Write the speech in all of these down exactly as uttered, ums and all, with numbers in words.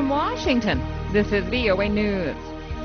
From Washington, this is V O A News.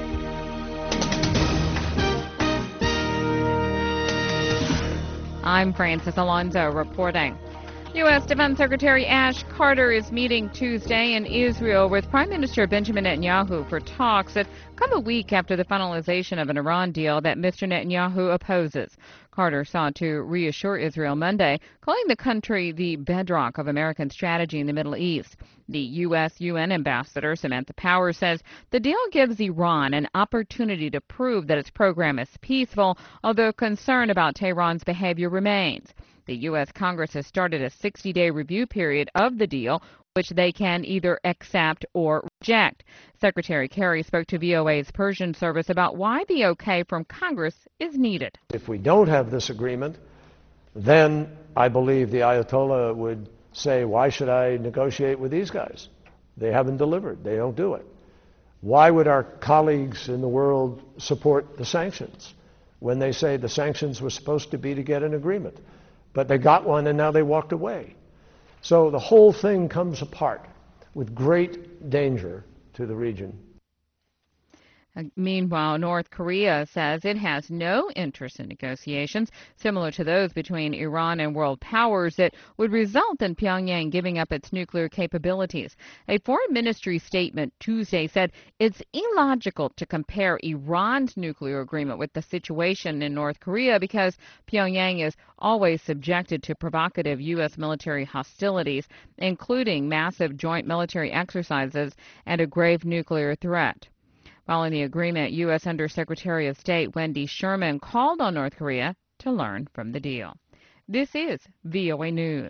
I'm Francis Alonso reporting. U S Defense Secretary Ash Carter is meeting Tuesday in Israel with Prime Minister Benjamin Netanyahu for talks that come a week after the finalization of an Iran deal that Mister Netanyahu opposes. Carter sought to reassure Israel Monday, calling the country the bedrock of American strategy in the Middle East. The U S U N ambassador, Samantha Power, says the deal gives Iran an opportunity to prove that its program is peaceful, although concern about Tehran's behavior remains. The U S Congress has started a sixty-day review period of the deal, which they can either accept or reject. Secretary Kerry spoke to V O A's Persian service about why the okay from Congress is needed. If we don't have this agreement, then I believe the Ayatollah would say, why should I negotiate with these guys? They haven't delivered. They don't do it. Why would our colleagues in the world support the sanctions when they say the sanctions were supposed to be to get an agreement? But they got one and now they walked away. So the whole thing comes apart with great danger to the region. Meanwhile, North Korea says it has no interest in negotiations similar to those between Iran and world powers that would result in Pyongyang giving up its nuclear capabilities. A foreign ministry statement Tuesday said it's illogical to compare Iran's nuclear agreement with the situation in North Korea because Pyongyang is always subjected to provocative U S military hostilities, including massive joint military exercises and a grave nuclear threat. Following the agreement, U S Undersecretary of State Wendy Sherman called on North Korea to learn from the deal. This is V O A News.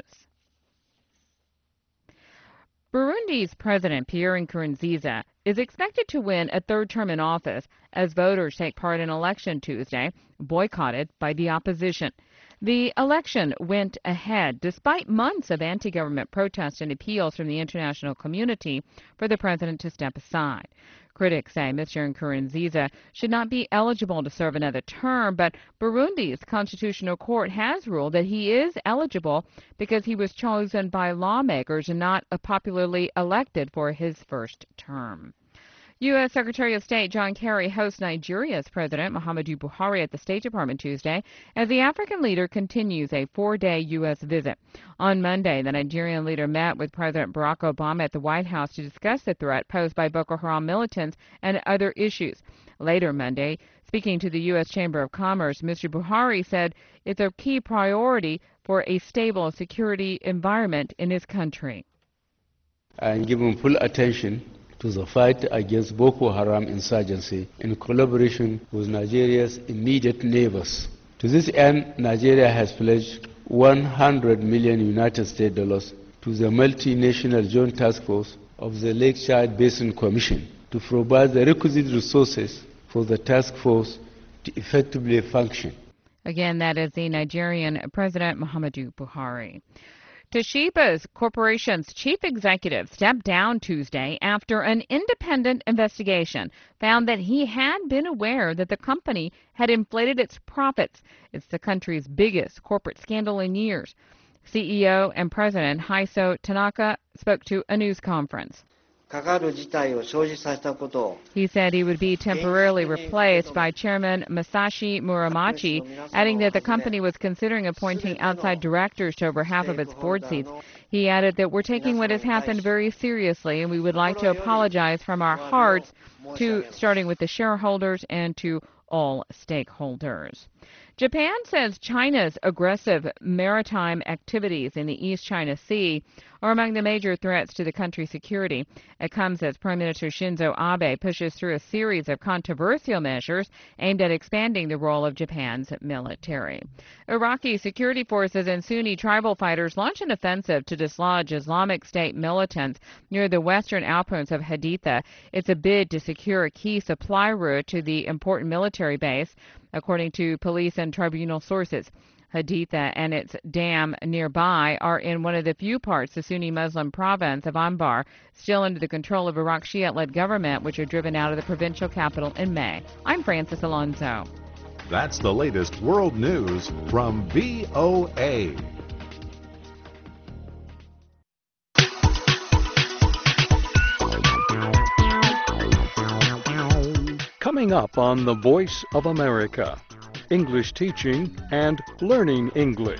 Burundi's President Pierre Nkurunziza is expected to win a third term in office as voters take part in an election Tuesday, boycotted by the opposition. The election went ahead despite months of anti-government protests and appeals from the international community for the president to step aside. Critics say Mister Nkurunziza should not be eligible to serve another term, but Burundi's constitutional court has ruled that he is eligible because he was chosen by lawmakers and not popularly elected for his first term. U S Secretary of State John Kerry hosts Nigeria's President Muhammadu Buhari at the State Department Tuesday as the African leader continues a four-day U S visit. On Monday, the Nigerian leader met with President Barack Obama at the White House to discuss the threat posed by Boko Haram militants and other issues. Later Monday, speaking to the U S Chamber of Commerce, Mister Buhari said it's a key priority for a stable security environment in his country. I'm giving full attention to the fight against Boko Haram insurgency in collaboration with Nigeria's immediate neighbors. To this end, Nigeria has pledged one hundred million United States dollars to the multinational joint task force of the Lake Chad Basin Commission to provide the requisite resources for the task force to effectively function. Again, that is the Nigerian President Muhammadu Buhari. Toshiba Corporation's chief executive stepped down Tuesday after an independent investigation found that he had been aware that the company had inflated its profits. It's the country's biggest corporate scandal in years. C E O and President Heiso Tanaka spoke to a news conference. He said he would be temporarily replaced by Chairman Masashi Muramachi, adding that the company was considering appointing outside directors to over half of its board seats. He added that we're taking what has happened very seriously and we would like to apologize from our hearts to starting with the shareholders and to all stakeholders. Japan says China's aggressive maritime activities in the East China Sea are among the major threats to the country's security. It comes as Prime Minister Shinzo Abe pushes through a series of controversial measures aimed at expanding the role of Japan's military. Iraqi security forces and Sunni tribal fighters launched an offensive to dislodge Islamic State militants near the western outpost of Haditha. It's a bid to secure a key supply route to the important military base, according to police and tribunal sources. Haditha and its dam nearby are in one of the few parts of Sunni Muslim province of Anbar, still under the control of Iraq's Shiite-led government, which are driven out of the provincial capital in May. I'm Francis Alonso. That's the latest world news from V O A. Coming up on The Voice of America, English teaching and learning English.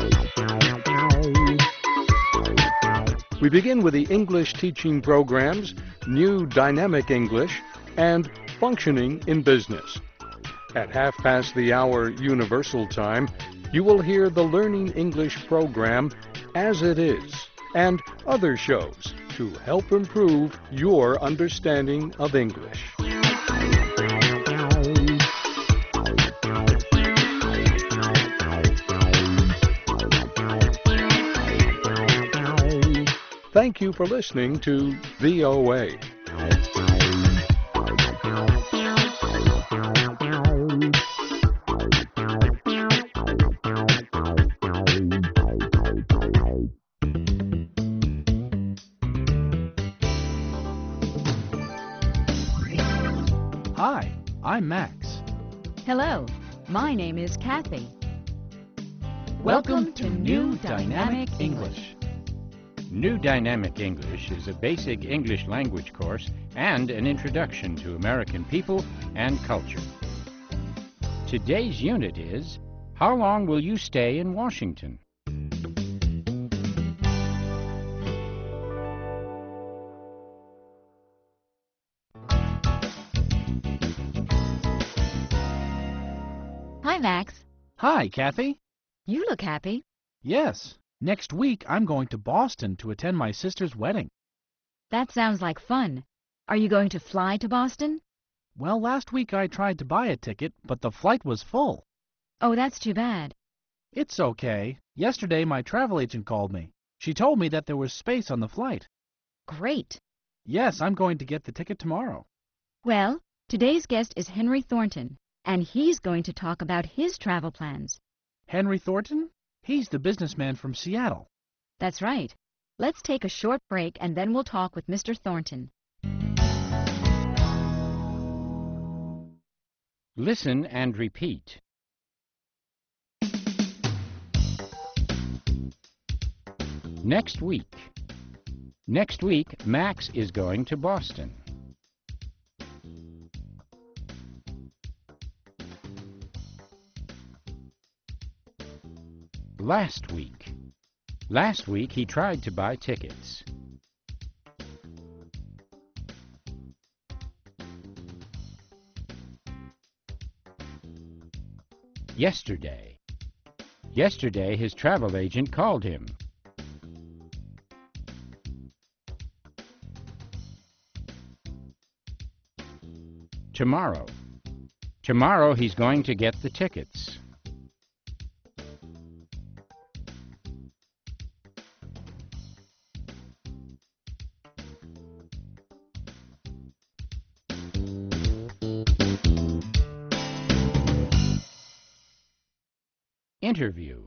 We begin with the English teaching programs, New Dynamic English, and Functioning in Business. At half past the hour Universal Time, you will hear the Learning English program, As It Is, and other shows to help improve your understanding of English. Thank you for listening to V O A. Hi, I'm Max. Hello, my name is Kathy. Welcome to New Dynamic English. New Dynamic English is a basic English language course and an introduction to American people and culture. Today's unit is, How long will you stay in Washington? Hi, Max. Hi, Kathy. You look happy. Yes, next week I'm going to Boston to attend my sister's wedding. That sounds like fun. Are you going to fly to Boston? Well, last week I tried to buy a ticket, but the flight was full. Oh, that's too bad. It's okay. Yesterday my travel agent called me. She told me that there was space on the flight. Great. Yes, I'm going to get the ticket tomorrow. Well, today's guest is Henry Thornton, and he's going to talk about his travel plans. Henry Thornton? He's the businessman from Seattle. That's right. Let's take a short break and then we'll talk with Mister Thornton. Listen and repeat. Next week. Next week, Max is going to Boston. Last week. Last week he tried to buy tickets. Yesterday. Yesterday his travel agent called him. Tomorrow. Tomorrow he's going to get the tickets. Interview.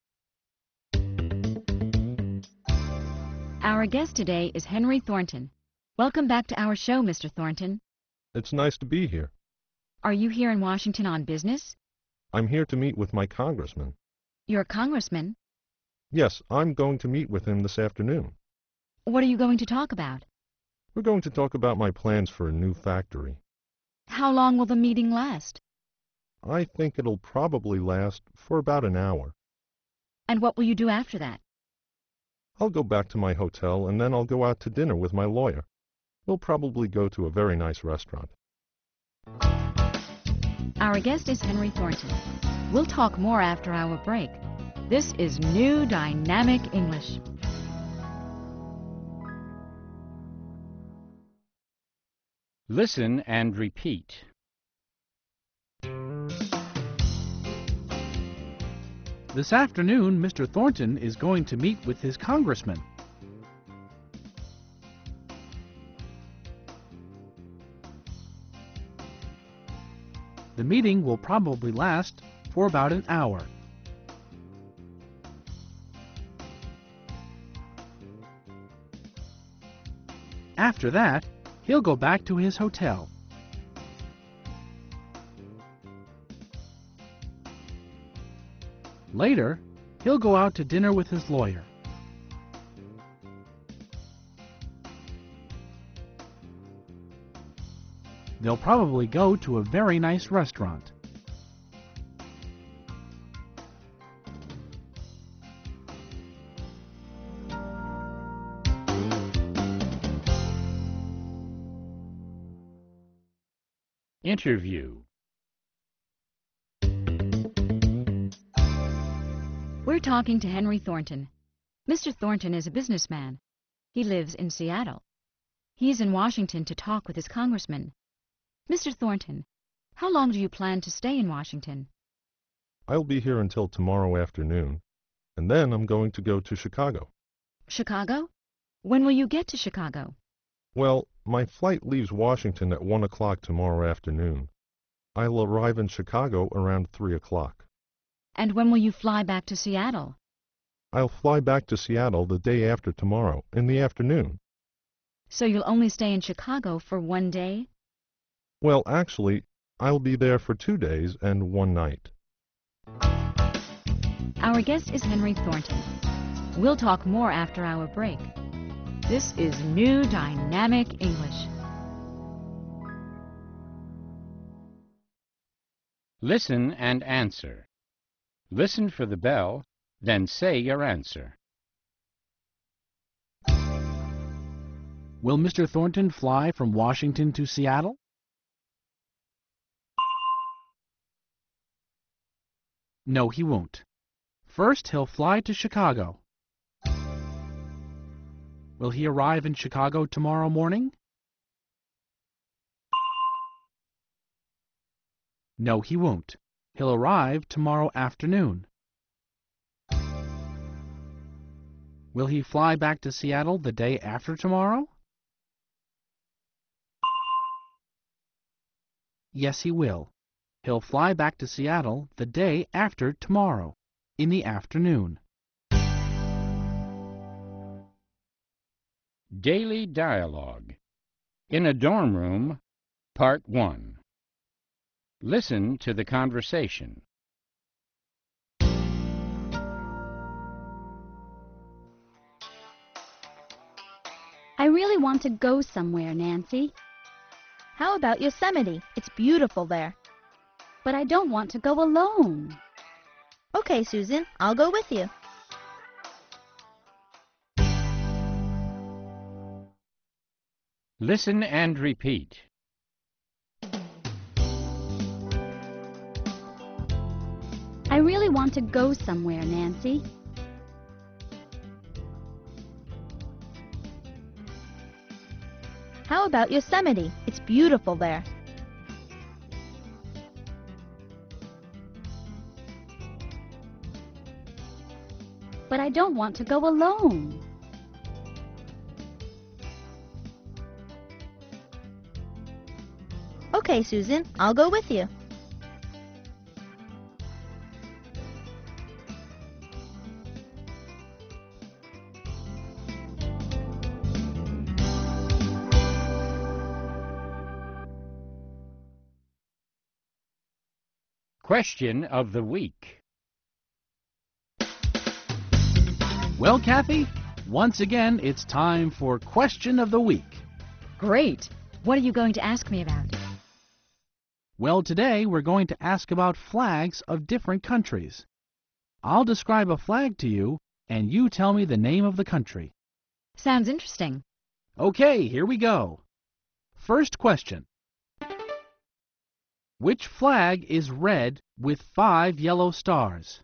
Our guest today is Henry Thornton. Welcome back to our show, Mister Thornton. It's nice to be here. Are you here in Washington on business? I'm here to meet with my congressman. You're a congressman? Yes, I'm going to meet with him this afternoon. What are you going to talk about? We're going to talk about my plans for a new factory. How long will the meeting last? I think it'll probably last for about an hour. And what will you do after that? I'll go back to my hotel and then I'll go out to dinner with my lawyer. We'll probably go to a very nice restaurant. Our guest is Henry Thornton. We'll talk more after our break. This is New Dynamic English. Listen and repeat. This afternoon, Mister Thornton is going to meet with his congressman. The meeting will probably last for about an hour. After that, he'll go back to his hotel. Later, he'll go out to dinner with his lawyer. They'll probably go to a very nice restaurant. Interview. We're talking to Henry Thornton. Mister Thornton is a businessman. He lives in Seattle. He's in Washington to talk with his congressman. Mister Thornton, how long do you plan to stay in Washington? I'll be here until tomorrow afternoon, and then I'm going to go to Chicago. Chicago? When will you get to Chicago? Well, my flight leaves Washington at one o'clock tomorrow afternoon. I'll arrive in Chicago around three o'clock. And when will you fly back to Seattle? I'll fly back to Seattle the day after tomorrow, in the afternoon. So you'll only stay in Chicago for one day? Well, actually, I'll be there for two days and one night. Our guest is Henry Thornton. We'll talk more after our break. This is New Dynamic English. Listen and answer. Listen for the bell, then say your answer. Will Mister Thornton fly from Washington to Seattle? No, he won't. First, he'll fly to Chicago. Will he arrive in Chicago tomorrow morning? No, he won't. He'll arrive tomorrow afternoon. Will he fly back to Seattle the day after tomorrow? Yes, he will. He'll fly back to Seattle the day after tomorrow, in the afternoon. Daily Dialogue. In a Dorm Room, Part one. Listen to the conversation. I really want to go somewhere, Nancy. How about Yosemite? It's beautiful there. But I don't want to go alone. Okay, Susan, I'll go with you. Listen and repeat. I really want to go somewhere, Nancy. How about Yosemite? It's beautiful there. But I don't want to go alone. Okay, Susan, I'll go with you. Question of the Week. Well, Kathy, once again, it's time for Question of the Week. Great. What are you going to ask me about? Well, today we're going to ask about flags of different countries. I'll describe a flag to you, and you tell me the name of the country. Sounds interesting. Okay, here we go. First question. Which flag is red with five yellow stars?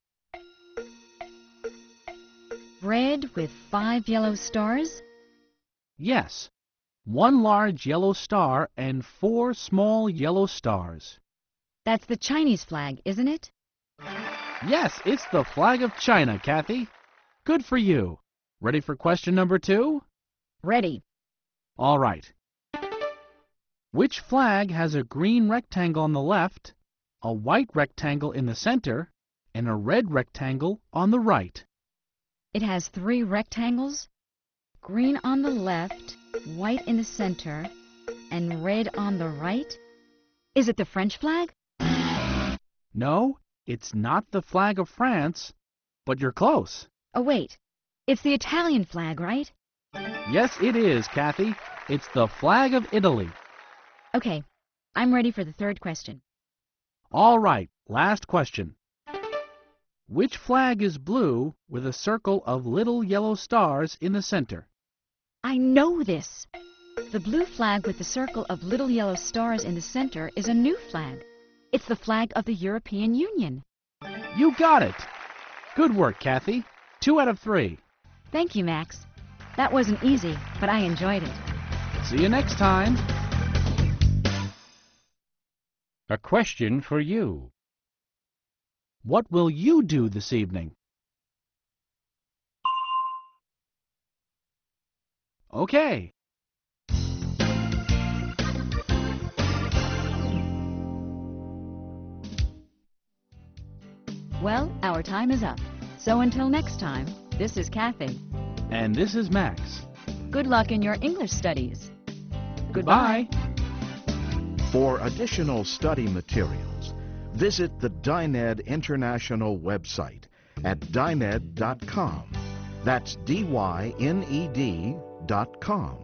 Red with five yellow stars? Yes. One large yellow star and four small yellow stars. That's the Chinese flag, isn't it? Yes, it's the flag of China, Kathy. Good for you. Ready for question number two? Ready. All right. Which flag has a green rectangle on the left, a white rectangle in the center, and a red rectangle on the right? It has three rectangles, green on the left, white in the center, and red on the right? Is it the French flag? No, it's not the flag of France, but you're close. Oh, wait. It's the Italian flag, right? Yes, it is, Kathy. It's the flag of Italy. Okay, I'm ready for the third question. All right, last question. Which flag is blue with a circle of little yellow stars in the center? I know this. The blue flag with the circle of little yellow stars in the center is a new flag. It's the flag of the European Union. You got it! Good work, Kathy. Two out of three. Thank you, Max. That wasn't easy, but I enjoyed it. See you next time. A question for you. What will you do this evening? Okay. Well, our time is up. So until next time, this is Kathy. And this is Max. Good luck in your English studies. Goodbye. For additional study materials, visit the Dyned International website at dyned dot com. That's D Y N E D dot com.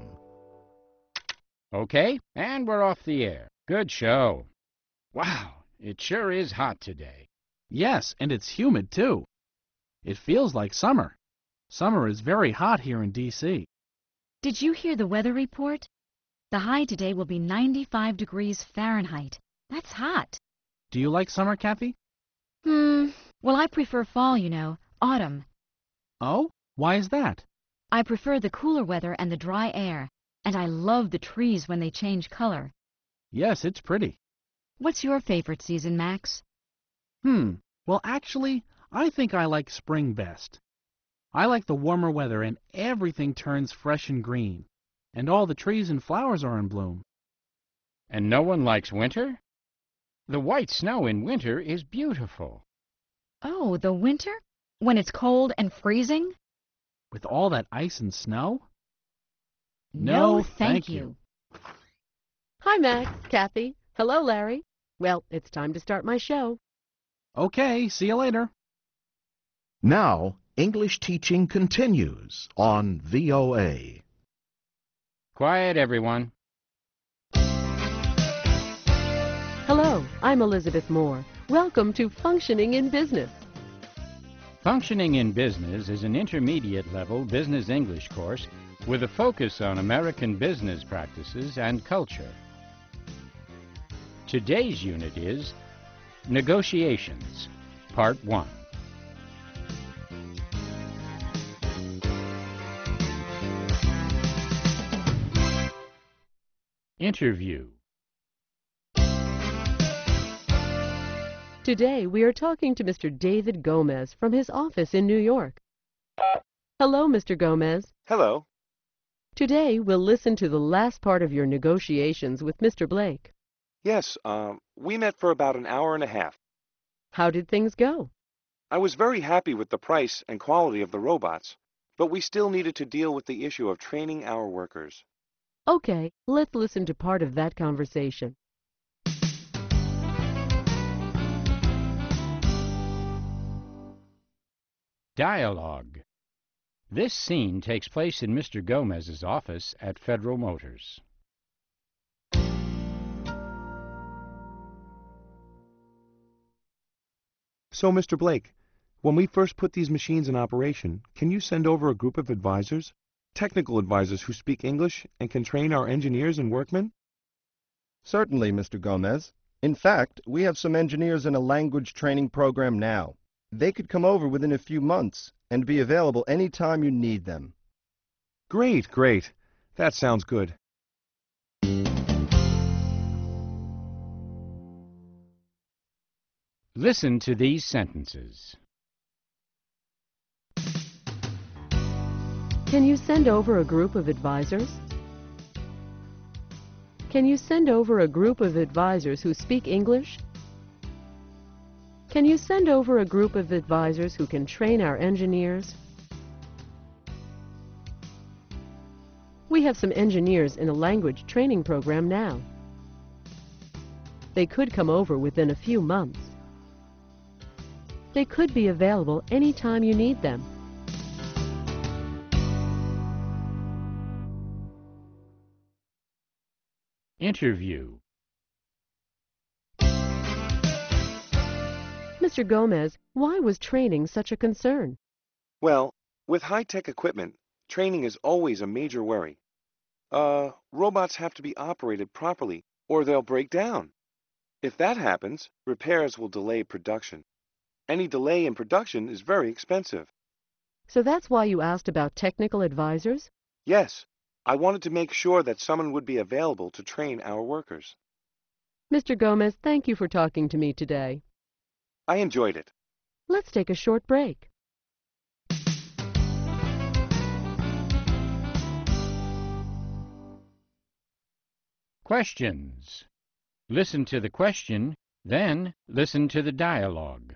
Okay, and we're off the air. Good show. Wow, it sure is hot today. Yes, and it's humid too. It feels like summer. Summer is very hot here in D C. Did you hear the weather report? The high today will be ninety-five degrees Fahrenheit. That's hot. Do you like summer, Kathy? Hmm, well, I prefer fall, you know, autumn. Oh, why is that? I prefer the cooler weather and the dry air, and I love the trees when they change color. Yes, it's pretty. What's your favorite season, Max? Hmm, well, actually, I think I like spring best. I like the warmer weather and everything turns fresh and green, and all the trees and flowers are in bloom. And no one likes winter? The white snow in winter is beautiful. Oh, the winter? When it's cold and freezing? With all that ice and snow? No, thank, thank you. you. Hi, Max, Kathy. Hello, Larry. Well, it's time to start my show. Okay, see you later. Now, English teaching continues on V O A. Quiet, everyone. Hello, I'm Elizabeth Moore. Welcome to Functioning in Business. Functioning in Business is an intermediate-level business English course with a focus on American business practices and culture. Today's unit is Negotiations, Part one. Interview. Today we are talking to Mister David Gomez from his office in New York. Hello, Mister Gomez. Hello. Today we'll listen to the last part of your negotiations with Mister Blake. Yes, um, we met for about an hour and a half. How did things go? I was very happy with the price and quality of the robots, but we still needed to deal with the issue of training our workers. Okay, let's listen to part of that conversation. Dialogue. This scene takes place in Mister Gomez's office at Federal Motors. So, Mister Blake, when we first put these machines in operation, can you send over a group of advisors, technical advisors who speak English and can train our engineers and workmen? Certainly, Mister Gomez. In fact, we have some engineers in a language training program now. They could come over within a few months and be available any time you need them. Great, great. That sounds good. Listen to these sentences. Can you send over a group of advisors? Can you send over a group of advisors who speak English? Can you send over a group of advisors who can train our engineers? We have some engineers in a language training program now. They could come over within a few months. They could be available anytime you need them. Interview. Mister Gomez, why was training such a concern? Well, with high-tech equipment, training is always a major worry. Uh, robots have to be operated properly or they'll break down. If that happens, repairs will delay production. Any delay in production is very expensive. So that's why you asked about technical advisors? Yes, I wanted to make sure that someone would be available to train our workers. Mister Gomez, thank you for talking to me today. I enjoyed it. Let's take a short break. Questions. Listen to the question, then listen to the dialogue.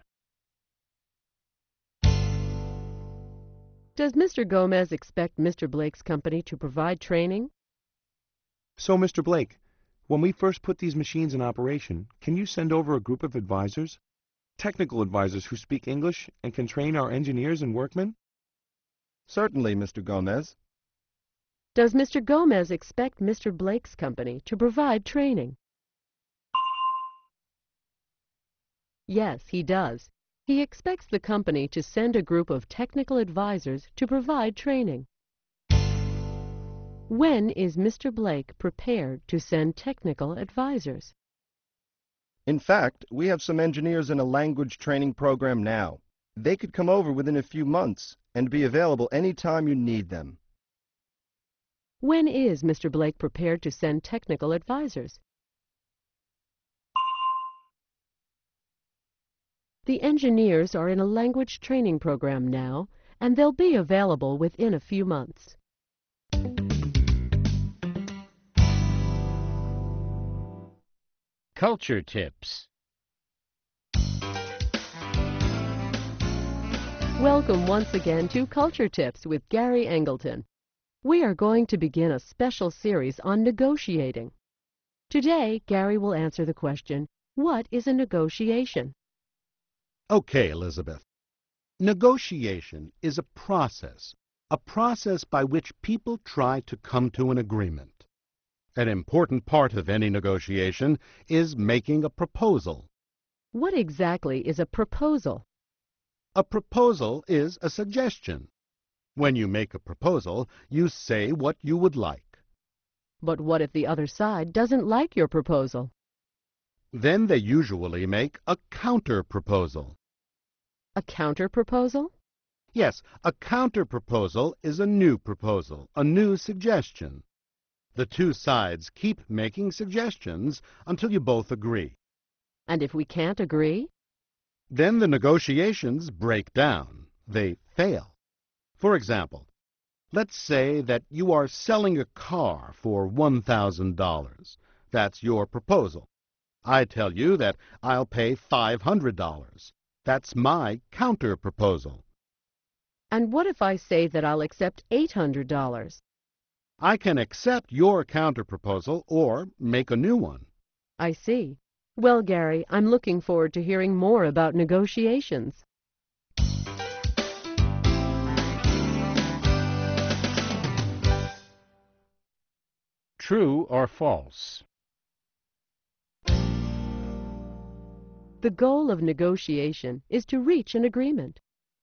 Does Mister Gomez expect Mister Blake's company to provide training? So, Mister Blake, when we first put these machines in operation, can you send over a group of advisors? Technical advisors who speak English and can train our engineers and workmen? Certainly, Mister Gomez. Does Mister Gomez expect Mister Blake's company to provide training? Yes, he does. He expects the company to send a group of technical advisors to provide training. When is Mister Blake prepared to send technical advisors? In fact, we have some engineers in a language training program now. They could come over within a few months and be available any time you need them. When is Mister Blake prepared to send technical advisors? The engineers are in a language training program now, and they'll be available within a few months. Culture tips. Welcome once again to Culture Tips with Gary Angleton. We are going to begin a special series on negotiating. Today, Gary will answer the question, what is a negotiation? Okay, Elizabeth. Negotiation is a process, a process by which people try to come to an agreement. An important part of any negotiation is making a proposal. What exactly is a proposal? A proposal is a suggestion. When you make a proposal, you say what you would like. But what if the other side doesn't like your proposal? Then they usually make a counter-proposal. A counter-proposal? Yes, a counter-proposal is a new proposal, a new suggestion. The two sides keep making suggestions until you both agree. And if we can't agree? Then the negotiations break down. They fail. For example, let's say that you are selling a car for one thousand dollars. That's your proposal. I tell you that I'll pay five hundred dollars. That's my counter-proposal. And what if I say that I'll accept eight hundred dollars? I can accept your counter-proposal or make a new one. I see. Well, Gary, I'm looking forward to hearing more about negotiations. True or false? The goal of negotiation is to reach an agreement.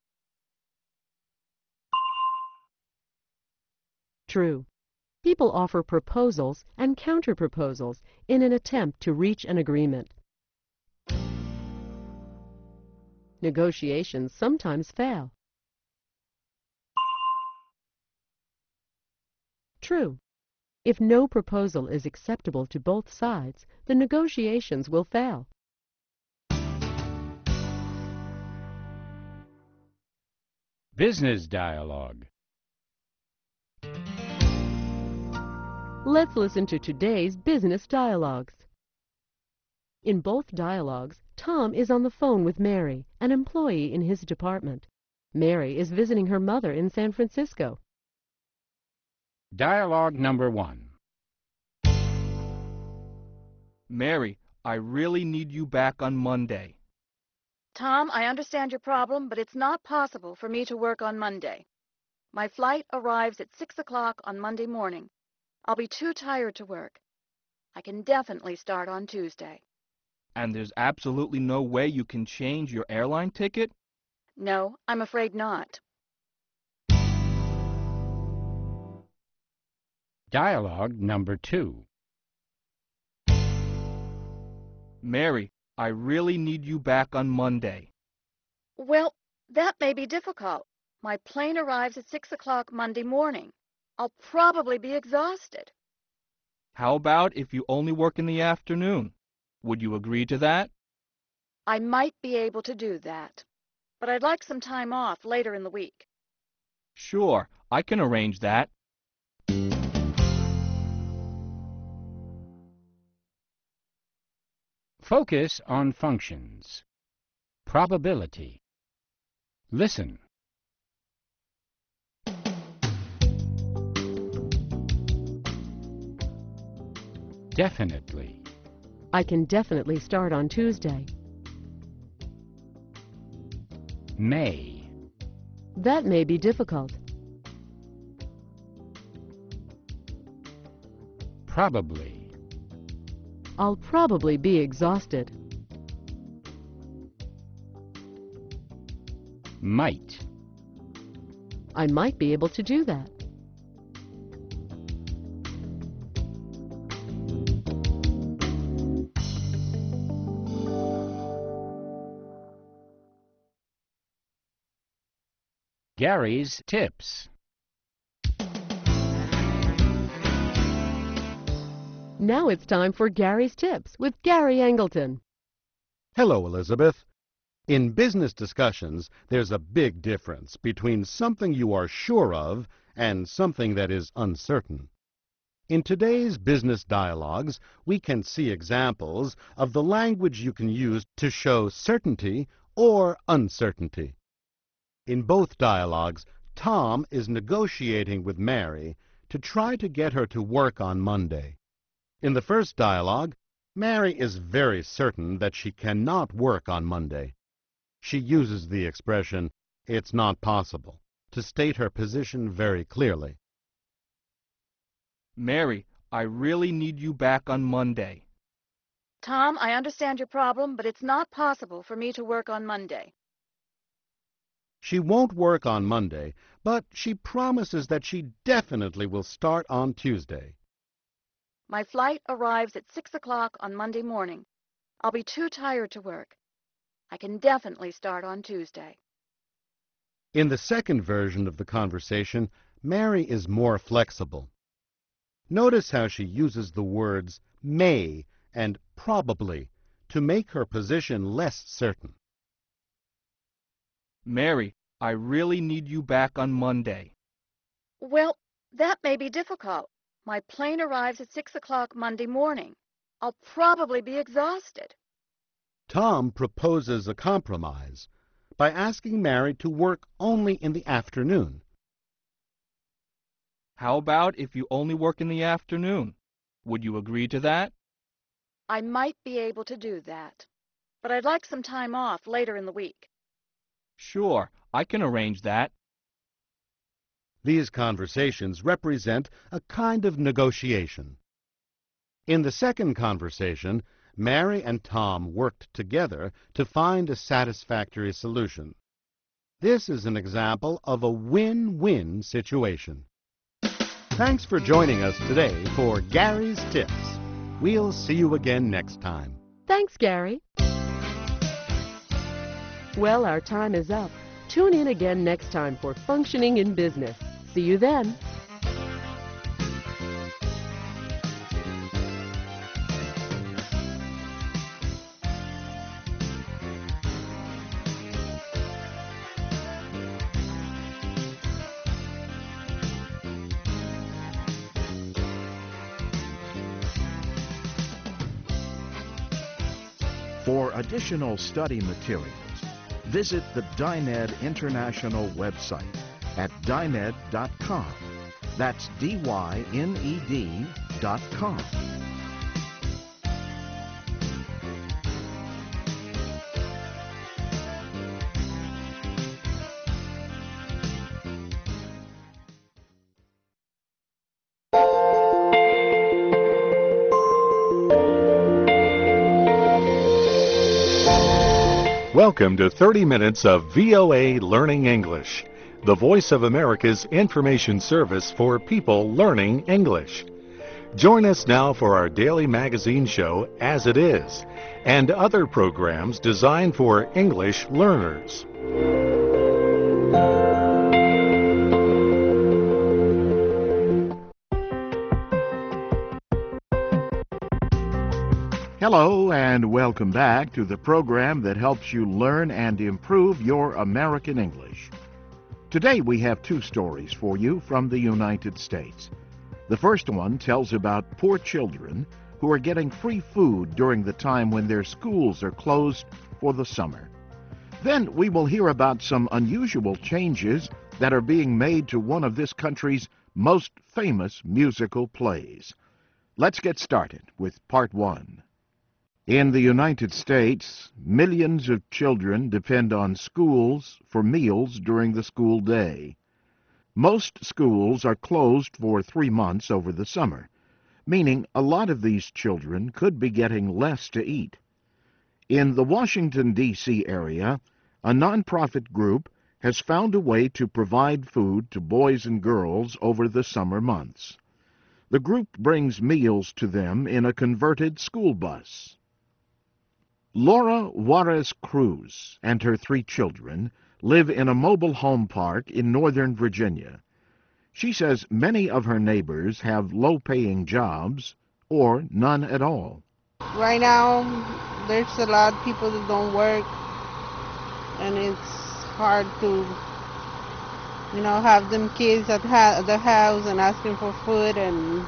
True. People offer proposals and counter-proposals in an attempt to reach an agreement. Negotiations sometimes fail. True. If no proposal is acceptable to both sides, the negotiations will fail. Business dialogue. Let's listen to today's business dialogues. In both dialogues, Tom is on the phone with Mary, an employee in his department. Mary is visiting her mother in San Francisco. Dialogue number one. Mary, I really need you back on Monday. Tom, I understand your problem, but it's not possible for me to work on Monday. My flight arrives at six o'clock on Monday morning. I'll be too tired to work. I can definitely start on Tuesday. And there's absolutely no way you can change your airline ticket? No, I'm afraid not. Dialogue number two. Mary, I really need you back on Monday. Well, that may be difficult. My plane arrives at six o'clock Monday morning. I'll probably be exhausted. How about if you only work in the afternoon? Would you agree to that? I might be able to do that, but I'd like some time off later in the week. Sure, I can arrange that. Focus on functions. Probability. Listen. Definitely. I can definitely start on Tuesday. May. That may be difficult. Probably. I'll probably be exhausted. Might. I might be able to do that. Gary's tips. Now it's time for Gary's Tips with Gary Angleton. Hello, Elizabeth. In business discussions, there's a big difference between something you are sure of and something that is uncertain. In today's business dialogues, we can see examples of the language you can use to show certainty or uncertainty. In both dialogues, Tom is negotiating with Mary to try to get her to work on Monday. In the first dialogue, Mary is very certain that she cannot work on Monday. She uses the expression, "it's not possible," to state her position very clearly. Mary, I really need you back on Monday. Tom, I understand your problem, but it's not possible for me to work on Monday. She won't work on Monday, but she promises that she definitely will start on Tuesday. My flight arrives at six o'clock on Monday morning. I'll be too tired to work. I can definitely start on Tuesday. In the second version of the conversation, Mary is more flexible. Notice how she uses the words may and probably to make her position less certain. Mary, I really need you back on Monday. Well, that may be difficult. My plane arrives at six o'clock Monday morning. I'll probably be exhausted. Tom proposes a compromise by asking Mary to work only in the afternoon. How about if you only work in the afternoon? Would you agree to that? I might be able to do that, but I'd like some time off later in the week. Sure, I can arrange that. These conversations represent a kind of negotiation. In the second conversation, Mary and Tom worked together to find a satisfactory solution. This is an example of a win-win situation. Thanks for joining us today for Gary's Tips. We'll see you again next time. Thanks, Gary. Well, our time is up. Tune in again next time for Functioning in Business. See you then. For additional study materials, visit the Dyned International website at dyned dot com. That's D Y N E D dot com. Welcome to thirty minutes of V O A Learning English, the Voice of America's information service for people learning English. Join us now for our daily magazine show, As It Is, and other programs designed for English learners. Hello and welcome back to the program that helps you learn and improve your American English. Today we have two stories for you from the United States. The first one tells about poor children who are getting free food during the time when their schools are closed for the summer. Then we will hear about some unusual changes that are being made to one of this country's most famous musical plays. Let's get started with part one. In the United States, millions of children depend on schools for meals during the school day. Most schools are closed for three months over the summer, meaning a lot of these children could be getting less to eat. In the Washington, D C area, a nonprofit group has found a way to provide food to boys and girls over the summer months. The group brings meals to them in a converted school bus. Laura Juarez Cruz and her three children live in a mobile home park in Northern Virginia. She says many of her neighbors have low-paying jobs or none at all. Right now, there's a lot of people that don't work, and it's hard to, you know, have them kids at ha- the house and asking for food. And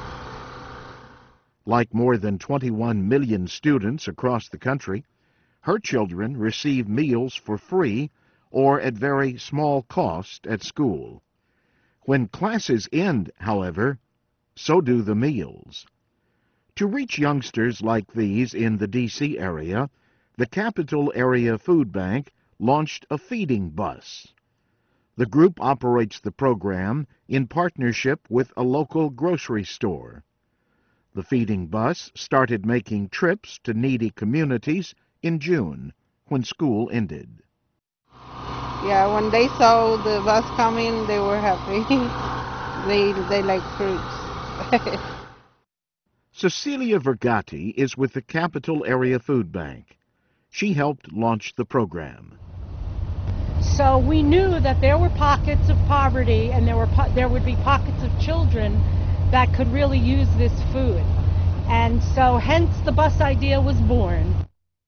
like more than twenty-one million students across the country, her children receive meals for free or at very small cost at school. When classes end, however, so do the meals. To reach youngsters like these in the D C area, the Capital Area Food Bank launched a feeding bus. The group operates the program in partnership with a local grocery store. The feeding bus started making trips to needy communities in June, when school ended. Yeah, when they saw the bus coming, they were happy. they they like fruits. Cecilia Vergati is with the Capital Area Food Bank. She helped launch the program. So we knew that there were pockets of poverty, and there were po- there would be pockets of children that could really use this food. And so hence the bus idea was born.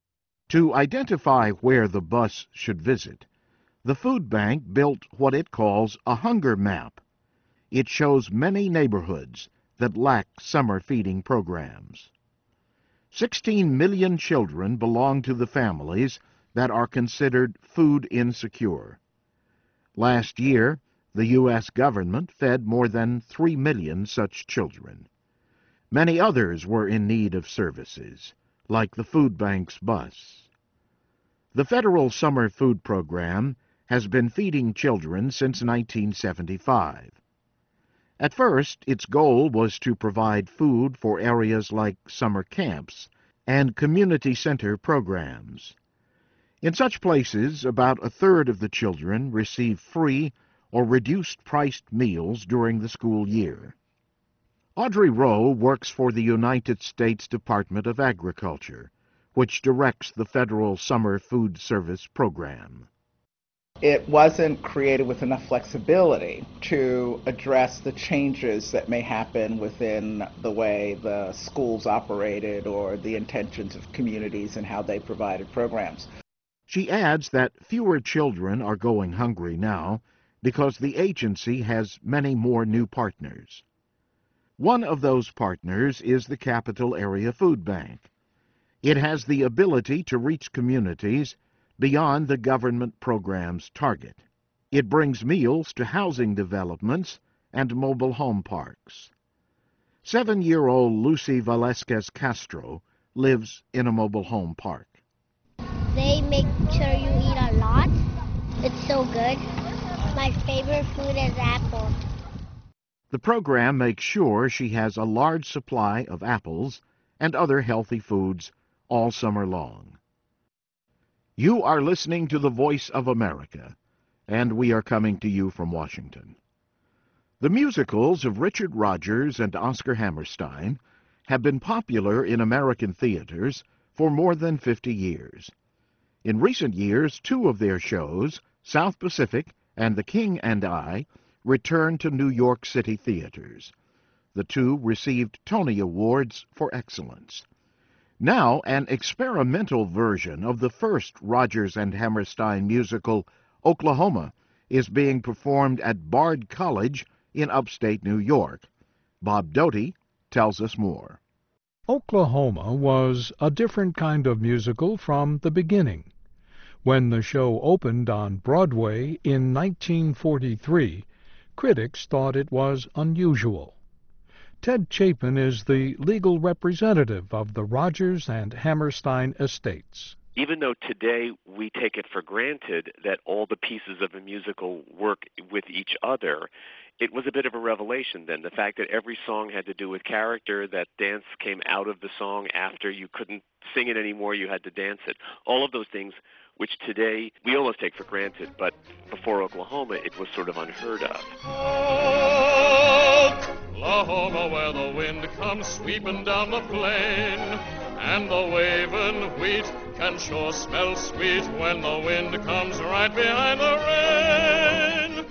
To identify where the bus should visit, the food bank built what it calls a hunger map. It shows many neighborhoods that lack summer feeding programs. Sixteen million children belong to the families that are considered food insecure. Last year, the U S government fed more than three million such children. Many others were in need of services, like the food bank's bus. The Federal Summer Food Program has been feeding children since nineteen seventy-five. At first, its goal was to provide food for areas like summer camps and community center programs. In such places, about a third of the children receive free or reduced-priced meals during the school year. Audrey Rowe works for the United States Department of Agriculture, which directs the Federal Summer Food Service Program. It wasn't created with enough flexibility to address the changes that may happen within the way the schools operated or the intentions of communities and how they provided programs. She adds that fewer children are going hungry now because the agency has many more new partners. One of those partners is the Capital Area Food Bank. It has the ability to reach communities beyond the government program's target. It brings meals to housing developments and mobile home parks. Seven-year-old Lucy Velasquez Castro lives in a mobile home park. They make sure you eat a lot. It's so good. My favorite food is apple. The program makes sure she has a large supply of apples and other healthy foods all summer long. You are listening to the Voice of America, and we are coming to you from Washington. The musicals of Richard Rodgers and Oscar Hammerstein have been popular in American theaters for more than fifty years. In recent years, two of their shows, South Pacific and The King and I, returned to New York City theaters. The two received Tony Awards for excellence. Now, an experimental version of the first Rodgers and Hammerstein musical, Oklahoma, is being performed at Bard College in upstate New York. Bob Doty tells us more. Oklahoma was a different kind of musical from the beginning. When the show opened on Broadway in nineteen forty-three, critics thought it was unusual. Ted Chapin is the legal representative of the Rodgers and Hammerstein estates. Even though today we take it for granted that all the pieces of a musical work with each other, it was a bit of a revelation then. The fact that every song had to do with character, that dance came out of the song after you couldn't sing it anymore, you had to dance it. All of those things which today we almost take for granted, but before Oklahoma it was sort of unheard of. Oklahoma, where the wind comes sweeping down the plain, and the waving wheat can sure smell sweet when the wind comes right behind the rain.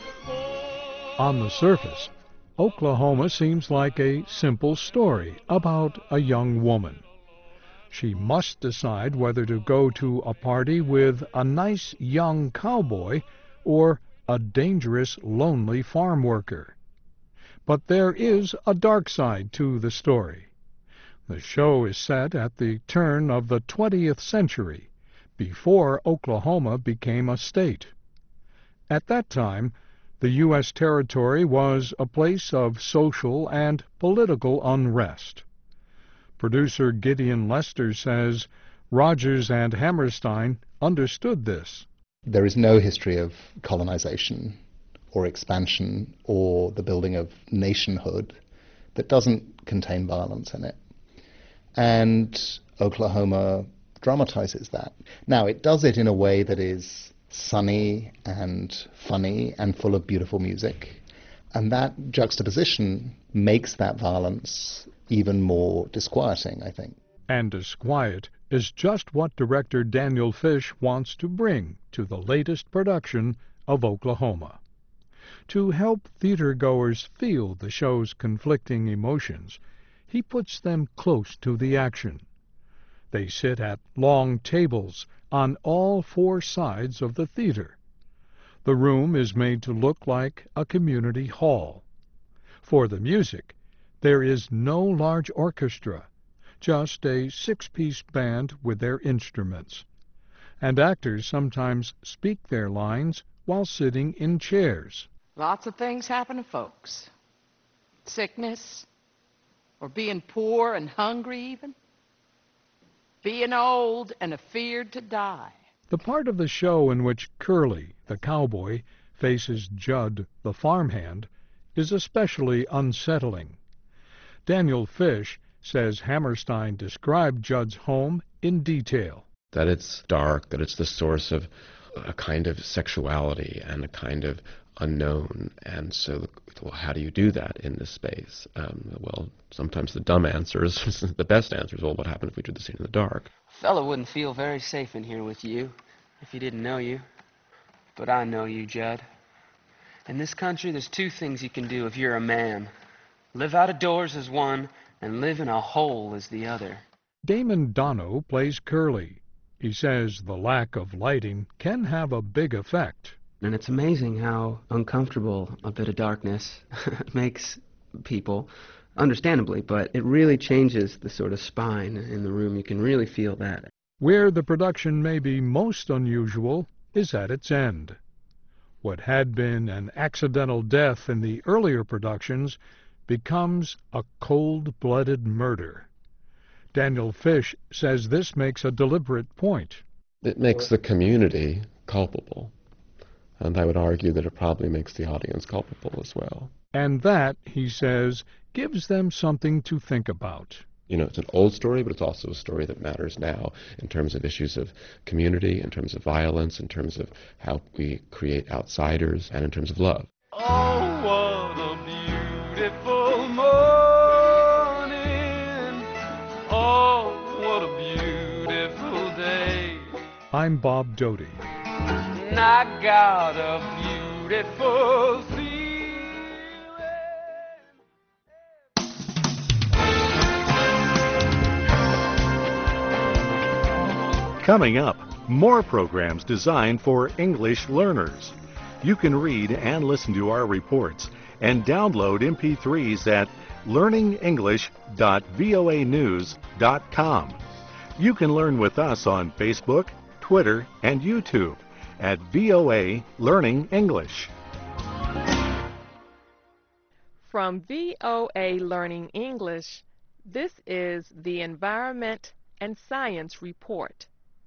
On the surface, Oklahoma seems like a simple story about a young woman. She must decide whether to go to a party with a nice young cowboy or a dangerous, lonely farm worker. But there is a dark side to the story. The show is set at the turn of the twentieth century, before Oklahoma became a state. At that time, the U S territory was a place of social and political unrest. Producer Gideon Lester says Rodgers and Hammerstein understood this. There is no history of colonization or expansion or the building of nationhood that doesn't contain violence in it. And Oklahoma dramatizes that. Now, it does it in a way that is sunny and funny and full of beautiful music. And that juxtaposition makes that violence even more disquieting, I think. And disquiet is just what director Daniel Fish wants to bring to the latest production of Oklahoma. To help theatergoers feel the show's conflicting emotions, he puts them close to the action. They sit at long tables on all four sides of the theater. The room is made to look like a community hall. For the music, there is no large orchestra, just a six-piece band with their instruments. And actors sometimes speak their lines while sitting in chairs. Lots of things happen to folks. Sickness, or being poor and hungry even. Being old and afeard to die. The part of the show in which Curly, the cowboy, faces Judd, the farmhand, is especially unsettling. Daniel Fish says Hammerstein described Judd's home in detail. That it's dark, that it's the source of a kind of sexuality and a kind of unknown. And so, well, how do you do that in this space? Um, well, sometimes the dumb answer is the best answer is, well, what happened if we did the scene in the dark? A fellow wouldn't feel very safe in here with you if he didn't know you. But I know you, Judd. In this country, there's two things you can do if you're a man. Live out of doors as one, and live in a hole as the other. Damon Dono plays Curly. He says the lack of lighting can have a big effect. And it's amazing how uncomfortable a bit of darkness makes people, understandably, but it really changes the sort of spine in the room. You can really feel that. Where the production may be most unusual is at its end. What had been an accidental death in the earlier productions becomes a cold-blooded murder. Daniel Fish says this makes a deliberate point. It makes the community culpable, and I would argue that it probably makes the audience culpable as well. And that, he says, gives them something to think about. You know, it's an old story, but it's also a story that matters now in terms of issues of community, in terms of violence, in terms of how we create outsiders, and in terms of love. Oh, what a beautiful morning. Oh, what a beautiful day. I'm Bob Doty. And I got a beautiful feeling. Coming up, more programs designed for English learners. You can read and listen to our reports and download M P threes at learning english dot voa news dot com. You can learn with us on Facebook, Twitter, and YouTube at V O A Learning English. From V O A Learning English, this is the Environment and Science Report.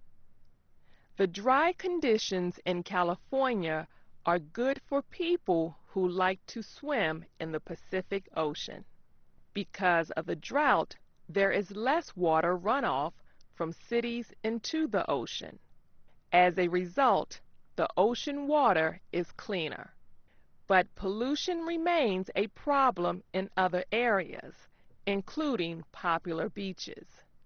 The dry conditions in California are good for people who like to swim in the Pacific Ocean. Because of the drought, there is less water runoff from cities into the ocean. As a result, the ocean water is cleaner. But pollution remains a problem in other areas, including popular beaches.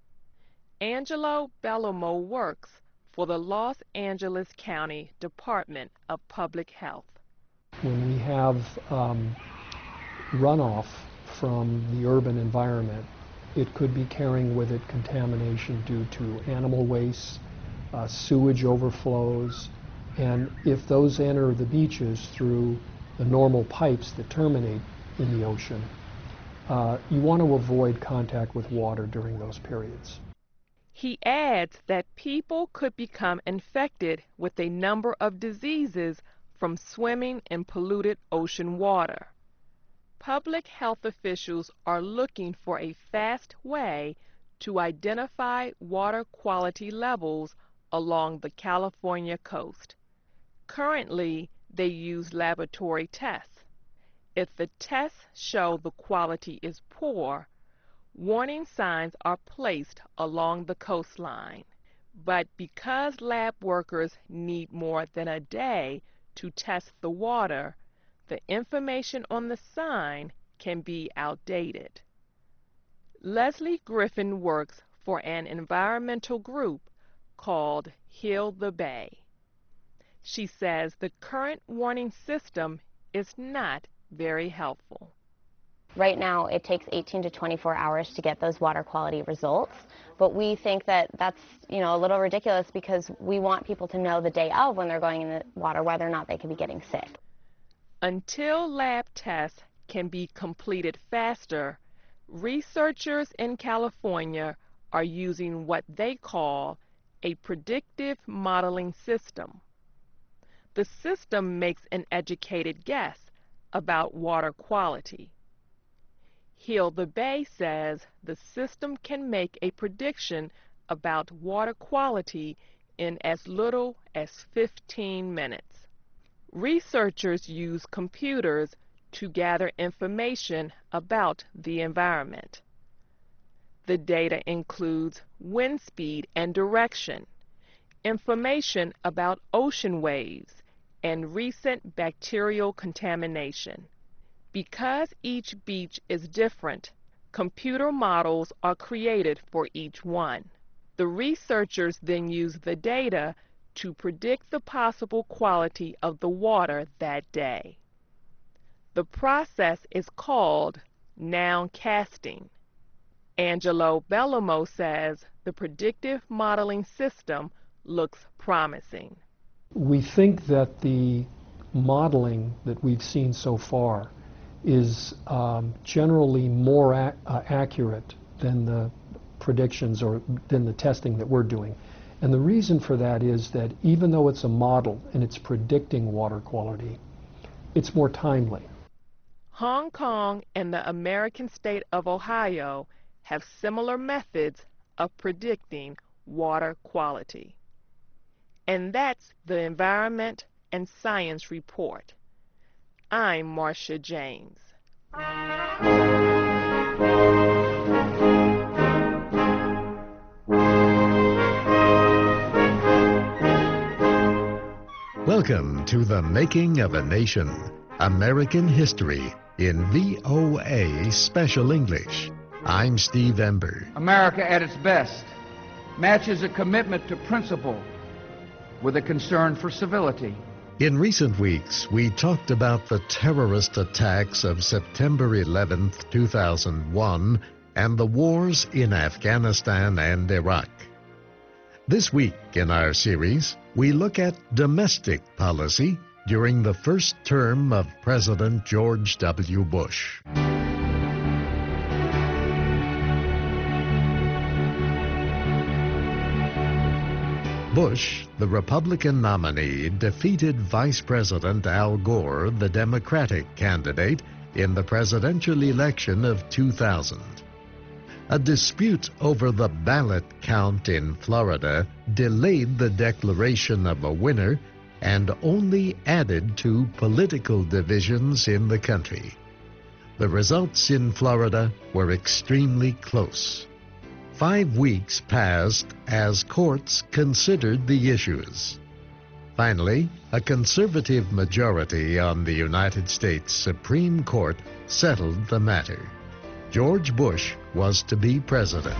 Angelo Bellomo works for the Los Angeles County Department of Public Health. When we have um, runoff from the urban environment, it could be carrying with it contamination due to animal waste, uh, sewage overflows, and if those enter the beaches through the normal pipes that terminate in the ocean, uh, you want to avoid contact with water during those periods. He adds that people could become infected with a number of diseases from swimming in polluted ocean water. Public health officials are looking for a fast way to identify water quality levels along the California coast. Currently, they use laboratory tests. If the tests show the quality is poor, warning signs are placed along the coastline. But because lab workers need more than a day to test the water, the information on the sign can be outdated. Leslie Griffin works for an environmental group called Heal the Bay. She says the current warning system is not very helpful. Right now, it takes eighteen to twenty-four hours to get those water quality results, but we think that that's, you know, a little ridiculous because we want people to know the day of when they're going in the water whether or not they could be getting sick. Until lab tests can be completed faster, researchers in California are using what they call a predictive modeling system. The system makes an educated guess about water quality. Heal the Bay says the system can make a prediction about water quality in as little as fifteen minutes. Researchers use computers to gather information about the environment. The data includes wind speed and direction, information about ocean waves, and recent bacterial contamination. Because each beach is different, computer models are created for each one. The researchers then use the data to predict the possible quality of the water that day. The process is called nowcasting. Angelo Bellomo says the predictive modeling system looks promising. We think that the modeling that we've seen so far is um, generally more ac uh, accurate than the predictions or than the testing that we're doing. And the reason for that is that even though it's a model and it's predicting water quality, it's more timely. Hong Kong and the American state of Ohio have similar methods of predicting water quality. And that's the Environment and Science Report. I'm Marcia James. Welcome to The Making of a Nation, American History in V O A Special English. I'm Steve Ember. America at its best matches a commitment to principle with a concern for civility. In recent weeks, we talked about the terrorist attacks of September eleventh, two thousand one, and the wars in Afghanistan and Iraq. This week in our series, we look at domestic policy during the first term of President George W. Bush. Bush, the Republican nominee, defeated Vice President Al Gore, the Democratic candidate, in the presidential election of two thousand. A dispute over the ballot count in Florida delayed the declaration of a winner and only added to political divisions in the country. The results in Florida were extremely close. Five weeks passed as courts considered the issues. Finally, a conservative majority on the United States Supreme Court settled the matter. George Bush was to be president.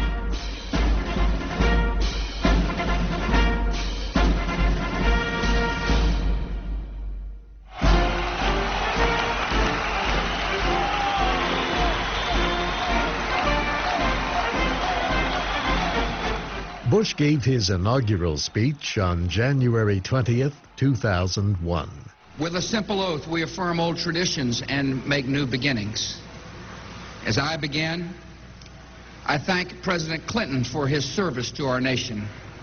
Bush gave his inaugural speech on January twentieth, two thousand one. With a simple oath, we affirm old traditions and make new beginnings. As I begin, I thank President Clinton for his service to our nation.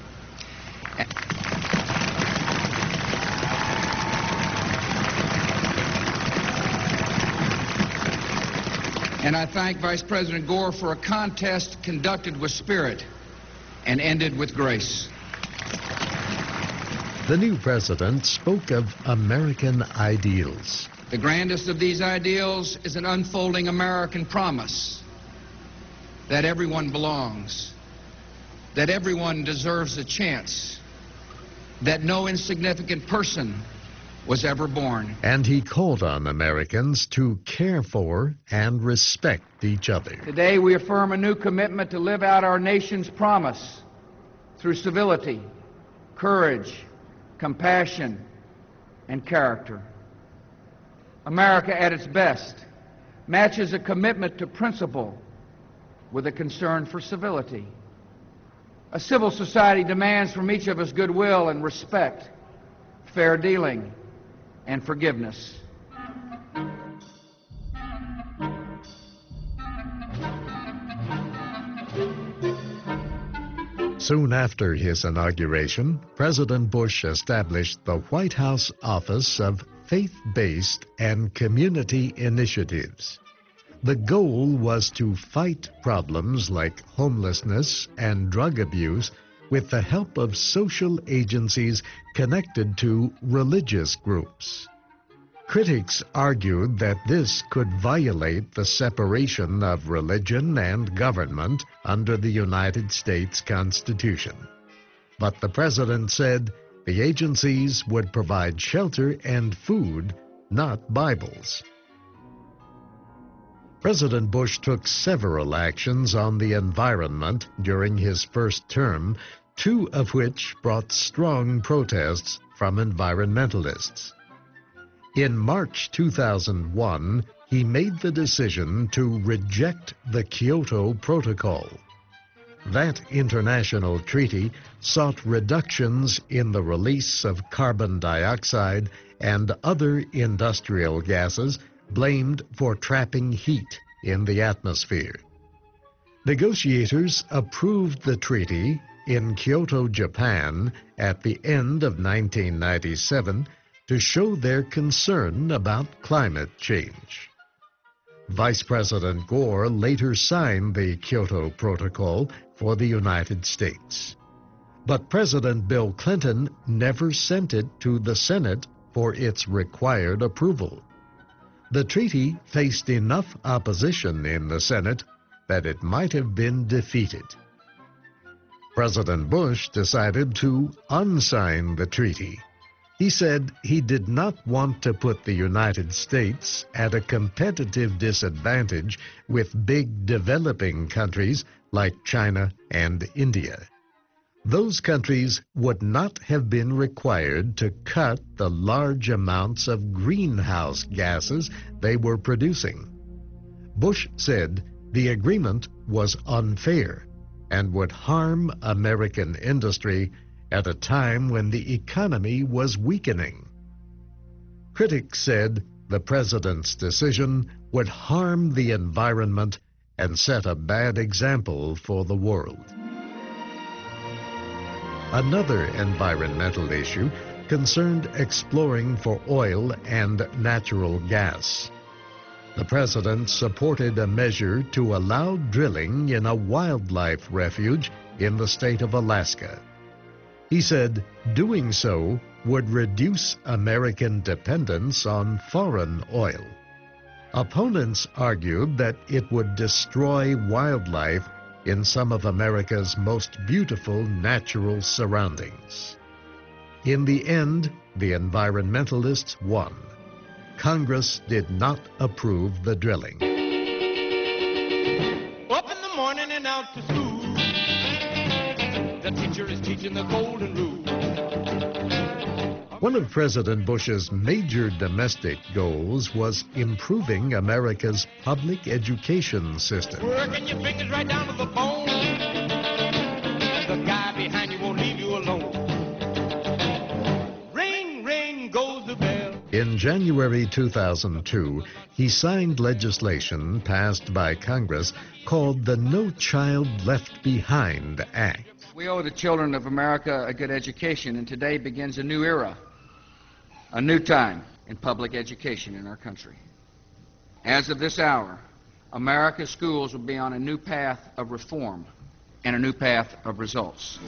And I thank Vice President Gore for a contest conducted with spirit and ended with grace. The new president spoke of American ideals. The grandest of these ideals is an unfolding American promise that everyone belongs, that everyone deserves a chance, that no insignificant person was ever born. And he called on Americans to care for and respect each other. Today we affirm a new commitment to live out our nation's promise through civility, courage, compassion, and character. America at its best matches a commitment to principle with a concern for civility. A civil society demands from each of us goodwill and respect, fair dealing, and forgiveness. Soon after his inauguration, President Bush established the White House Office of Faith-Based and Community Initiatives. The goal was to fight problems like homelessness and drug abuse with the help of social agencies connected to religious groups. Critics argued that this could violate the separation of religion and government under the United States Constitution. But the president said the agencies would provide shelter and food, not Bibles. President Bush took several actions on the environment during his first term, two of which brought strong protests from environmentalists. In March two thousand one, he made the decision to reject the Kyoto Protocol. That international treaty sought reductions in the release of carbon dioxide and other industrial gases blamed for trapping heat in the atmosphere. Negotiators approved the treaty in Kyoto, Japan, at the end of nineteen ninety-seven to show their concern about climate change. Vice President Gore later signed the Kyoto Protocol for the United States. But President Bill Clinton never sent it to the Senate for its required approval. The treaty faced enough opposition in the Senate that it might have been defeated. President Bush decided to unsign the treaty. He said he did not want to put the United States at a competitive disadvantage with big developing countries like China and India. Those countries would not have been required to cut the large amounts of greenhouse gases they were producing. Bush said the agreement was unfair and would harm American industry at a time when the economy was weakening. Critics said the president's decision would harm the environment and set a bad example for the world. Another environmental issue concerned exploring for oil and natural gas. The president supported a measure to allow drilling in a wildlife refuge in the state of Alaska. He said doing so would reduce American dependence on foreign oil. Opponents argued that it would destroy wildlife in some of America's most beautiful natural surroundings. In the end, the environmentalists won. Congress did not approve the drilling. Up in the morning and out to school. The teacher is teaching the golden rule. One of President Bush's major domestic goals was improving America's public education system. Working your fingers right down to the bone. The guy behind you won't leave you alone. Ring, ring goes the bell. In January two thousand two, he signed legislation passed by Congress called the No Child Left Behind Act. We owe the children of America a good education, and today begins a new era, a new time in public education in our country. As of this hour, America's schools will be on a new path of reform and a new path of results.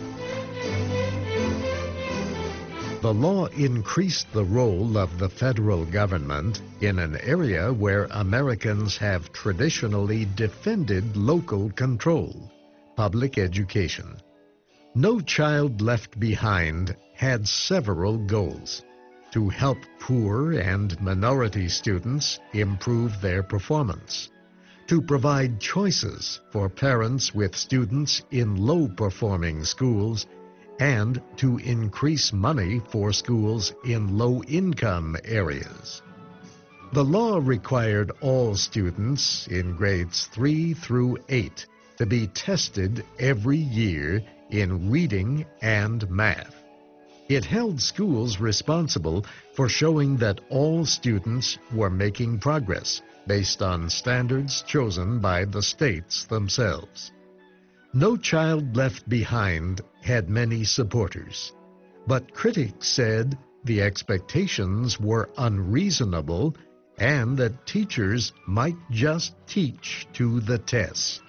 The law increased the role of the federal government in an area where Americans have traditionally defended local control, public education. No Child Left Behind had several goals: to help poor and minority students improve their performance, to provide choices for parents with students in low-performing schools, and to increase money for schools in low-income areas. The law required all students in grades three through eight to be tested every year in reading and math. It held schools responsible for showing that all students were making progress based on standards chosen by the states themselves. No Child Left Behind had many supporters, but critics said the expectations were unreasonable and that teachers might just teach to the test.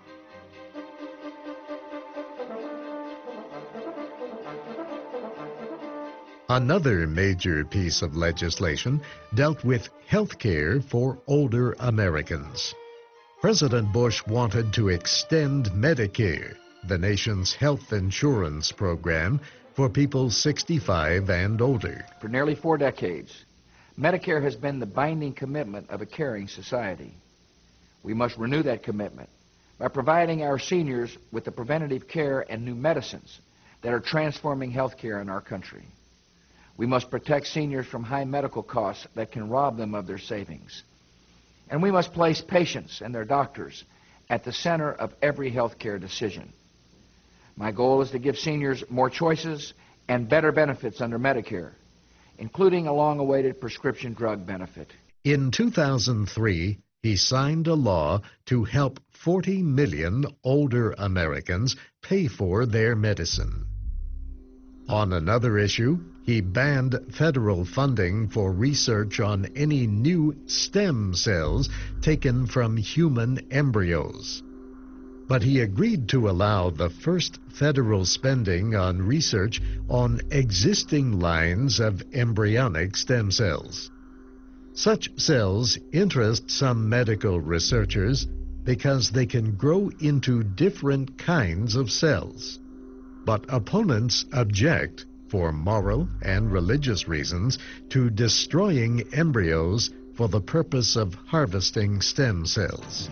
Another major piece of legislation dealt with health care for older Americans. President Bush wanted to extend Medicare, the nation's health insurance program, for people sixty-five and older. For nearly four decades, Medicare has been the binding commitment of a caring society. We must renew that commitment by providing our seniors with the preventative care and new medicines that are transforming health care in our country. We must protect seniors from high medical costs that can rob them of their savings. And we must place patients and their doctors at the center of every health care decision. My goal is to give seniors more choices and better benefits under Medicare, including a long-awaited prescription drug benefit. In two thousand three, he signed a law to help forty million older Americans pay for their medicine. On another issue, he banned federal funding for research on any new stem cells taken from human embryos. But he agreed to allow the first federal spending on research on existing lines of embryonic stem cells. Such cells interest some medical researchers because they can grow into different kinds of cells. But opponents object for moral and religious reasons, to destroying embryos for the purpose of harvesting stem cells.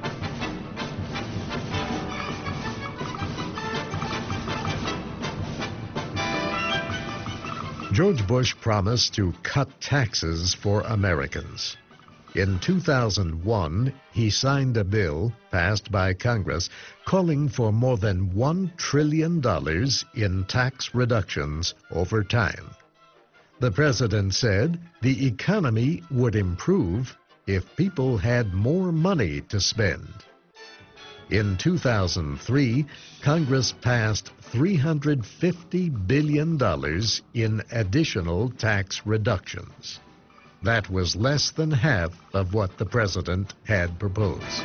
George Bush promised to cut taxes for Americans. In two thousand one, he signed a bill passed by Congress calling for more than one trillion dollars in tax reductions over time. The president said the economy would improve if people had more money to spend. In two thousand three, Congress passed three hundred fifty billion dollars in additional tax reductions. That was less than half of what the president had proposed.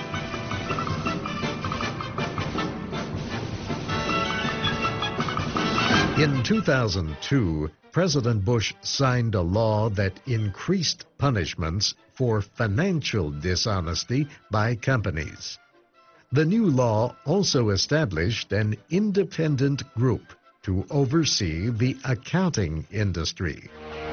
In two thousand two, President Bush signed a law that increased punishments for financial dishonesty by companies. The new law also established an independent group to oversee the accounting industry.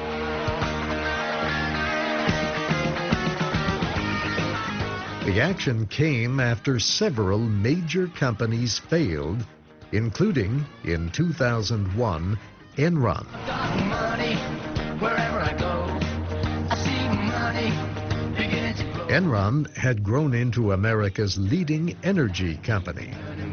The action came after several major companies failed, including, in two thousand one, Enron. Enron had grown into America's leading energy company.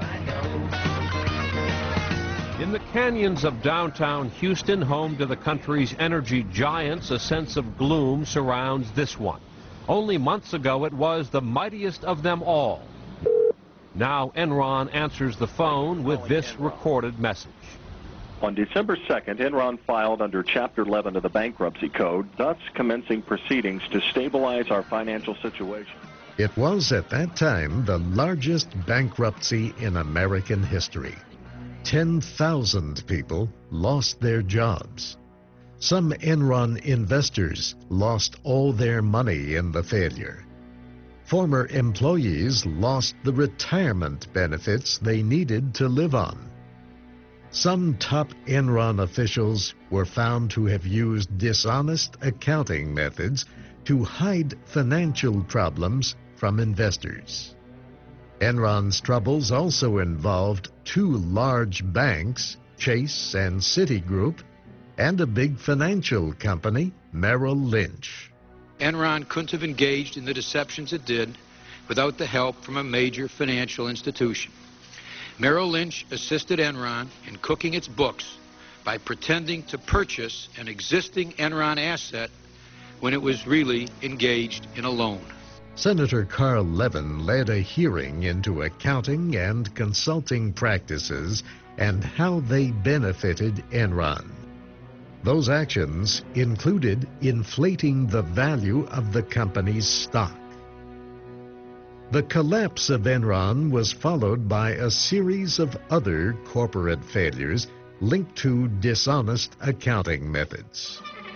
In the canyons of downtown Houston, home to the country's energy giants, a sense of gloom surrounds this one. Only months ago, it was the mightiest of them all. Now Enron answers the phone with this recorded message. On December second, Enron filed under Chapter eleven of the Bankruptcy Code, thus commencing proceedings to stabilize our financial situation. It was at that time the largest bankruptcy in American history. ten thousand people lost their jobs. Some Enron investors lost all their money in the failure. Former employees lost the retirement benefits they needed to live on. Some top Enron officials were found to have used dishonest accounting methods to hide financial problems from investors. Enron's troubles also involved two large banks, Chase and Citigroup, and a big financial company, Merrill Lynch. Enron couldn't have engaged in the deceptions it did without the help from a major financial institution. Merrill Lynch assisted Enron in cooking its books by pretending to purchase an existing Enron asset when it was really engaged in a loan. Senator Carl Levin led a hearing into accounting and consulting practices and how they benefited Enron. Those actions included inflating the value of the company's stock. The collapse of Enron was followed by a series of other corporate failures linked to dishonest accounting methods.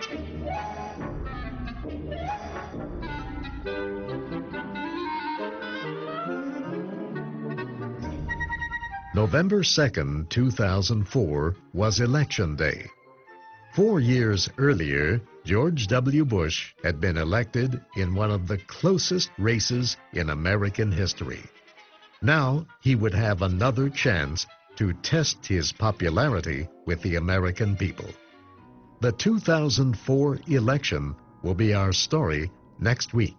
November second, two thousand four was Election Day. Four years earlier, George W. Bush had been elected in one of the closest races in American history. Now he would have another chance to test his popularity with the American people. The two thousand four election will be our story next week.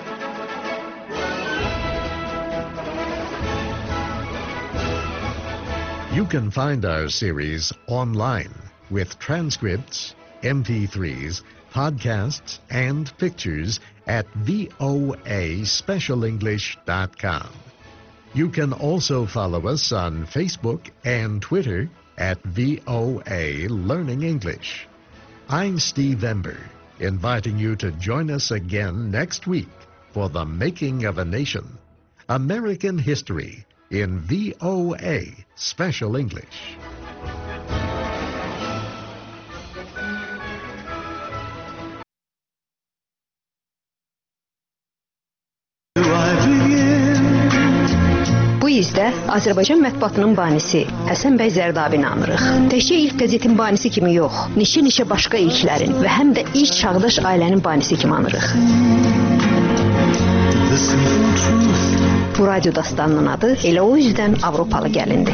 You can find our series online with transcripts, M P threes, podcasts, and pictures at V O A Special English dot com. You can also follow us on Facebook and Twitter at V O A Learning English. I'm Steve Ember, inviting you to join us again next week for The Making of a Nation, American History in V O A Special English. Biz də Azərbaycan mətbuatının banisi Həsən bəy Zərdabini anırıq. Təkcə ilk qəzetin banisi kimi yox, neçə-neçə başqa ilklərin və həm də ilk çağdaş ailənin banisi kimi anırıq. Bu radio dastanının adı elə o yüzden Avropalı gəlindi.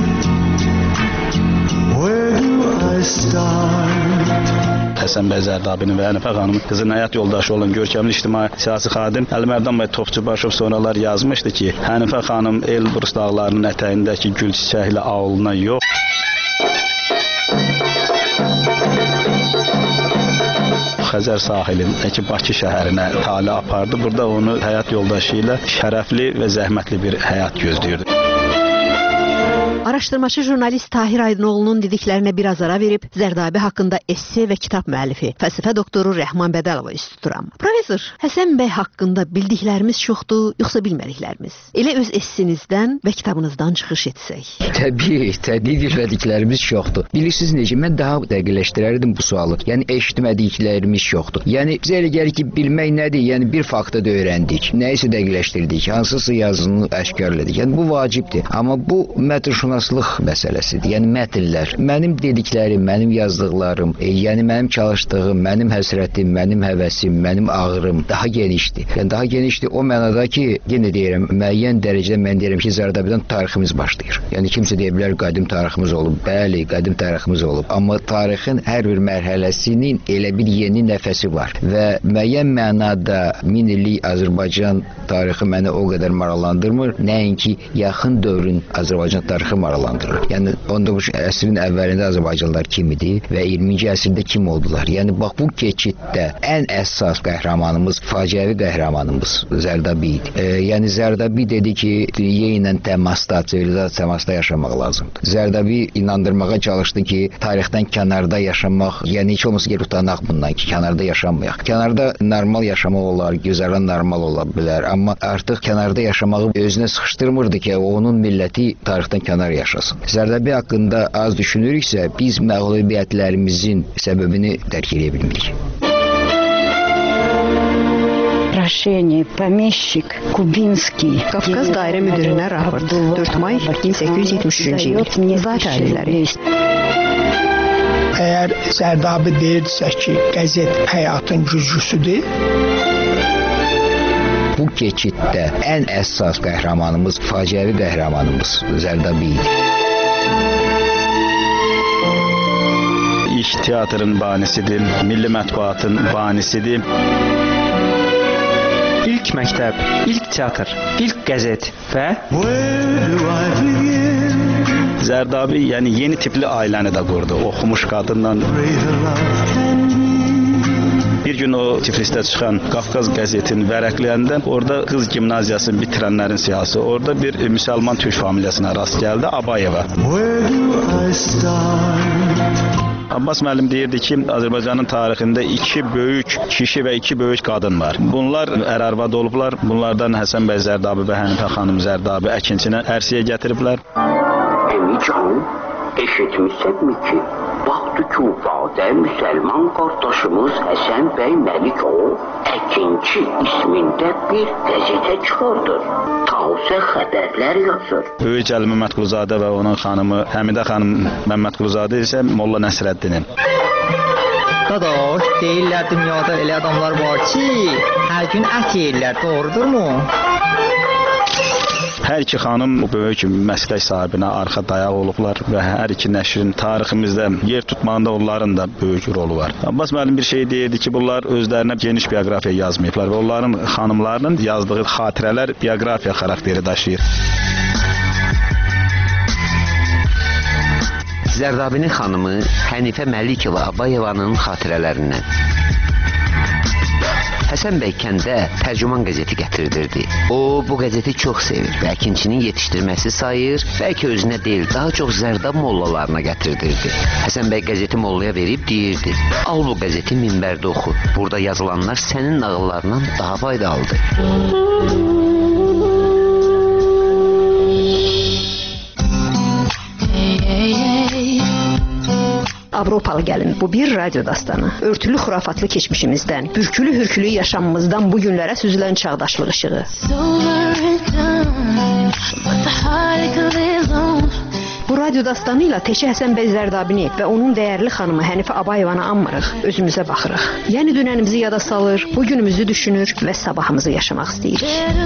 Həsən bəy Zərdabinin və Hənifə xanımın qızın həyat yoldaşı olan görkəmli ictimai siyasi xadim Əlimərdan bəy Topçubaşov sonralar yazmışdı ki, Hənifə xanım Elbrus dağlarının ətəyindəki gül çiçəkli ağlına yox, Xəzər sahilindəki Bakı şəhərinə tali apardı. Burada onu həyat yoldaşı ilə şərəfli və zəhmətli bir həyat gözləyirdi. Araşdırmacı jurnalist Tahir Aydınoğlu'nun dediklərinə biraz ara verib, Zərdabi haqqında esse və kitab müəllifi, fəlsəfə doktoru Rəhman Bədəlova üst tuturam. Professor, Həsən bəy haqqında bildiklərimiz çoxdur, yoxsa bilmədiklərimiz? Elə öz essinizdən və kitabınızdan çıxış etsək. Təbii, təbii bilmədiklərimiz çoxdur. Bilirsiniz necə, mən daha dəqiqləşdirərdim bu sualı. Yəni, eşitmədiklərimiz çoxdur. Yəni, bizə elə gəlir ki, bilmək nədir? Yəni, bir faktı da öyrəndik, nəyisə dəqiqləşdirdik, hansısa yazını əşkarladik. Yəni, bu vacibdir. Amma bu mətnşünaslıq məsələsidir. Yəni mətnlər, mənim dediklərim, mənim yazdıqlarım, e, yəni mənim çalışdığım, mənim həsrətim, mənim həvəsim, mənim ağrım daha genişdir. Yəni daha genişdir o mənada ki, yenə deyirəm, müəyyən dərəcədə mən deyirəm ki, Zərdabidən tariximiz başlayır. Yəni kimsə deyə bilər qədim tariximiz olub. Bəli, qədim tariximiz olub. Amma tarixin hər bir mərhələsinin elə bir yeni nəfəsi var və müəyyən mənada min illik Azərbaycan tarixi məni o qədər maraqlandırmır, nəinki yaxın dövrün Azərbaycan tarixi maraqlandırır. Yəni on doqquzuncu əsrin əvvəlində Azərbaycanlılar kim idi və iyirminci əsrdə kim oldular? Yəni bax bu keçiddə ən əsas qəhrəmanımız, faciəvi qəhrəmanımız Zərdabi idi. E, yəni Zərdabi dedi ki, dünya ilə təmasda, sivilizasiya təmasda yaşamaq lazımdır. Zərdabi inandırmağa çalışdı ki, tarixdən kənarda yaşamaq, yəni heç olmasa gəl utanaq bundan ki, kənarda yaşamayaq. Kənarda normal yaşamaq olar, gözələn normal ola bilər, amma artıq kənarda yaşamağı özünə sıxışdırmırdı ki, onun milləti tarixdən kənar yaşasın. Zərdabi haqqında az düşünürüksə, biz məğlubiyyətlərimizin səbəbini dərk edə bilmirik. Прошение, помещик, Кубинский. Qafqaz dairə müdirinə raport. dörd may min səkkiz yüz yetmiş üçüncü il. Zat ailələri. Əgər Zərdabi deyirsə ki, qəzet həyatın güzgüsüdür, bu keçiddə ən əsas qəhrəmanımız, faciəvi qəhrəmanımız Zərdabi idi. İlk teatrın banisidir, milli mətbuatın banisidir. İlk məktəb, ilk teatr, ilk qəzet və Zərdabi yəni yeni tipli ailəni də qurdu. Oxumuş qadınla. Bir gün o Tiflisdə çıxan Qafqaz qəzetini vərəqləyəndə orada qız gimnaziyasını bitirənlərin siyasi, orada bir müsəlman türk familiyasına rast gəldi, Abayeva. Abbas müəllim deyirdi ki, Azərbaycanın tarixində iki böyük kişi və iki böyük qadın var. Bunlar ər-arvad olublar. Bunlardan Həsən bəy Zərdabi və Hənifə xanım Zərdabi əkinçinə ərsiyə gətiriblər. Emican, eşitmişsənmi ki, baxdı Kufada müsəlman qardaşımız Həsən bəy Məlikov əkinçi ismində bir qəzetə çıxardır. Tavsiyə xəbərlər yazır. Böyük Cəlil Məmmədquluzadə və onun xanımı Həmidə xanım Məmmədquluzadə isə Molla Nəsrəddinin. Dadaş, deyirlər dünyada elə adamlar var ki, hər gün ət yeyirlər, doğrudurmu? Hər iki xanım böyük məslək sahibinə arxa dayaq olublar və hər iki nəşrin tariximizdə yer tutmağında onların da böyük rolu var. Abbas müəllim bir şey deyirdi ki, bunlar özlərinə geniş bioqrafiya yazmayıblar və onların xanımlarının yazdığı xatirələr bioqrafiya xarakteri daşıyır. Zərdabinin xanımı Hənifə Məlikova Abayevanın xatirələrindən. Həsən bəy kəndə tərcüman qəzeti gətirdirdi. O, bu qəzeti çox sevir və əkinçinin yetişdirməsi sayır, bəlkə özünə deyil, daha çox Zərdab mollalarına gətirdirdi. Həsən bəy qəzeti mollaya verib deyirdi, al bu qəzeti minbərdə oxu, burada yazılanlar sənin nağıllarından daha faydalıdır. Avropalı gəlin, bu bir radio dastanı. Örtülü xurafatlı keçmişimizdən, bürkülü hürkülü yaşamımızdan bu günlərə süzülən çağdaşlıq işığı. but the heart could live on. Bu radio dastanı ilə Teşə Həsən bəy Zərdabini və onun dəyərli xanımı Hənifə Abayevanı anmırıq, özümüzə baxırıq. Yəni dünənimizi yada salır, bugünümüzü düşünür və sabahımızı yaşamaq istəyirik.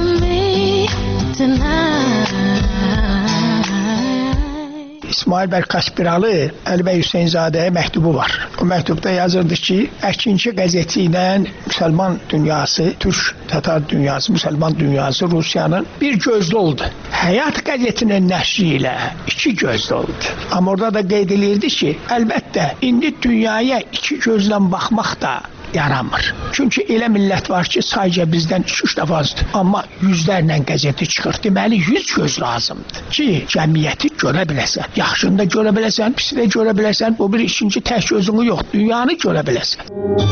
İsmail bəy Kaspiralı Əlibəy Hüseynzadəyə məktubu var. O məktubda yazırdı ki, Əkinçi qəzeti ilə Müsəlman dünyası, Türk Tatar dünyası, Müsəlman dünyası Rusiyanın bir gözlü oldu. Həyat qəzetinin nəşri ilə iki gözlü oldu. Amma orada da qeyd edirdi ki, əlbəttə indi dünyaya iki gözlə baxmaq da yaramır. Çünki elə millət var ki, sadəcə bizdən iki-üç dəfə azdır. Amma yüzlərlə qəzeti çıxır. Deməli, yüz göz lazımdır ki, cəmiyyəti görə biləsən. Yaxşını da görə biləsən, pisi də görə biləsən. Bu bir ikinci tək gözünü yox, dünyanı görə biləsən.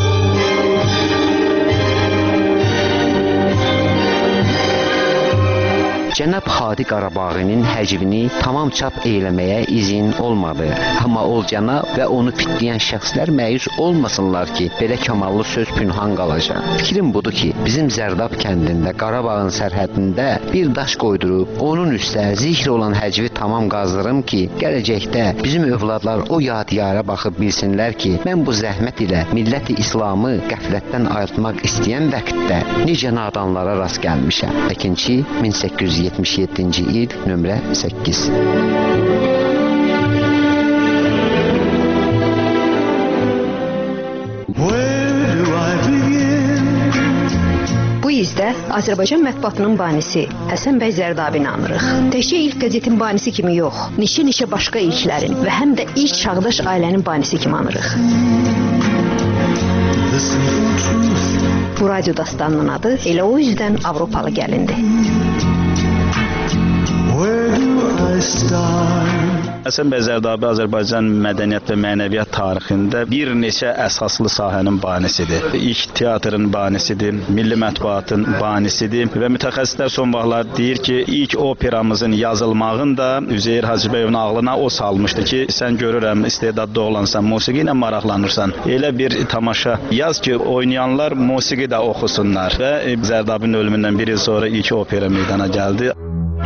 Cənab Hadi Qarabağinin həcvini tamam çap eyləməyə izin olmadı. Amma ol cənab və onu pitləyən şəxslər məyus olmasınlar ki, belə kamallı söz pünhan qalacaq. Fikrim budur ki, bizim Zərdab kəndində Qarabağın sərhədində bir daş qoydurub, onun üstə zikr olan həcvi tamam qazdırım ki, gələcəkdə bizim övladlar o yadiyara baxıb bilsinlər ki, mən bu zəhmət ilə milləti İslamı qəflətdən ayıltmaq istəyən vəqtdə necə nadanlara rast gəlmişəm. Əkinçi min səkkiz yüz yetmiş yeddinci il, nömrə səkkiz. Bu izdə Azərbaycan mətbuatının banisi Həsən bəy Zərdabini anırıq. Təkcə ilk qəzetin banisi kimi yox, neçə-neçə başqa ilklərin və həm də ilk çağdaş ailənin banisi kimi anırıq. Bu radio dastanının adı elə o üzdən Avropalı gəlindi. Həsən bəy Zərdabi Azərbaycan mədəniyyət və mənəviyyat tarixində bir neçə əsaslı sahənin banisidir. İlk teatrın banisidir, milli mətbuatın banisidir və mütəxəssislər son vaxtlar deyir ki, ilk operamızın yazılmağını da Üzeyir Hacıbəyovun ağlına o salmışdı ki, sən görürəm, istedadlı olansan, musiqi ilə maraqlanırsan. Elə bir tamaşa yaz ki, oynayanlar musiqi də oxusunlar və Zərdabinin ölümündən bir il sonra ilk opera meydana gəldi.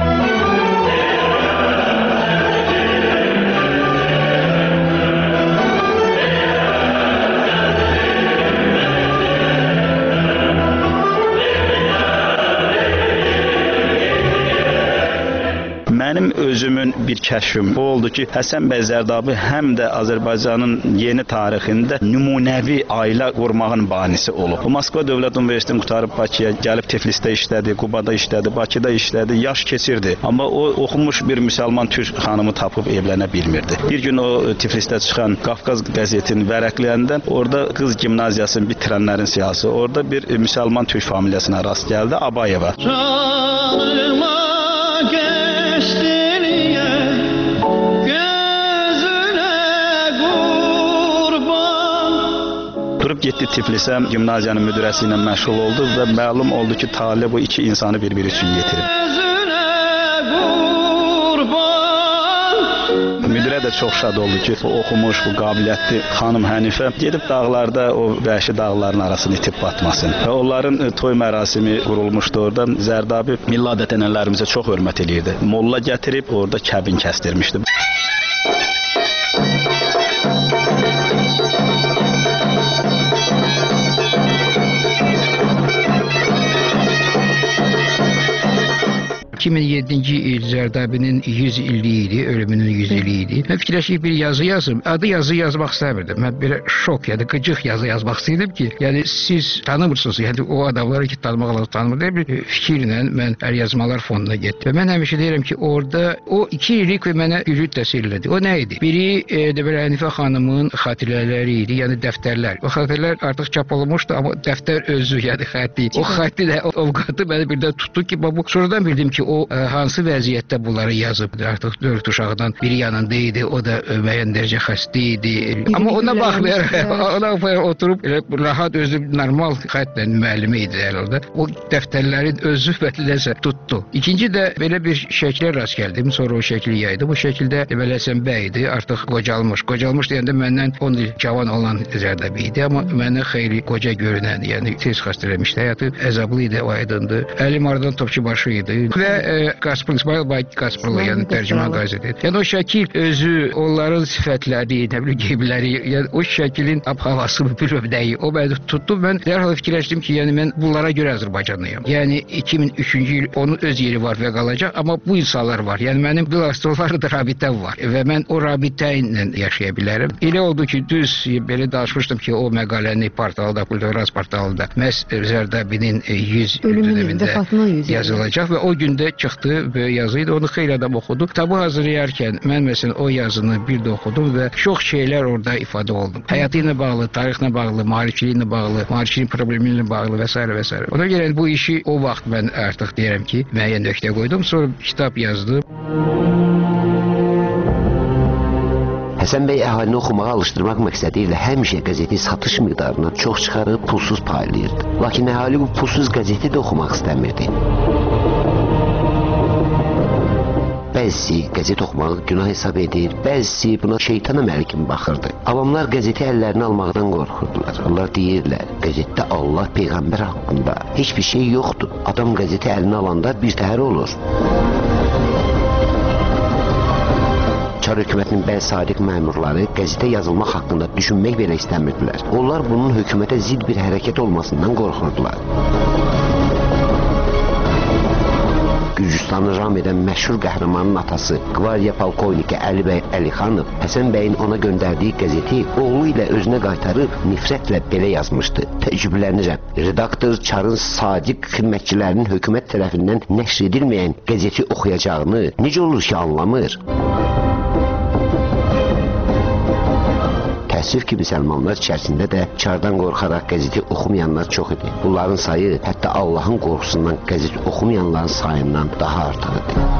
Mənim özümün bir kəşfim bu oldu ki, Həsən bəy Zərdabi həm də Azərbaycanın yeni tarixində nümunəvi ailə qurmağın banisi olub. O Moskva Dövlət Universitetini qutarıb Bakıya gəlib Tiflisdə işlədi, Qubada işlədi, Bakıda işlədi, yaş keçirdi. Amma o oxumuş bir müsəlman türk xanımı tapıb evlənə bilmirdi. Bir gün o Tiflisdə çıxan Qafqaz qəzetini vərəqləyəndə orada qız gimnaziyasını bitirənlərin siyasi, orada bir müsəlman türk familiyasına rast gəldi, Abayeva. Durub getdi Tiflisə, gimnaziyanın müdirəsi ilə məşğul oldu və məlum oldu ki, talih bu iki insanı bir-biri üçün yetirib. Müdirə də çox şad oldu ki, bu oxumuş, bu qabiliyyətli xanım Hənifə gedib dağlarda o vəhşi dağların arasını itib batmasın. Və onların toy mərasimi qurulmuşdu orada. Zərdabi milli adət-ənənələrimizə çox hörmət eləyirdi. Molla gətirib orada kəbin kəsdirmişdi. iki min yeddinci il Zərdabinin yüz illiyi idi, ölümünün yüz illiyi idi. Mən fikirləşib bir yazı yazım. Adı yazı yazmaq istəmirdim. Mən belə şok, yəni qıcıq yazı yazmaq istəyirdim ki, yəni siz tanımırsınız, yəni o adamları ki, tanımaq lazım tanımır deyə bir fikirlə mən əlyazmalar fonduna getdim. Və mən həmişə deyirəm ki, orada o iki illik mənə ürüd təsir elədi. O nə idi? Biri e, deməli Hənifə xanımın xatirələri idi, yəni dəftərlər. O xatirələr artıq çap olunmuşdu, amma dəftər özü, yəni xətti. O xətti də, o qatı məni birdən tutdu ki, bu sonradan bildim ki, o ə, hansı vəziyyətdə bunları yazıb. Artıq dörd uşaqdan biri yanında idi, o da müəyyən dərəcə xəstə idi. Amma ona baxmayaraq, ona oturub rahat özü normal xətlə müəllimi idi orada. O dəftərlərin özü bətiləsə tutdu. İkinci də belə bir şəklə rast gəldim. Sonra o şəkli yaydı. Bu şəkildə deməli Həsən bəy idi, artıq qocalmış. Qocalmış deyəndə məndən on il cavan olan Zərdabi idi, amma mənə xeyli qoca görünən, yəni tez xəstələnmişdi. Həyatı əzablı idi, o aydındır. Əlim aradan topçu başı idi və e, Qaspar İsmail Qasparlı, yəni tərcüman qəzeti. Yəni o şəkil özü, onların sifətləri, nə bilim geyimləri, yəni o şəklin ab-havasını bilmədəyi, o məni tutdu. Mən dərhal fikirləşdim ki, yəni mən bunlara görə Azərbaycanlıyam. Yəni iki min üçüncü il onun öz yeri var və qalacaq, amma bu insanlar var. Yəni mənim bilastrolarla da rabitəm var və mən o rabitə ilə yaşaya bilərəm. Elə oldu ki, düz belə danışmışdım ki, o məqaləni portalda, Kulturaz portalında məhz Zərdabinin yüz dönəmində yazılacaq və o gündə çıxdı böyük yazı idi. Onu xeyli adam oxudu. Kitabı hazırlayarkən mən məsələn o yazını bir də oxudum və çox şeylər orada ifadə oldu. Həyatı ilə bağlı, tarixlə bağlı, maarifçiliyi ilə bağlı, maarifçiliyin problemi ilə bağlı və s. və s. Ona görə bu işi o vaxt mən artıq deyirəm ki, müəyyən nöqtə qoydum. Sonra kitab yazdım. Həsən bəy əhalini oxumağa alışdırmaq məqsədi ilə həmişə qəzeti satış miqdarına çox çıxarıb pulsuz paylayırdı. Lakin əhali bu pulsuz qəzeti də oxumaq istəmirdi. Bəzisi qəzet oxumağı günah hesab edir, bəzisi buna şeytan əməli kimi baxırdı. Avamlar qəzeti əllərini almaqdan qorxurdular. Onlar deyirlər, qəzetdə Allah, Peyğəmbər haqqında heç bir şey yoxdur. Adam qəzeti əlinə alanda bir təhər olur. Çar hökumətinin bəzi sadiq məmurları qəzetə yazılmaq haqqında düşünmək belə istəmirdilər. Onlar bunun hökumətə zid bir hərəkət olmasından qorxurdular. Gürcüstanı ram edən məşhur qəhrəmanın atası Qvardiya polkovniki Əli bəy Əlixanov Həsən bəyin ona göndərdiyi qəzeti oğlu ilə özünə qaytarıb nifrətlə belə yazmışdı. Təəccüblənirəm. Redaktor Çarın sadiq xidmətçilərinin hökumət tərəfindən nəşr edilməyən qəzeti oxuyacağını necə olur ki, anlamır? Təəssüf ki, müsəlmanlar içərisində də Çardan qorxaraq qəzeti oxumayanlar çox idi. Bunların sayı hətta Allahın qorxusundan qəzet oxumayanların sayından daha artıq idi.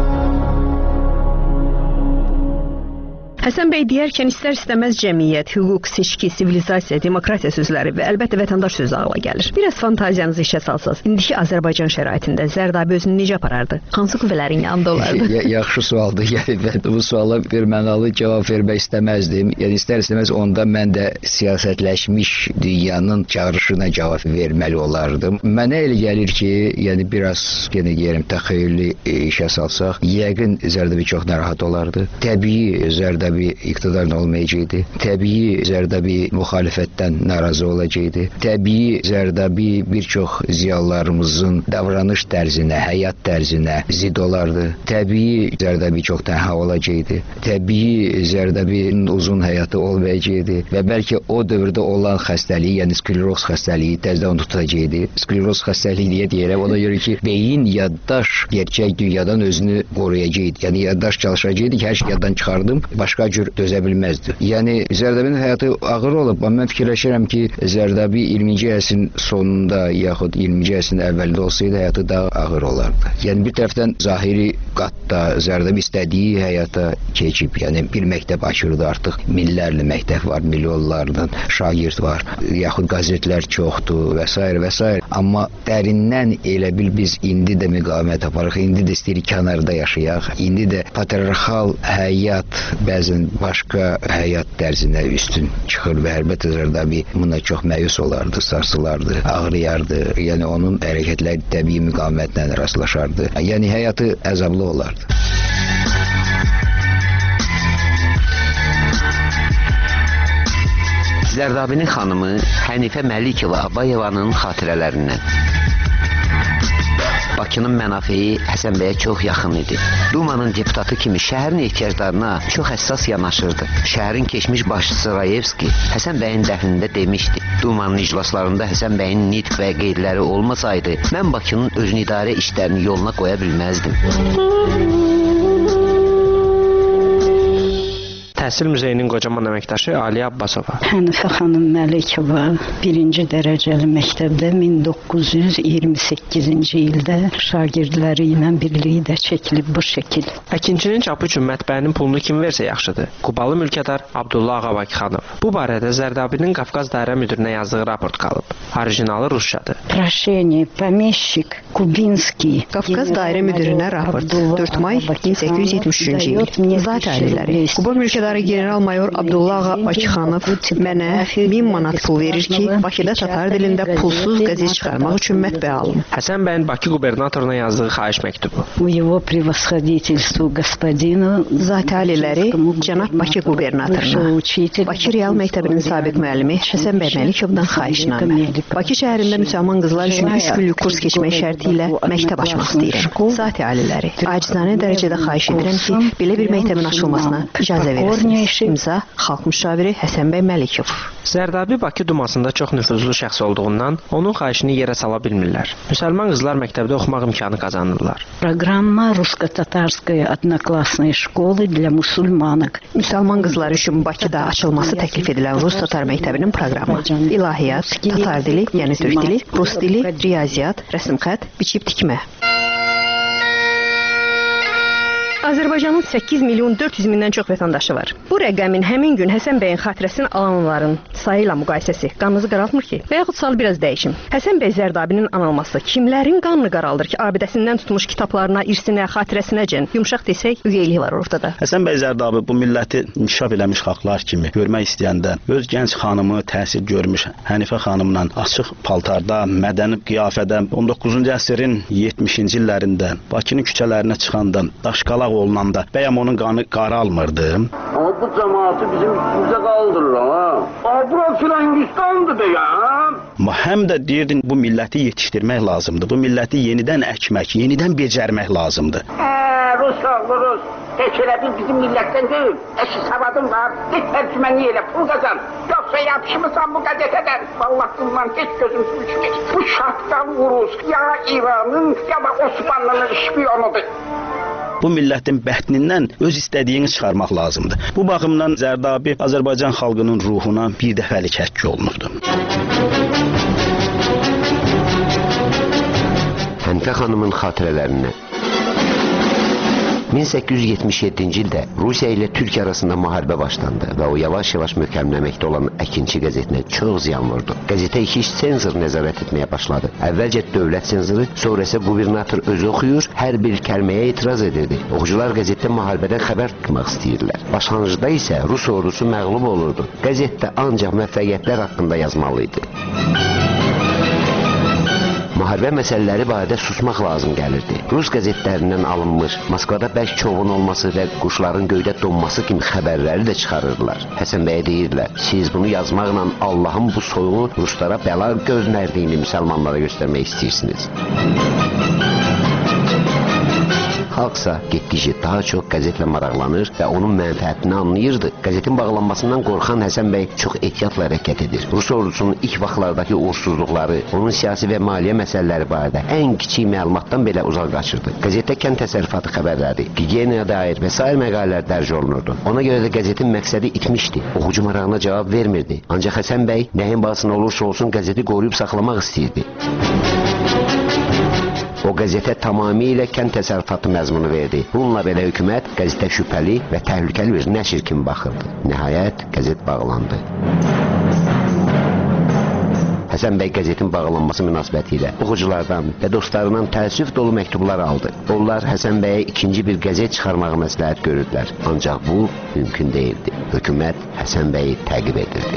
Həsən bəy deyərkən istər-istəməz cəmiyyət, hüquq, seçki, sivilizasiya, demokratiya sözləri və əlbəttə vətəndaş sözü ağla gəlir. Biraz fantaziyanızı işə salsaz, indiki Azərbaycan şəraitində Zərdabi özünü necə aparardı? Hansı qüvvələrin yanında olardı? Ya, yaxşı sualdır. Yəni, mən bu suala bir mənalı cavab vermək istəməzdim. Yəni, istər-istəməz onda mən də siyasətləşmiş dünyanın çağrışına cavab verməli olardım. Mənə elə gəlir ki, yəni biraz, yenə deyirəm, təxəyyülü işə salsaq, yəqin Zərdabi çox narahat olardı. Təbii Zərdabi iqtidarın olmayacaqdı. Təbii Zərdabi müxalifətdən narazı olacaqdı. Təbii Zərdabi bir çox ziyalılarımızın davranış tərzinə, həyat tərzinə zid olardı. Təbii Zərdabi çox tənha olacaqdı. Təbii Zərdabinin uzun həyatı olmayacaqdı və bəlkə o dövrdə olan xəstəliyi, yəni skleroz xəstəliyi təzədən tutacaqdı. Skleroz xəstəliyi deyə deyirəm, ona görə ki, beyin yaddaş gerçək dünyadan özünü qoruyacaqdı. Yəni yaddaş çalışacaqdı ki, hər şey yaddan çıxardım, başqa cür dözə bilməzdi. Yəni Zərdabinin həyatı ağır olub, amma mən fikirləşirəm ki, Zərdabi iyirminci əsrin sonunda yaxud iyirminci əsrin əvvəlində olsaydı həyatı daha ağır olardı. Yəni bir tərəfdən zahiri qatda Zərdabi istədiyi həyata keçib, yəni bir məktəb açırdı, artıq minlərlə məktəb var, milyonlardan şagird var, yaxud qəzetlər çoxdur və s. və s. Amma dərindən elə bil biz indi də müqavimət aparıq, indi də istəyirik kənarda yaşayaq, indi də patriarxal həyat bəzən başqa həyat tərzinə üstün çıxır və əlbəttə Zərdabi buna çox məyus olardı, sarsılardı, ağrıyardı. Yəni onun hərəkətləri təbii müqavimətlə rastlaşardı. Yəni həyatı əzablı olardı. Zərdabinin xanımı Hənifə Məlikova Abayevanın xatirələrindən. Bakının mənafeyi Həsən bəyə çox yaxın idi. Dumanın deputatı kimi şəhərin ehtiyaclarına çox həssas yanaşırdı. Şəhərin keçmiş başçısı Rayevski Həsən bəyin dəfnində demişdi. Dumanın iclaslarında Həsən bəyin nitq və qeydləri olmasaydı, mən Bakının özünü idarə işlərini yoluna qoya bilməzdim. Təhsil Muzeyinin qocaman əməkdaşı Aliyə Abbasova. Hənifə xanım Məlikova birinci dərəcəli məktəbdə min doqquz yüz iyirmi səkkizinci ildə şagirdləri ilə birlikdə çəkilib bu şəkil. Əkinçinin çapı üçün mətbəənin pulunu kim versə yaxşıdır? Qubalı mülkədar Abdullah Ağabakıxanov. Bu barədə Zərdabinin Qafqaz Dairə Müdirinə yazdığı raport qalıb. Orijinalı rusçadır. Proşeni, pomещик, Kubinski. Qafqaz Dairə Müdirinə raport. dörd may min səkkiz yüz yetmiş üçüncü il. Zat ailələri. Quba mülkədarı general-mayor Abdullah Ağa Bakıxanov mənə min manat pul verir ki, Bakıda tatar dilində pulsuz qəzet çıxarmaq üçün mətbə alım. Həsən bəyin Bakı qubernatoruna yazdığı xahiş məktubu. У его превосходительству господину Zati aliləri cənab Bakı qubernatoruna, Bakı Real Məktəbinin sabiq müəllimi Həsən bəy Məlikovdan xahişnamə. Bakı şəhərində müsəlman qızlar üçün üç günlük kurs keçmək şərti ilə məktəb açmaq istəyirəm. Zati aliləri, acizanə dərəcədə xahiş edirəm ki, belə bir məktəbin açılmasına icazə verirsiniz. İmza Xalq müşaviri Həsən bəy Məlikov. Zərdabi Bakı Dumasında çox nüfuzlu şəxs olduğundan onun xahişini yerə sala bilmirlər. Müsəlman qızlar məktəbdə oxumaq imkanı qazanırlar. Программа русско-татарской одноклассной школы для мусульманок. Müsəlman qızlar üçün Bakıda açılması təklif edilən Rus-Tatar məktəbinin proqramı. İlahiyyat, Tatar dili, yəni türk dili, Rus dili, riyaziyyat, rəsm xətt, biçib tikmə. Azərbaycanın səkkiz milyon dörd yüz mindən çox vətəndaşı var. Bu rəqəmin həmin gün Həsən bəyin xatirəsini alanların sayı ilə müqayisəsi qanınızı qaraltmır ki? Və yaxud sual biraz dəyişim. Həsən bəy Zərdabinin anılması kimlərin qanını qaraldır ki, abidəsindən tutmuş kitablarına, irsinə, xatirəsinəcən yumşaq desək, ügeyliyi var ortada. Həsən bəy Zərdabi bu milləti inkişaf eləmiş xalqlar kimi görmək istəyəndə öz gənc xanımı təhsil görmüş Hənifə xanımla açıq paltarda, mədəni qiyafədə on doqquzuncu əsrin yetmişinci illərində Bakının küçələrinə çıxanda, daşqalaq olunanda bəyəm onun qanı qaralmırdı. Ama bu cemaati bizim üstümüze kaldırırlar ha. Aa, burası Frangistan'dı be ya. Amma həm də deyirdin bu milləti yetişdirmək lazımdır. Bu milləti yenidən əkmək, yenidən becərmək lazımdır. Eee Rus oğlu Rus. Teşekkür bizim milletten değil. Eşi savadım var. Git tercümeniyle pul kazan. Yoksa yapışmışsan bu gazeteden. Vallahi bundan hiç gözüm suçmuyor. Bu şarttan Rus ya İran'ın ya da Osmanlı'nın işpiyonudur. Bu millətin bətnindən öz istədiyini çıxarmaq lazımdır. Bu baxımdan Zərdabi Azərbaycan xalqının ruhuna bir dəfəlik həkk olunurdu. Hənifə xanımın xatirələrinə min səkkiz yüz yetmiş yeddinci ildə Rusiya ilə Türkiyə arasında müharibə başlandı və o yavaş-yavaş möhkəmləməkdə olan Əkinçi qəzetinə çox ziyan vurdu. Qəzetə iki iş senzor nəzarət etməyə başladı. Əvvəlcə dövlət senzoru, sonra isə qubernator özü oxuyur, hər bir kəlməyə etiraz edirdi. Oxucular qəzetdə müharibədən xəbər tutmaq istəyirlər. Başlanğıcda isə Rus ordusu məğlub olurdu. Qəzetdə ancaq müvəffəqiyyətlər haqqında yazmalı idi. Müharibə məsələləri barədə susmaq lazım gəlirdi. Rus qəzetlərindən alınmış, Moskvada bərk çovun olması və quşların göydə donması kimi xəbərləri də çıxarırlar. Həsən bəyə deyirlər, siz bunu yazmaqla Allahın bu soyuğu Ruslara bəla göndərdiyini müsəlmanlara göstərmək istəyirsiniz. Xalqsa getdikcə daha çox qəzetlə maraqlanır və onun mənfəətini anlayırdı. Qəzetin bağlanmasından qorxan Həsən bəy çox ehtiyatla hərəkət edir. Rus ordusunun ilk vaxtlardakı uğursuzluqları, onun siyasi və maliyyə məsələləri barədə ən kiçik məlumatdan belə uzaq qaçırdı. Qəzetdə kənd təsərrüfatı xəbərləri, gigiyenaya dair və sair məqalələr dərc olunurdu. Ona görə də qəzetin məqsədi itmişdi. Oxucu marağına cavab vermirdi. Ancaq Həsən bəy nəyin bahasına olursa olsun qəzeti qoruyub saxlamaq istəyirdi. O qəzetə tamamilə kənd təsərrüfatı məzmunu verdi. Bununla belə hökumət qəzetə şübhəli və təhlükəli bir nəşr kimi baxırdı. Nəhayət qəzet bağlandı. Həsən bəy qəzetin bağlanması münasibəti ilə oxuculardan və dostlarından təəssüf dolu məktublar aldı. Onlar Həsən bəyə ikinci bir qəzet çıxarmağı məsləhət görürdülər. Ancaq bu mümkün deyildi. Hökumət Həsən bəyi təqib edirdi.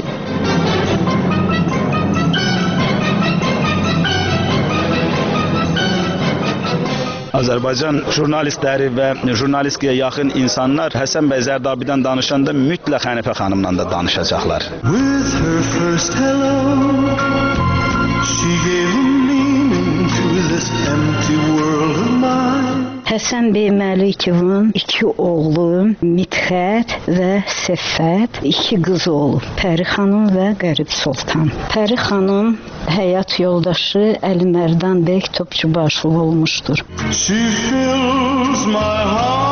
Azərbaycan jurnalistləri və jurnalistikaya yaxın insanlar Həsən bəy Zərdabidən danışanda mütləq Hənifə xanımla da danışacaqlar. With her first hello, she gave a meaning to this empty world of mine. Həsən bəy Məlikovun iki oğlu Midxət və Səffət, iki qızı olub. Pəri xanım və Qərib Sultan. Pəri xanım həyat yoldaşı Əli Mərdan bəy Topçubaşov olmuşdur. She fills my heart.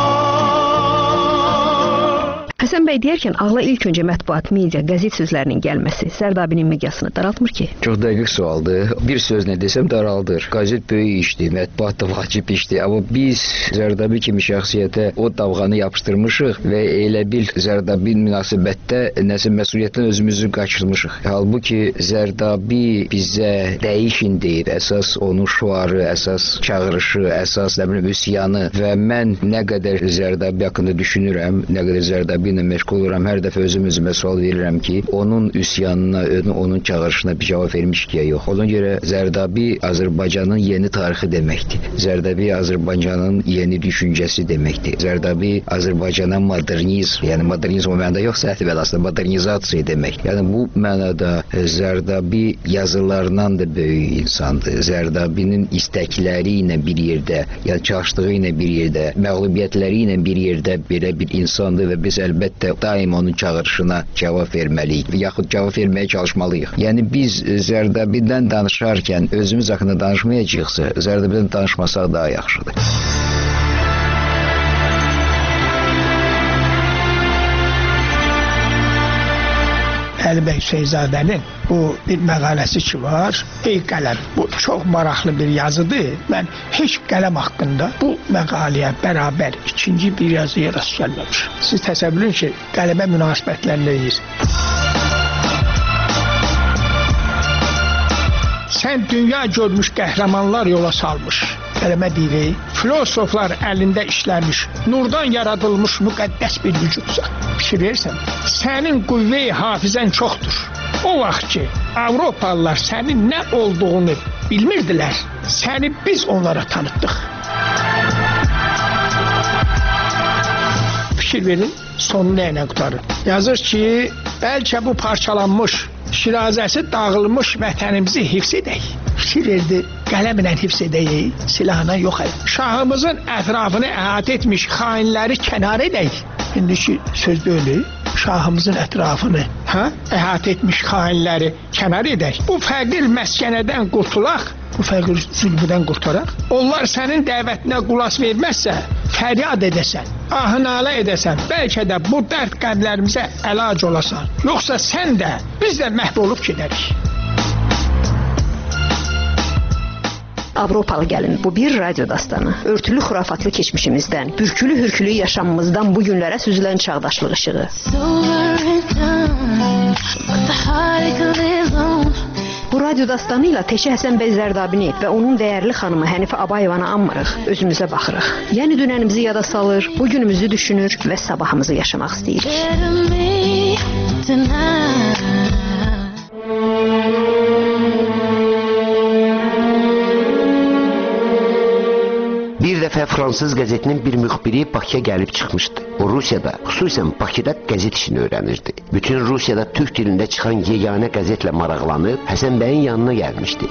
Həsən bəy deyərkən ağla ilk öncə mətbuat, media, qəzet sözlərinin gəlməsi Zərdabinin miqyasını daraltmır ki? Çox dəqiq sualdır. Bir sözlə desəm daraldır. Qəzet böyük işdir, mətbuat da vacib işdir. Amma biz Zərdabi kimi şəxsiyyətə o davğanı yapışdırmışıq və elə bil Zərdabi münasibətdə nəsə məsuliyyətdən özümüzü qaçırmışıq. Halbuki Zərdabi bizə dəyişin deyir. Əsas onun şuarı, əsas çağırışı, əsas nə bilim üsyanı və mən nə qədər Zərdabi haqqında düşünürəm, nə qədər Zərdabi ilə ilə məşğul oluram. Hər dəfə özüm özümə sual verirəm ki, onun üsyanına, onun çağırışına bir cavab vermişik ya yox. Ona görə Zərdabi Azərbaycanın yeni tarixi deməkdir. Zərdabi Azərbaycanın yeni düşüncəsi deməkdir. Zərdabi Azərbaycana modernizm, yəni modernizm o mənada yox, səhv aslında modernizasiya demək. Yəni bu mənada Zərdabi yazılarından da böyük insandır. Zərdabinin istəkləri ilə bir yerdə, yəni çalışdığı ilə bir yerdə, məğlubiyyətləri ilə bir yerdə belə bir insandır və biz əlbəttə daim onun çağırışına cavab verməliyik və yaxud cavab verməyə çalışmalıyıq. Yəni biz Zərdabidən danışarkən özümüz haqqında danışmayacaqsa, Zərdabidən danışmasaq daha yaxşıdır. Əli bəy Hüseynzadənin bu bir məqaləsi ki var. Ey qələm, bu çox maraqlı bir yazıdır. Mən heç qələm haqqında bu məqaləyə bərabər ikinci bir yazıya rast gəlməmişim. Siz təsəvvür edin ki, qələmə münasibətləriniz. Sən dünya görmüş qəhrəmanlar yola salmış. Qələmə deyirik, filosoflar əlində işləmiş, nurdan yaradılmış müqəddəs bir vücudsa. Fikir versən, sənin qüvvə-i hafizən çoxdur. O vaxt ki, Avropalılar sənin nə olduğunu bilmirdilər, səni biz onlara tanıtdıq. Fikir verin, sonu nə ilə qutarır? Yazır ki, bəlkə bu parçalanmış, şirazəsi dağılmış vətənimizi hifz edək. Fikir verdi, qələmlə hifz edəyik, silahına yox edək. Şahımızın ətrafını əhatə etmiş xainləri kənar edək. İndiki söz deyil, şahımızın ətrafını hə, əhatə etmiş xainləri kənar edək. Bu fəqir məskənədən qurtulaq, bu fəqir zülmüdən qurtaraq. Onlar sənin dəvətinə qulaq verməzsə, fəryad edəsən, ahınalə edəsən, bəlkə də bu dərd qəmlərimizə əlac olasan. Yoxsa sən də, biz də məhv olub gedərik. Avropalı gəlin, bu bir radyo dastanı. Örtülü xurafatlı keçmişimizdən, bürkülü hürkülü yaşamımızdan bu günlərə süzülən çağdaşlıq işığı. Bu radyo dastanı ilə Teşə Həsən bəy Zərdabini və onun dəyərli xanımı Hənifə Abayevanı anmırıq, özümüzə baxırıq. Yəni dünənimizi yada salır, bugünümüzü düşünür və sabahımızı yaşamaq istəyirik. Bir dəfə fransız qəzetinin bir müxbiri Bakıya gəlib çıxmışdı. O Rusiyada, xüsusən Bakıda qəzet işini öyrənirdi. Bütün Rusiyada türk dilində çıxan yeganə qəzetlə maraqlanıb Həsən bəyin yanına gəlmişdi.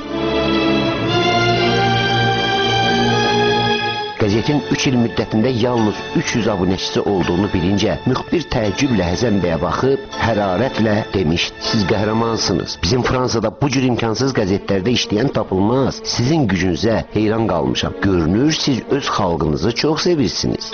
Qəzetin üç il müddətində yalnız üç yüz abunəçisi olduğunu bilincə, müxbir təəccüblə Həsən bəyə baxıb, hərarətlə demişdi, siz qəhrəmansınız. Bizim Fransada bu cür imkansız qəzetlərdə işləyən tapılmaz. Sizin gücünüzə heyran qalmışam. Görünür, siz öz xalqınızı çox sevirsiniz.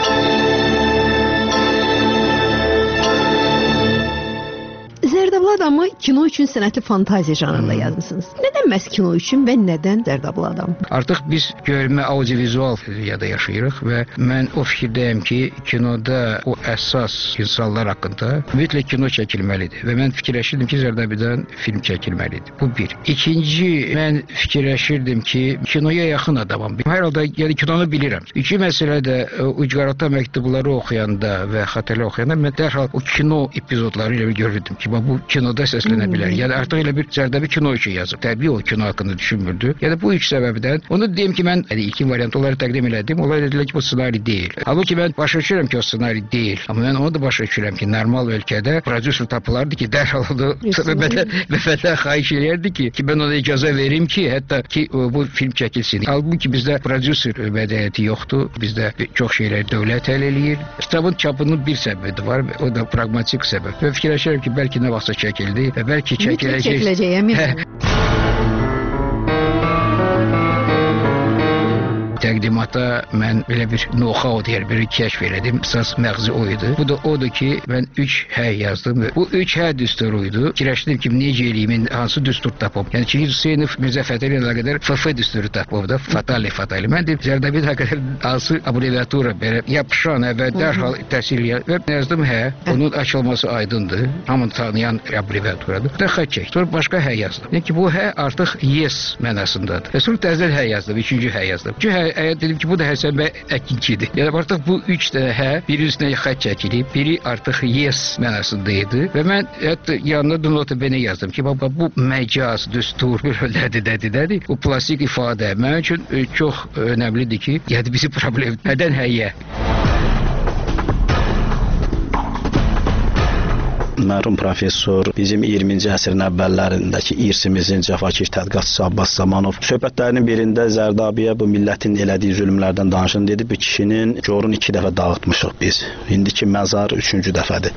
Zərdablı adamı kino üçün sənətli fantaziya janrında yazmısınız. Nədən məhz kino üçün və nədən Zərdablı adam? Artıq biz görmə audiovizual dünyada yaşayırıq və mən o fikirdəyəm ki, kinoda o əsas insanlar haqqında mütləq kino çəkilməlidir və mən fikirləşirdim ki, Zərdabidən film çəkilməlidir. Bu bir. İkinci, mən fikirləşirdim ki, kinoya yaxın adamam. Hər halda yəni kinonu bilirəm. İki məsələ də ucqarata məktubları oxuyanda və xatirə oxuyanda mən dərhal o kino epizodları ilə görürdüm ki, bu kinoda səslənə bilər. Yəni artıq elə bir Zərdabi kino üçün yazıb. Təbii o kino haqqında düşünmürdü. Yəni bu üç səbəbdən onu deyim ki, mən yəni, iki variant onları təqdim elədim. Onlar dedilər ki, bu ssenari deyil. Halbuki mən başa düşürəm ki, o ssenari deyil. Amma mən onu da başa düşürəm ki, normal ölkədə prodüser tapılardı ki, dərhal onu məndən xahiş eləyərdi ki, ki, mən ona icazə verim ki, hətta ki, bu film çəkilsin. Halbuki bizdə prodüser mədəniyyəti yoxdur. Bizdə çox şeylər dövlət həll eləyir. Kitabın çapının bir səbəbi var, o da pragmatik səbəb. Və fikirləşirəm ki, bəlkə nə vaxtsa çəkildi və bəlkə çəkiləcək. Çəkiləcək, əmin. Təqdimata mən belə bir know-how deyər, bir kəşf elədim. Əsas məğzi o idi. Bu da odur ki, mən üç hə yazdım və bu üç hə düsturu idi. Fikirləşdim ki, necə eləyim, hansı düstur tapım. Yəni ki, Hüseynov Mirzə Fətəli ilə qədər F F düsturu tapıb da, fatali fatali. Mən deyim, Zərdabi ilə qədər hansı abreviatura belə yapışan və dərhal təhsil və yazdım hə. Onun açılması aydındır. Hamını tanıyan abreviaturadır. Da xə çək. Sonra başqa hə yazdım. Yəni ki, bu hə artıq yes mənasındadır. Və sonra təzədən hə yazdım, üçüncü hə yazdım. Ki, hə dedim ki, bu da Həsən bəy əkinçidir. Yəni artıq bu üç dənə hə, biri üstünə xətt çəkilib, biri artıq yes mənasında idi və mən hətta yanına da nota bene yazdım ki, baba bu məcaz, düstur, nədir, nədir, nədir. Bu plastik ifadə mənim üçün çox önəmlidir ki, yəni bizi problem nədən həyə. Mərhum professor bizim iyirminci əsrin əvvəllərindəki irsimizin cəfakir tədqiqatçısı Abbas Zamanov söhbətlərinin birində Zərdabiyə bu millətin elədiyi zülmlərdən danışın dedi. Bu kişinin corunu iki dəfə dağıtmışıq biz. İndiki məzar üçüncü dəfədir.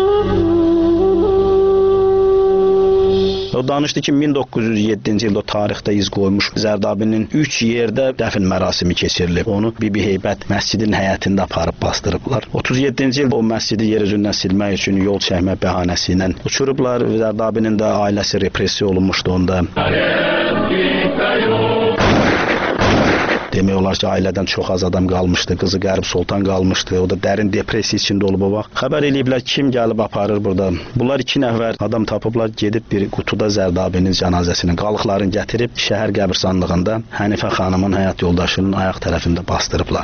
O danışdı ki, min doqquz yüz yeddinci ildə o tarixdə iz qoymuş Zərdabinin üç yerdə dəfn mərasimi keçirilib. Onu Bibi Heybət məscidin həyətində aparıb bastırıblar. otuz yeddinci ildə o məscidi yer üzündən silmək üçün yol çəkmə bəhanəsi ilə uçurublar. Zərdabinin də ailəsi repressiya olunmuşdu onda. Demək olar ki, ailədən çox az adam qalmışdı. Qızı Qərib Sultan qalmışdı. O da dərin depressiya içində olub o vaxt. Xəbər eləyiblər kim gəlib aparır burada. Bunlar iki nəfər adam tapıblar, gedib bir qutuda Zərdabinin cənazəsinin qalıqlarını gətirib şəhər qəbirstanlığında Hənifə xanımın həyat yoldaşının ayaq tərəfində bastırıblar.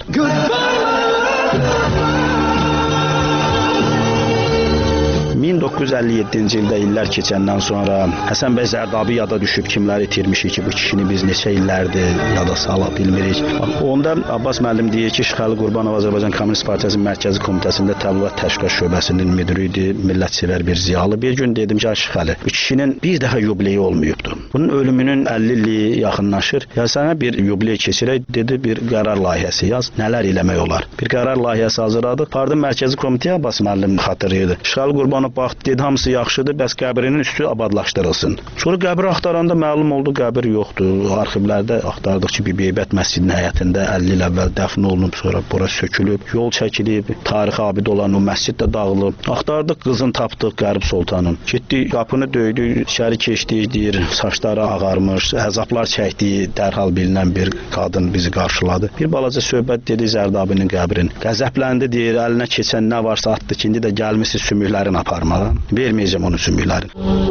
min doqquz yüz əlli yeddinci ildə illər keçəndən sonra Həsən bəy Zərdabi yada düşüb, kimləri itirmişik ki, bu kişini biz neçə illərdir yada sala bilmirik. Onda Abbas müəllim deyir ki, Şıxəli Qurbanov Azərbaycan Kommunist Partiyasının Mərkəzi Komitəsində Təbliğat Təşkilat şöbəsinin müdiri idi, millətçevər bir ziyalı. Bir gün dedim ki, Şıxəli, bu kişinin bir dəfə yubileyi olmayıbdı. Bunun ölümünün əlli illiyi yaxınlaşır. Ya sənə bir yubiley keçirək, dedi, bir qərar layihəsi yaz, nələr eləmək olar. Bir qərar layihəsi hazırladıq. Pardon, Mərkəzi Komitəyə Abbas müəllim xatırlayırdı. Şıxəli Qurbanov baxdı, dedi, hamısı yaxşıdır, bəs qəbrinin üstü abadlaşdırılsın. Sonra qəbri axtaranda məlum oldu, qəbir yoxdur. Arxivlərdə axtardıq ki, Bibi Heybət məscidinin həyətində əlli il əvvəl dəfn olunub, sonra bura sökülüb, yol çəkilib, tarixi abid olan o məscid də dağılıb. Axtardıq, qızını tapdıq Qərib Sultanın. Getdi, qapını döydü, içəri keçdi, deyir, saçları ağarmış, əzablar çəkdiyi dərhal bilinən bir qadın bizi qarşıladı. Bir balaca söhbət dedi Zərdabinin qəbrin. Qəzəbləndi, deyir, əlinə keçən nə varsa atdı ki, indi də gəlmişsiz sümüklərini aparmağa. Verməyəcəm onun sümüklərini.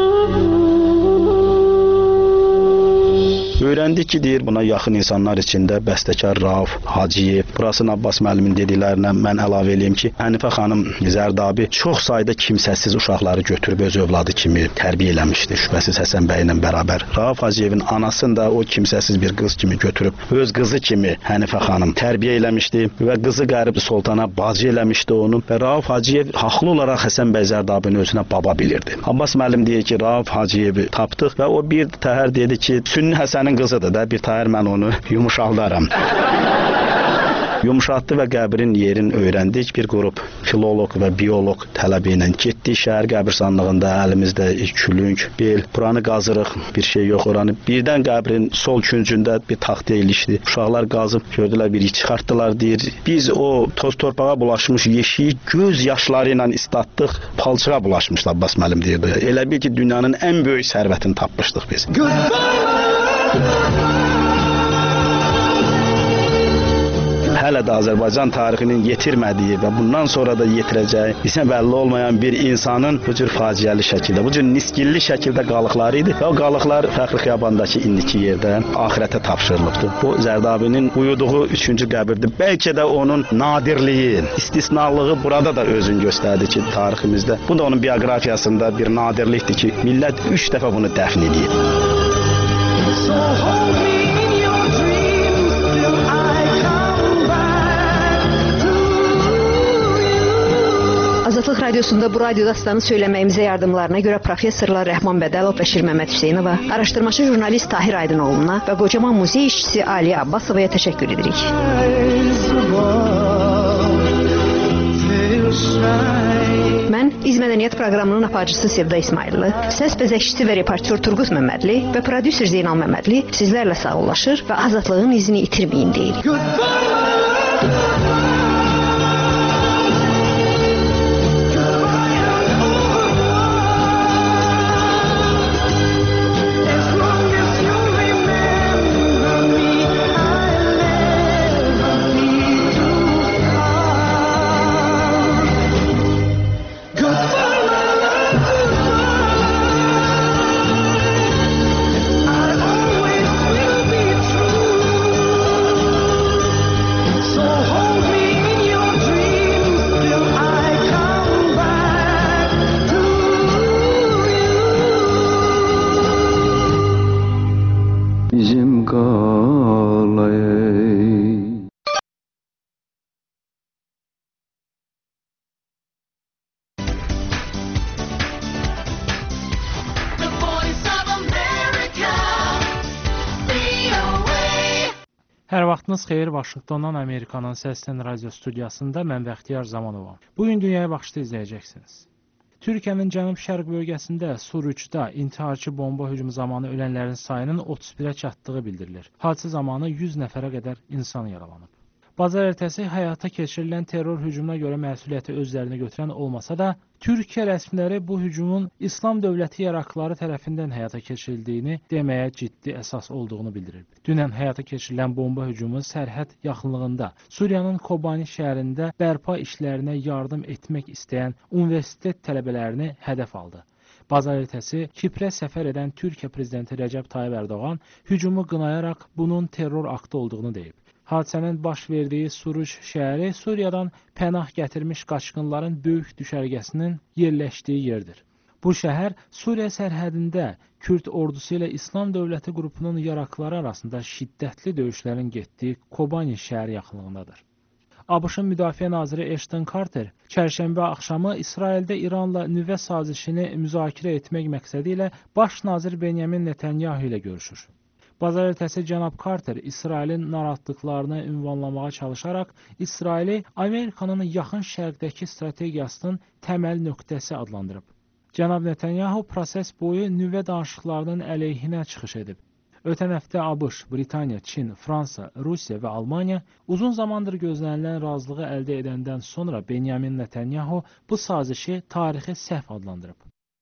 Öyrəndik ki, deyir, buna yaxın insanlar içində bəstəkar Rauf Hacıyev, burasının Abbas müəllimin dediklərinə mən əlavə eləyim ki, Hənifə xanım Zərdabi çox sayda kimsəsiz uşaqları götürüb öz övladı kimi tərbiyə eləmişdi, şübhəsiz Həsən bəy ilə bərabər. Rauf Hacıyevin anasını da o kimsəsiz bir qız kimi götürüb, öz qızı kimi Hənifə xanım tərbiyə eləmişdi və qızı Qərib Sultana bacı eləmişdi onu və Rauf Hacıyev haqlı olaraq Həsən bəy Zərdabini özünə baba bilirdi. Abbas müəllim deyir ki, Rauf Hacıyevi tapdıq və o bir təhər dedi ki, Sünni Həsənin qızıdır da, bir təhər mən onu yumuşaldaram. Yumuşatdı və qəbrin yerin öyrəndik. Bir qrup filoloq və bioloq tələbi ilə getdik şəhər qəbirstanlığında, əlimizdə külünk, bel, buranı qazırıq, bir şey yox oranı. Birdən qəbrin sol küncündə bir taxtaya ilişdi. Uşaqlar qazıb gördülər, biri çıxartdılar, deyir. Biz o toz torpağa bulaşmış yeşiyi göz yaşları ilə islatdıq, palçığa bulaşmışdı Abbas müəllim deyirdi. Elə bil ki, dünyanın ən böyük sərvətini tapmışdıq biz. Hələ də Azərbaycan tarixinin yetirmədiyi və bundan sonra da yetirəcəyi bizə bəlli olmayan bir insanın bu cür faciəli şəkildə, bu cür niskilli şəkildə qalıqları idi və o qalıqlar Fəxri Xiyabandakı indiki yerdə axirətə tapşırılıbdı. Bu Zərdabinin uyuduğu üçüncü qəbirdir. Bəlkə də onun nadirliyi, istisnalığı burada da özünü göstərdi ki, tariximizdə. Bu da onun bioqrafiyasında bir nadirlikdir ki, millət üç dəfə bunu dəfn edib. Azadlıq Radiosunda bu radio dastanı söyləməyimizə yardımlarına görə professorlar Rəhman Bədəlov və Şir Məmməd Hüseynova, araşdırmacı jurnalist Tahir Aydınoğlu'na və qocaman muzey işçisi Aliyə Abbasovaya təşəkkür edirik. Mən İz Mədəniyyət proqramının aparıcısı Sevda İsmayıllı, səs bəzəkçisi və reportyor Turgut Məmmədli və prodüser Zeynal Məmmədli sizlərlə sağollaşır və azadlığın izini itirməyin deyirik. Vaxtınız xeyir, Vaşinqtondan Amerikanın Səslən Radio studiyasında mən Bəxtiyar Zamanovam. Bugün Dünyaya Baxışda izləyəcəksiniz. Türkiyənin cənub-şərq bölgəsində Suruçda intiharçı bomba hücumu zamanı ölənlərin sayının otuz birə çatdığı bildirilir. Hadisə zamanı yüz nəfərə qədər insan yaralanıb. Bazar ertəsi həyata keçirilən terror hücumuna görə məsuliyyəti özlərinə götürən olmasa da, Türkiyə rəsmiləri bu hücumun İslam dövləti yaraqları tərəfindən həyata keçirildiyini deməyə ciddi əsas olduğunu bildirib. Dünən həyata keçirilən bomba hücumu sərhəd yaxınlığında Suriyanın Kobani şəhərində bərpa işlərinə yardım etmək istəyən universitet tələbələrini hədəf aldı. Bazar ertəsi Kiprə səfər edən Türkiyə prezidenti Rəcəb Tayyib Ərdoğan hücumu qınayaraq bunun terror aktı olduğunu deyib. Hadisənin baş verdiyi Suruç şəhəri Suriyadan pənah gətirmiş qaçqınların böyük düşərgəsinin yerləşdiyi yerdir. Bu şəhər Suriya sərhədində Kürd ordusu ilə İslam dövləti qrupunun yaraqları arasında şiddətli döyüşlərin getdiyi Kobani şəhəri yaxınlığındadır. ABŞ-ın Müdafiə naziri Ashton Carter çərşənbə axşamı İsraildə İranla nüvə sazişini müzakirə etmək məqsədi ilə baş nazir Benyamin Netanyahu ilə görüşür. Bazar ertəsi cənab Carter İsrailin narahatlıqlarını ünvanlamağa çalışaraq İsraili Amerikanın yaxın şərqdəki strategiyasının təməl nöqtəsi adlandırıb. Cənab Netanyahu proses boyu nüvə danışıqlarının əleyhinə çıxış edib. Ötən həftə ABŞ, Britaniya, Çin, Fransa, Rusiya və Almaniya uzun zamandır gözlənilən razılığı əldə edəndən sonra Benyamin Netanyahu bu sazişi tarixi səhv adlandırıb.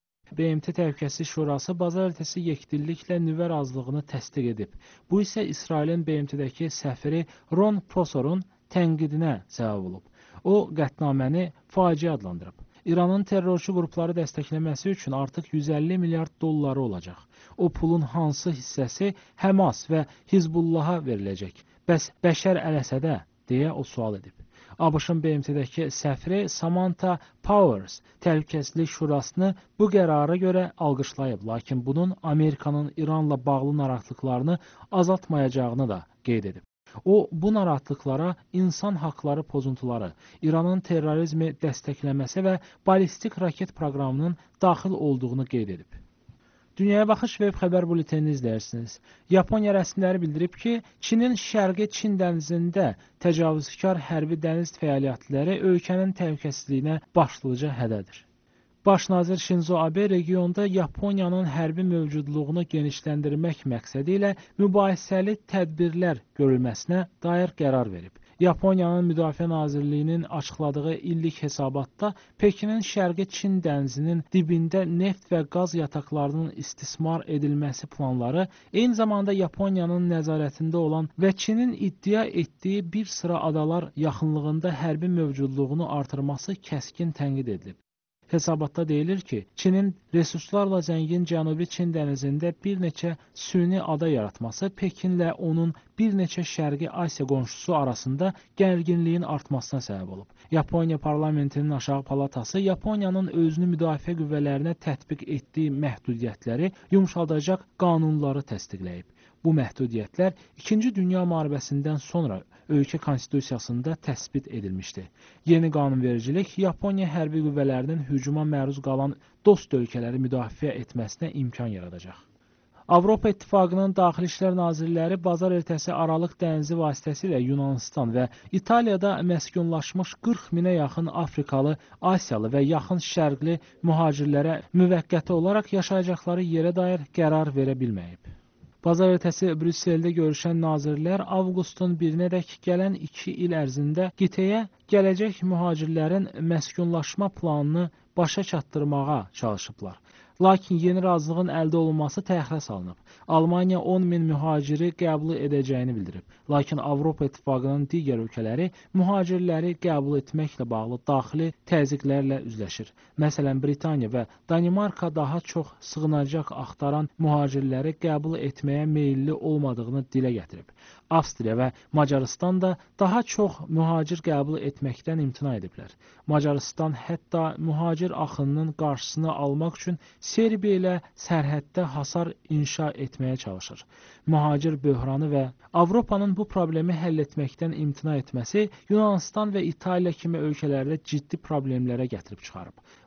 B M T Təhlükəsizlik Şurası bazar ertəsi yekdilliklə nüvə razılığını təsdiq edib. Bu isə İsrailin B M T-dəki səfiri Ron Prosorun tənqidinə səbəb olub. O, qətnaməni faciə adlandırıb. İranın terrorçu qrupları dəstəkləməsi üçün artıq yüz əlli milyard dolları olacaq. O pulun hansı hissəsi Həmas və Hizbullaha veriləcək? Bəs Bəşər Əl-Əsədə? Deyə o sual edib. ABŞ-ın B M T-dəki səfiri Samantha Powers Təhlükəsizlik Şurasını bu qərara görə alqışlayıb, lakin bunun Amerikanın İranla bağlı narahatlıqlarını azaltmayacağını da qeyd edib. O, bu narahatlıqlara insan haqları pozuntuları, İranın terrorizmi dəstəkləməsi və balistik raket proqramının daxil olduğunu qeyd edib. Dünyaya Baxış web xəbər bulletinini izləyirsiniz. Yaponiya rəsmiləri bildirib ki, Çinin şərqi Çin dənizində təcavüzkar hərbi dəniz fəaliyyətləri ölkənin təhlükəsizliyinə başlıca hədədir. Baş nazir Shinzo Abe regionda Yaponiyanın hərbi mövcudluğunu genişləndirmək məqsədi ilə mübahisəli tədbirlər görülməsinə dair qərar verib. Yaponiyanın Müdafiə Nazirliyinin açıqladığı illik hesabatda Pekinin şərqi Çin dənizinin dibində neft və qaz yataqlarının istismar edilməsi planları, eyni zamanda Yaponiyanın nəzarətində olan və Çinin iddia etdiyi bir sıra adalar yaxınlığında hərbi mövcudluğunu artırması kəskin tənqid edilib. Hesabatda deyilir ki, Çinin resurslarla zəngin Cənubi Çin dənizində bir neçə süni ada yaratması Pekinlə onun bir neçə Şərqi Asiya qonşusu arasında gərginliyin artmasına səbəb olub. Yaponiya parlamentinin aşağı palatası Yaponiyanın özünü müdafiə qüvvələrinə tətbiq etdiyi məhdudiyyətləri yumşaldacaq qanunları təsdiqləyib. Bu məhdudiyyətlər İkinci Dünya müharibəsindən sonra ölkə konstitusiyasında təsbit edilmişdi. Yeni qanunvericilik Yaponiya hərbi qüvvələrinin hücuma məruz qalan dost ölkələri müdafiə etməsinə imkan yaradacaq. Avropa İttifaqının Daxili İşlər Nazirləri bazar ertəsi Aralıq dənizi vasitəsilə Yunanistan və İtaliyada məskunlaşmış qırx minə yaxın Afrikalı, Asiyalı və yaxın şərqli mühacirlərə müvəqqəti olaraq yaşayacaqları yerə dair qərar verə bilməyib. Bazar ertəsi Brüsseldə görüşən nazirlər avqustun birinədək gələn iki il ərzində qitəyə gələcək mühacirlərin məskunlaşma planını başa çatdırmağa çalışıblar. Lakin yeni razılığın əldə olunması təxirə salınıb. Almaniya on min mühaciri qəbul edəcəyini bildirib. Lakin Avropa İttifaqının digər ölkələri mühacirləri qəbul etməklə bağlı daxili təzyiqlərlə üzləşir. Məsələn, Britaniya və Danimarka daha çox sığınacaq axtaran mühacirləri qəbul etməyə meyilli olmadığını dilə gətirib. Avstriya və Macarıstan da daha çox mühacir qəbul etməkdən imtina ediblər. Macarıstan hətta mühacir axınının qarşısını almaq üçün Serbiya ilə sərhəddə hasar inşa etməyə çalışır. Mühacir böhranı və Avropanın bu problemi həll etməkdən imtina etməsi Yunanistan və İtaliya kimi ölkələrdə ciddi problemlərə gətirib çıxarıb.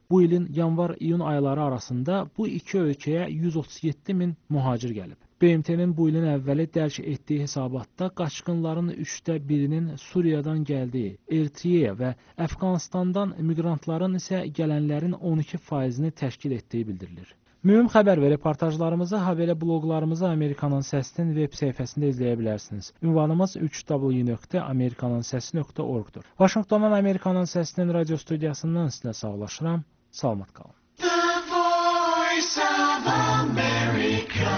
Bu ilin yanvar-iyun ayları arasında bu iki ölkəyə yüz otuz yeddi min mühacir gəlib. B M T-nin bu ilin əvvəli dərc etdiyi hesabatda qaçqınların üçdə birinin Suriyadan gəldiyi, Eritreya və Əfqanistandan miqrantların isə gələnlərin on iki faizini təşkil etdiyi bildirilir. Mühüm xəbər və reportajlarımızı, habelə bloqlarımızı Amerikanın Səsinin web səhifəsində izləyə bilərsiniz. Ünvanımız üç w nöqtə amerikanın səsi nöqtə org-dur. Vaşinqtondan Amerikanın Səsinin radio studiyasından sizlə sağlaşıram. Salamat qalın. The Voice of America.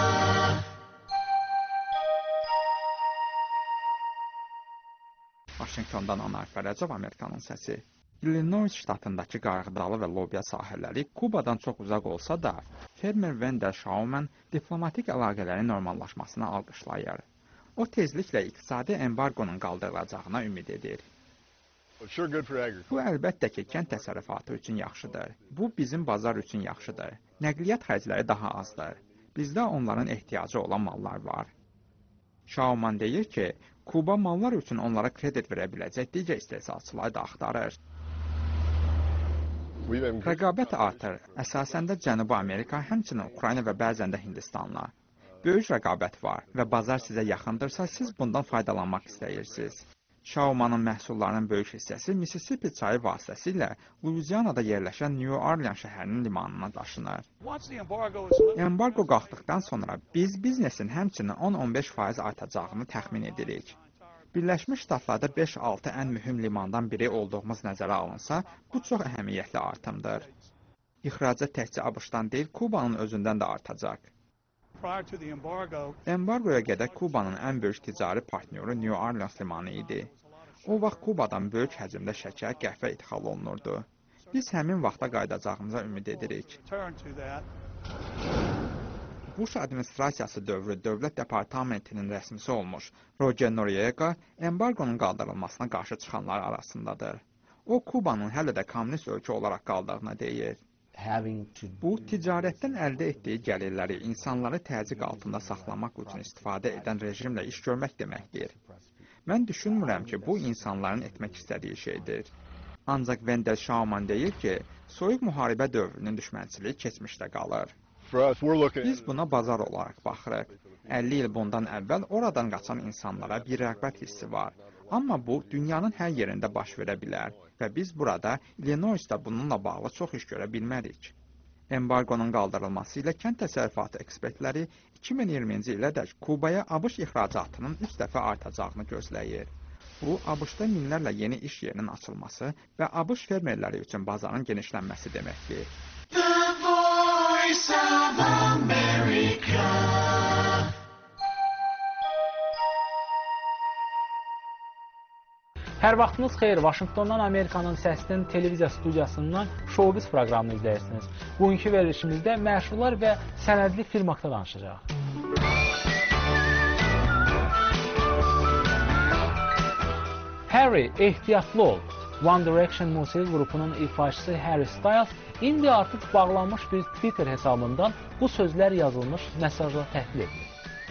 Vaşinqtondan Anar Fərəcov, Amerikanın səsi. Illinois ştatındakı qarğıdalı və lobya sahələri Kubadan çox uzaq olsa da, fermer Wendell Shauman diplomatik əlaqələrin normallaşmasını alqışlayır. O tezliklə iqtisadi embargonun qaldırılacağına ümid edir. Bu əlbəttə ki, kənd təsərrüfatı üçün yaxşıdır. Bu bizim bazar üçün yaxşıdır. Nəqliyyat xərcləri daha azdır. Bizdə onların ehtiyacı olan mallar var. Shauman deyir ki, Kuba mallar üçün onlara kredit verə biləcək digər istehsalçıları da axtarır. Rəqabət artır. Əsasən də Cənubi Amerika, həmçinin Ukrayna və bəzən də Hindistanla. Böyük rəqabət var və bazar sizə yaxındırsa, siz bundan faydalanmaq istəyirsiniz. Shaumanın məhsullarının böyük hissəsi Mississippi çayı vasitəsilə Louisianada yerləşən New Orleans şəhərinin limanına daşınır. Embargo qalxdıqdan sonra biz biznesin həmçinin on on beş faiz artacağını təxmin edirik. Birləşmiş Ştatlarda beş altı ən mühüm limandan biri olduğumuz nəzərə alınsa, bu çox əhəmiyyətli artımdır. İxracat təkcə ABŞ-dan deyil, Kubanın özündən də artacaq. Embargoya qədər Kubanın ən böyük ticari partnyoru New Orleans limanı idi. O vaxt Kubadan böyük həcmdə şəkər, qəhvə ixal olunurdu. Biz həmin vaxta qayıdacağımıza ümid edirik. Bush administrasiyası dövrü Dövlət Departamentinin rəsmisi olmuş Roger Noriega embargonun qaldırılmasına qarşı çıxanlar arasındadır. O, Kubanın hələ də kommunist ölkə olaraq qaldığını deyir. Bu, ticarətdən əldə etdiyi gəlirləri insanları təzyiq altında saxlamaq üçün istifadə edən rejimlə iş görmək deməkdir. Mən düşünmürəm ki, bu insanların etmək istədiyi şeydir. Ancaq Wendell Shauman deyir ki, soyuq müharibə dövrünün düşmənçiliyi keçmişdə qalır. Biz buna bazar olaraq baxırıq. əlli il bundan əvvəl oradan qaçan insanlara bir rəğbət hissi var. Amma bu, dünyanın hər yerində baş verə bilər və biz burada, Illinois'da bununla bağlı çox iş görə bilmərik. Embargonun qaldırılması ilə kənd təsərrüfatı ekspertləri iki min iyirminci ilədək Kubaya ABŞ ixracatının üç dəfə artacağını gözləyir. Bu, ABŞ-da minlərlə yeni iş yerinin açılması və ABŞ fermerləri üçün bazarın genişlənməsi deməkdir. The Voice of America. Hər vaxtınız xeyir, Vaşinqtondan Amerikanın Səsinin televiziya studiyasından Showbiz proqramını izləyirsiniz. Bugünkü verilişimizdə məşhurlar və sənədli film haqqında danışacağıq. Harry, ehtiyatlı ol. One Direction musiqi qrupunun ifaçısı Harry Styles indi artıq bağlanmış bir Twitter hesabından bu sözlər yazılmış mesajla təhdid edilir.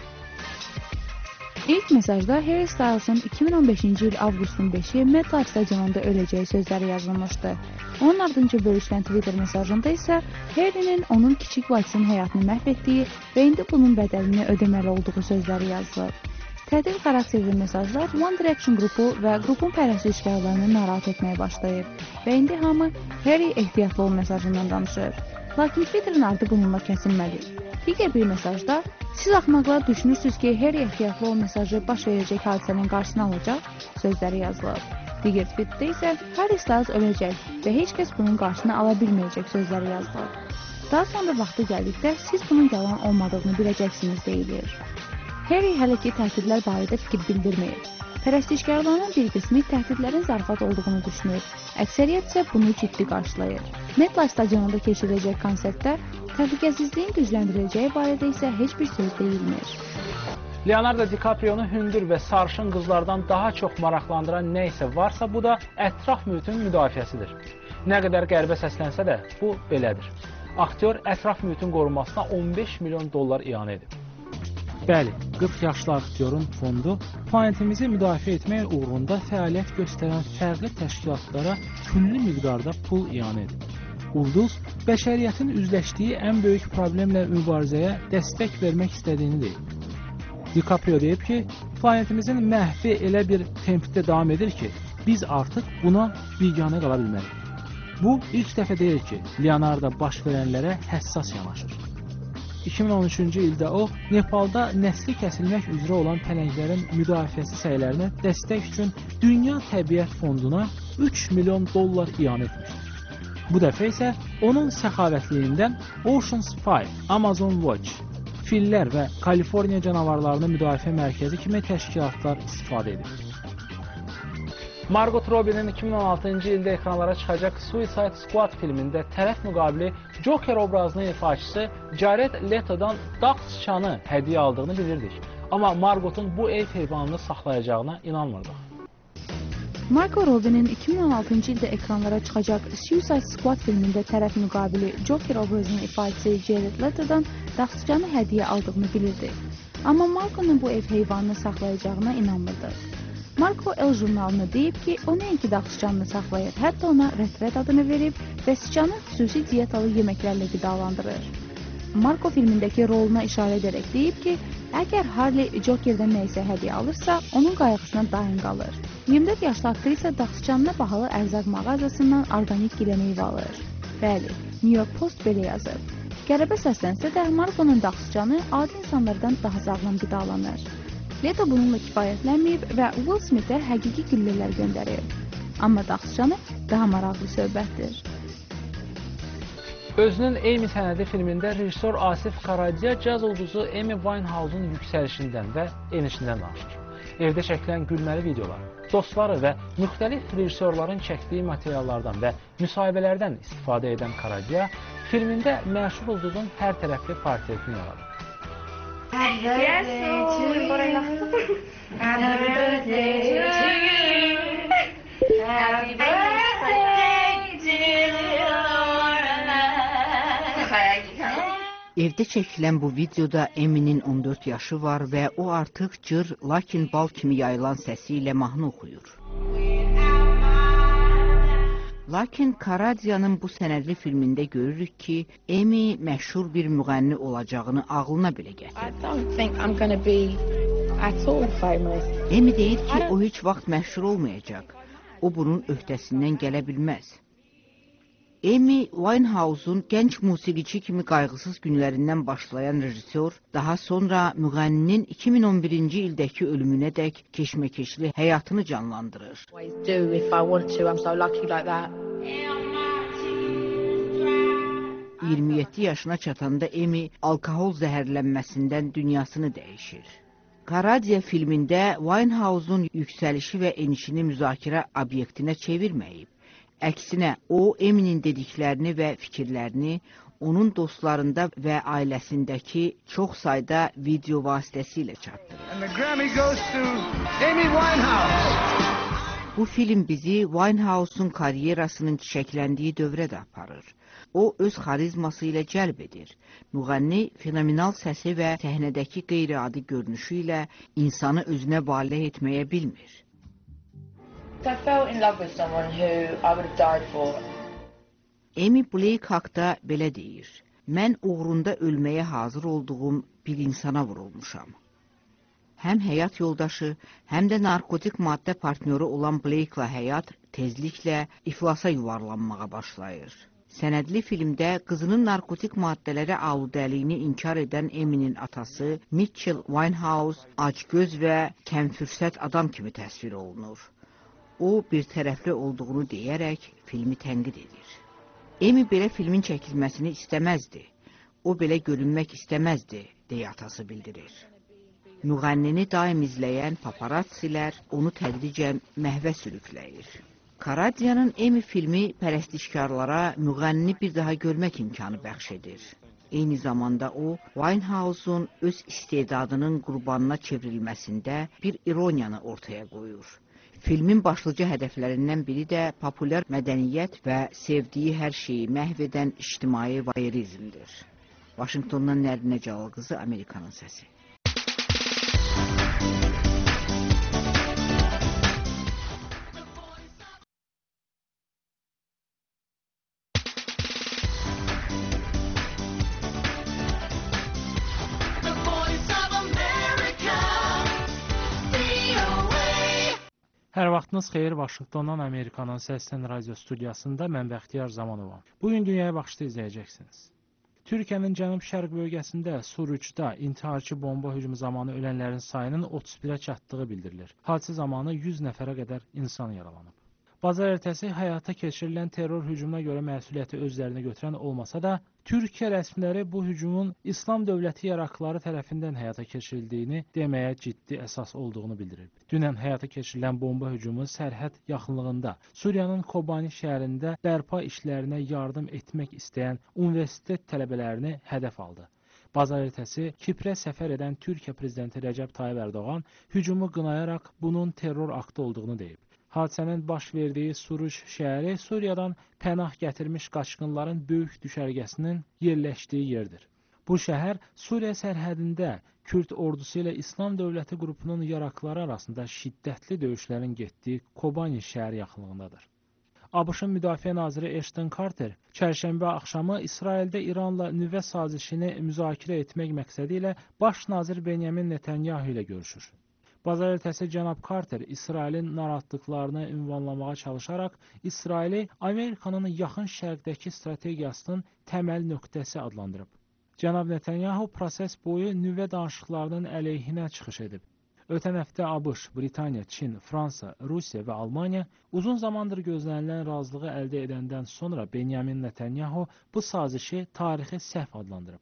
İlk mesajda Harry Styles'ın iki min on beşinci il avqustun beşi MetLife stadionunda öləcəyi sözləri yazılmışdı. Onun ardınca bölüşülən Twitter mesajında isə Harry'nin onun kiçik bacısının həyatını məhv etdiyi və indi bunun bədəlini ödəməli olduğu sözləri yazılır. Təhdid xarakterli mesajlar One Direction qrupu və qrupun pərəstişkarlarını narahat etməyə başlayır və indi hamı Harry ehtiyatlı ol mesajından danışır. Lakin Twitter'ın ardı bununla kəsilmədi. Digər bir mesajda siz axmaqlar düşünürsünüz ki, Harry ehtiyatlı ol mesajı baş verəcək hadisənin qarşısını alacaq sözləri yazılır. Digər tweetdə isə Harry Styles öləcək və heç kəs bunun qarşısını ala bilməyəcək sözləri yazılır. Daha sonra vaxtı gəldikdə siz bunun yalan olmadığını biləcəksiniz deyilir. Harry hələ ki təhdidlər barədə fikir bildirməyir. Pərəstişkarlarının bir qismi təhdidlərin zarafat olduğunu düşünür. Əksəriyyət isə bunu ciddi qarşılayır. MetLife stadionunda keçiriləcək konsertdə təhlükəsizliyin gücləndiriləcəyi barədə isə heç bir söz deyilmir. Leonardo DiCaprio'nu hündür və sarışın qızlardan daha çox maraqlandıran nə isə varsa, bu da ətraf mühitin müdafiəsidir. Nə qədər qəribə səslənsə də, bu belədir. Aktyor ətraf mühitin qorunmasına on beş milyon dollar ianə edib. Bəli, qırx yaşlı aktyorun fondu planetimizi müdafiə etmək uğrunda fəaliyyət göstərən fərqli təşkilatlara külli miqdarda pul ianə edib. Ulduz bəşəriyyətin üzləşdiyi ən böyük problemlə mübarizəyə dəstək vermək istədiyini deyib. DiCaprio deyib ki, planetimizin məhvi elə bir tempdə davam edir ki, biz artıq buna biganə qala bilmərik. Bu, ilk dəfə deyil ki, Leonardo baş verənlərə həssas yanaşır. iki min on üçüncü ildə o, Nepalda nəsli kəsilmək üzrə olan pələnglərin müdafiəsi səylərinə dəstək üçün Dünya Təbiət Fonduna üç milyon dollar iyan etmişdir. Bu dəfə isə onun səxavətliyindən Ocean's Five, Amazon Watch, fillər və Kaliforniya canavarlarını müdafiə mərkəzi kimi təşkilatlar istifadə edir. Margot Robbie'nin iki min on altıncı ildə ekranlara çıxacaq Suicide Squad filmində tərəf müqabili Joker obrazının ifaçısı Jared Leto'dan dağ sıçanı hədiyyə aldığını bilirdik. Amma Margot'un bu ev heyvanını saxlayacağına inanmırdıq. Margot Robbie'nin iki min on altıncı ildə ekranlara çıxacaq Suicide Squad filmində tərəf müqabili Joker obrazının ifaçısı Jared Leto'dan dağ sıçanı hədiyyə aldığını bilirdik. Amma Margot'un bu ev heyvanını saxlayacağına inanmırdıq. Marco El jurnalına deyib ki, o nəinki dağ sıçanını saxlayır, hətta ona Red adını verib və sıçanı xüsusi diyetalı yeməklərlə qidalandırır. Marco filmindəki roluna işarə edərək deyib ki, əgər Harley Joker'dən nəyisə hədiyyə alırsa, onun qayğısına daim qalır. iyirmi dörd yaşlı aktrisa dağ sıçanına bahalı ərzaq mağazasından orqanik giləmeyvə alır. Bəli, New York Post belə yazıb. Qəribə səslənsə də, Marco'nun dağ sıçanı adi insanlardan daha sağlam qidalanır. Leto bununla kifayətlənməyib və Will Smith'ə həqiqi güllələr göndərib. Amma dağ sıçanı daha maraqlı söhbətdir. Özünün Amy sənədi filmində rejissor Asif Karadziya caz ulduzu Amy Winehouse'un yüksəlişindən və enişindən danışır. Evdə çəkilən gülməli videolar, dostları və müxtəlif rejissorların çəkdiyi materiallardan və müsahibələrdən istifadə edən Karadziya filmində məşhur ulduzun hər tərəfli portretini yaradır. Happy birthday to you. Happy birthday to you. Happy birthday dear Lorna. Evdə çəkilən bu videoda Amy'nin on dörd yaşı var və o artıq cır, lakin bal kimi yayılan səsi ilə mahnı oxuyur. Lakin Karadziya'nın bu sənədli filmində görürük ki, Amy məşhur bir müğənni olacağını ağlına belə gətirir. Amy deyir ki, o heç vaxt məşhur olmayacaq. O bunun öhdəsindən gələ bilməz. Amy Winehouse'un gənc musiqiçi kimi qayğısız günlərindən başlayan rejissor, daha sonra müğənninin iki min on birinci ildəki ölümünə dək keşməkeşli həyatını canlandırır. iyirmi yeddi yaşına çatanda Amy alkohol zəhərlənməsindən dünyasını dəyişir. Karadziya filmində Winehouse'un yüksəlişi və enişini müzakirə obyektinə çevirməyib. Əksinə, o, Amy'nin dediklərini və fikirlərini onun dostlarında və ailəsindəki çox sayda video vasitəsilə çatdırır. Bu film bizi Winehouse'un karyerasının çiçəkləndiyi dövrə də aparır. O, öz xarizması ilə cəlb edir. Müğənni fenomenal səsi və səhnədəki qeyri-adi görünüşü ilə insanı özünə valeh etməyə bilmir. Amy Blake haqda belə deyir. Mən uğrunda ölməyə hazır olduğum bir insana vurulmuşam. Həm həyat yoldaşı, həm də narkotik maddə partnyoru olan Blake'la həyat tezliklə iflasa yuvarlanmağa başlayır. Sənədli filmdə qızının narkotik maddələrə aludəliyini inkar edən Amy'nin atası Mitchell Winehouse acgöz və kəmfürsət adam kimi təsvir olunur. O, bir tərəfli olduğunu deyərək filmi tənqid edir. Amy belə filmin çəkilməsini istəməzdi. O, belə görünmək istəməzdi, deyə atası bildirir. Müğənnini daim izləyən paparatsilər onu tədricən məhvə sürükləyir. Karadziyanın Amy filmi pərəstişkarlara müğənnini bir daha görmək imkanı bəxş edir. Eyni zamanda o, Winehouse'un öz istedadının qurbanına çevrilməsində bir ironiyanı ortaya qoyur. Filmin başlıca hədəflərindən biri də populyar mədəniyyət və sevdiyi hər şeyi məhv edən ictimai voyeurizmdir. Vaşinqtondan Nərinə Cəlal qızı, Amerikanın səsi. Hər vaxtınız xeyir, Vaşinqtondan Amerikanın Səslən Radio studiyasında mən Bəxtiyar Zamanovam. Bugün Dünyaya Baxışda izləyəcəksiniz. Türkiyənin cənub-şərq bölgəsində Suruçda intiharçı bomba hücumu zamanı ölənlərin sayının otuz birə çatdığı bildirilir. Hadisə zamanı yüz nəfərə qədər insan yaralanıb. Bazar ertəsi həyata keçirilən terror hücumuna görə məsuliyyəti özlərinə götürən olmasa da, Türkiyə rəsmiləri bu hücumun İslam dövləti yaraqlıları tərəfindən həyata keçirildiyini deməyə ciddi əsas olduğunu bildirib. Dünən həyata keçirilən bomba hücumu sərhəd yaxınlığında Suriyanın Kobani şəhərində bərpa işlərinə yardım etmək istəyən universitet tələbələrini hədəf aldı. Bazar ertəsi Kiprə səfər edən Türkiyə prezidenti Rəcəb Tayyib Ərdoğan hücumu qınayaraq bunun terror aktı olduğunu deyib. Hadisənin baş verdiyi Suruç şəhəri Suriyadan pənah gətirmiş qaçqınların böyük düşərgəsinin yerləşdiyi yerdir. Bu şəhər Suriya sərhədində Kürd ordusu ilə İslam dövləti qrupunun yaraqları arasında şiddətli döyüşlərin getdiyi Kobani şəhəri yaxınlığındadır. ABŞ-ın Müdafiə naziri Ashton Carter çərşənbə axşamı İsraildə İranla nüvə sazişini müzakirə etmək məqsədi ilə baş nazir Benyamin Netanyahu ilə görüşür. Bazar ertəsi cənab Carter İsrailin narahatlıqlarını ünvanlamağa çalışaraq İsraili Amerikanın yaxın şərqdəki strategiyasının təməl nöqtəsi adlandırıb. Cənab Netanyahu proses boyu nüvə danışıqlarının əleyhinə çıxış edib. Ötən həftə ABŞ, Britaniya, Çin, Fransa, Rusiya və Almaniya uzun zamandır gözlənilən razılığı əldə edəndən sonra Benyamin Netanyahu bu sazişi tarixi səhv adlandırıb.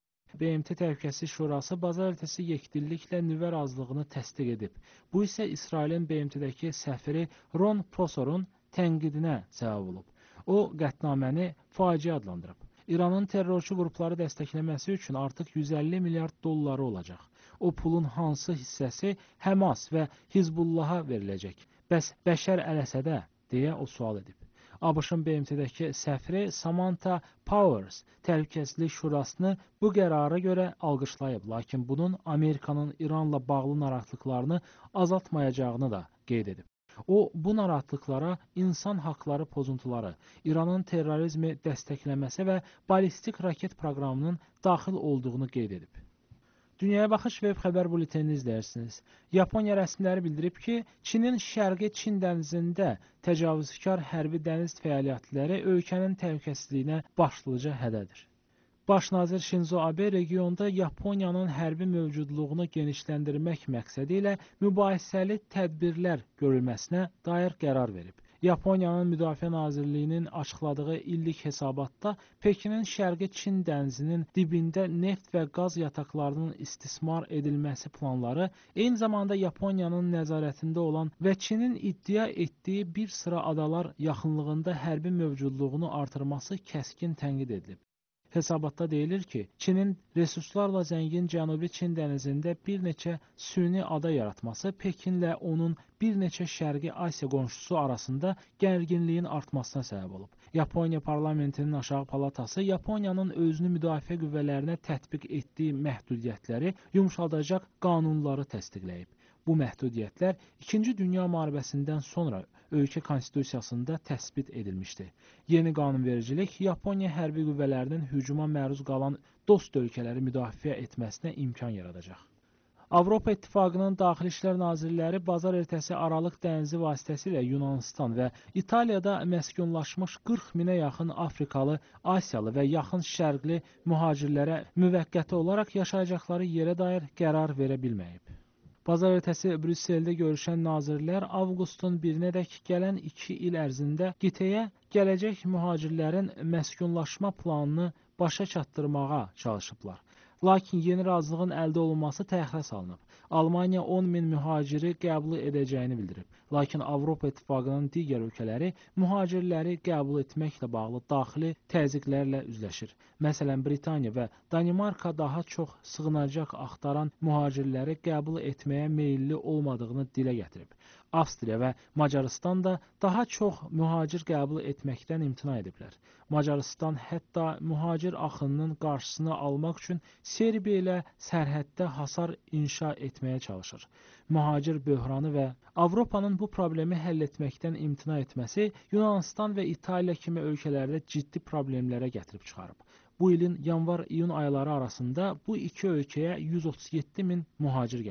B M T Təhlükəsizlik Şurası bazar ertəsi yekdilliklə nüvə razılığını təsdiq edib. Bu isə İsrailin B M T-dəki səfiri Ron Prosorun tənqidinə səbəb olub. O, qətnaməni faciə adlandırıb. İranın terrorçu qrupları dəstəkləməsi üçün artıq yüz əlli milyard dolları olacaq. O pulun hansı hissəsi Həmas və Hizbullaha veriləcək? Bəs Bəşər Əl-Əsədə? Deyə o sual edib. ABŞ-ın B M T-dəki səfiri Samantha Powers Təhlükəsizlik Şurasını bu qərara görə alqışlayıb, lakin bunun Amerikanın İranla bağlı narahatlıqlarını azaltmayacağını da qeyd edib. O, bu narahatlıqlara insan haqları pozuntuları, İranın terrorizmi dəstəkləməsi və balistik raket proqramının daxil olduğunu qeyd edib. Dünyaya Baxış web xəbər bulletinini izləyirsiniz. Yaponiya rəsmiləri bildirib ki, Çinin şərqi Çin dənizində təcavüzkar hərbi dəniz fəaliyyətləri ölkənin təhlükəsizliyinə başlıca hədədir. Baş nazir Shinzo Abe regionda Yaponiyanın hərbi mövcudluğunu genişləndirmək məqsədi ilə mübahisəli tədbirlər görülməsinə dair qərar verib. Yaponiyanın Müdafiə Nazirliyinin açıqladığı illik hesabatda Pekinin şərqi Çin dənizinin dibində neft və qaz yataqlarının istismar edilməsi planları, eyni zamanda Yaponiyanın nəzarətində olan və Çinin iddia etdiyi bir sıra adalar yaxınlığında hərbi mövcudluğunu artırması kəskin tənqid edilib. Hesabatda deyilir ki, Çinin resurslarla zəngin Cənubi Çin dənizində bir neçə süni ada yaratması Pekinlə onun bir neçə Şərqi Asiya qonşusu arasında gərginliyin artmasına səbəb olub. Yaponiya parlamentinin aşağı palatası Yaponiyanın özünü müdafiə qüvvələrinə tətbiq etdiyi məhdudiyyətləri yumşaldacaq qanunları təsdiqləyib. Bu məhdudiyyətlər İkinci Dünya müharibəsindən sonra ölkə konstitusiyasında təsbit edilmişdi. Yeni qanunvericilik Yaponiya hərbi qüvvələrinin hücuma məruz qalan dost ölkələri müdafiə etməsinə imkan yaradacaq. Avropa İttifaqının Daxili İşlər Nazirləri bazar ertəsi Aralıq dənizi vasitəsilə Yunanistan və İtaliyada məskunlaşmış qırx minə yaxın Afrikalı, Asiyalı və yaxın şərqli mühacirlərə müvəqqəti olaraq yaşayacaqları yerə dair qərar verə bilməyib. Bazar ertəsi Brüsseldə görüşən nazirlər avqustun birinədək gələn iki il ərzində qitəyə gələcək mühacirlərin məskunlaşma planını başa çatdırmağa çalışıblar. Lakin yeni razılığın əldə olunması təxirə salınıb. Almaniya on min mühaciri qəbul edəcəyini bildirib. Lakin Avropa İttifaqının digər ölkələri mühacirləri qəbul etməklə bağlı daxili təzyiqlərlə üzləşir. Məsələn, Britaniya və Danimarka daha çox sığınacaq axtaran mühacirləri qəbul etməyə meyilli olmadığını dilə gətirib. Avstriya və Macarıstan da daha çox mühacir qəbul etməkdən imtina ediblər. Macarıstan hətta mühacir axınının qarşısını almaq üçün Serbiya ilə sərhəddə hasar inşa etməyə çalışır. Mühacir böhranı və Avropanın bu problemi həll etməkdən imtina etməsi Yunanistan və İtaliya kimi ölkələrdə ciddi problemlərə gətirib çıxarıb. Bu ilin yanvar-iyun ayları arasında bu iki ölkəyə yüz otuz yeddi min mühacir gəlib. B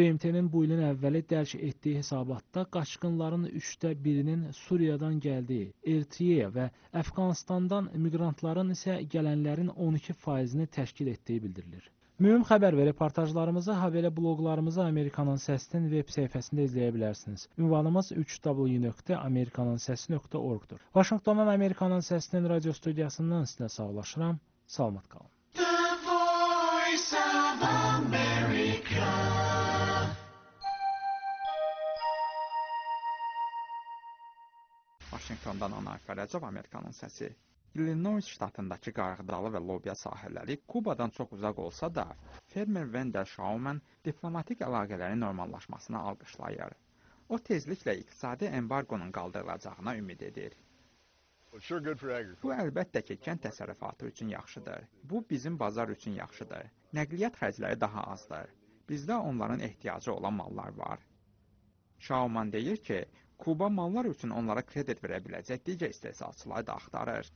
B M T-nin bu ilin əvvəli dərc etdiyi hesabatda qaçqınların üçdə birinin Suriyadan gəldiyi, Eritreya və Əfqanistandan miqrantların isə gələnlərin on iki faizini təşkil etdiyi bildirilir. Mühüm xəbər və reportajlarımızı, habelə bloqlarımızı Amerikanın Səsinin web səhifəsində izləyə bilərsiniz. Ünvanımız üç w nöqtə amerikanın səsi nöqtə org-dur. Vaşinqtondan Amerikanın Səsinin radio studiyasından sizlə sağlaşıram. Salamat qalın. The Voice of America. Vaşinqtondan Anar Fərəcov, Amerikanın səsi. Illinois ştatındakı qarğıdalı və lobiya sahələri Kubadan çox uzaq olsa da, fermer Wendell Shauman diplomatik əlaqələrin normallaşmasını alqışlayır. O tezliklə iqtisadi embargonun qaldırılacağına ümid edir. Bu əlbəttə ki, kənd təsərrüfatı üçün yaxşıdır. Bu bizim bazar üçün yaxşıdır. Nəqliyyat xərcləri daha azdır. Bizdə onların ehtiyacı olan mallar var. Shauman deyir ki, Kuba mallar üçün onlara kredit verə biləcək digər istehsalçıları da axtarır.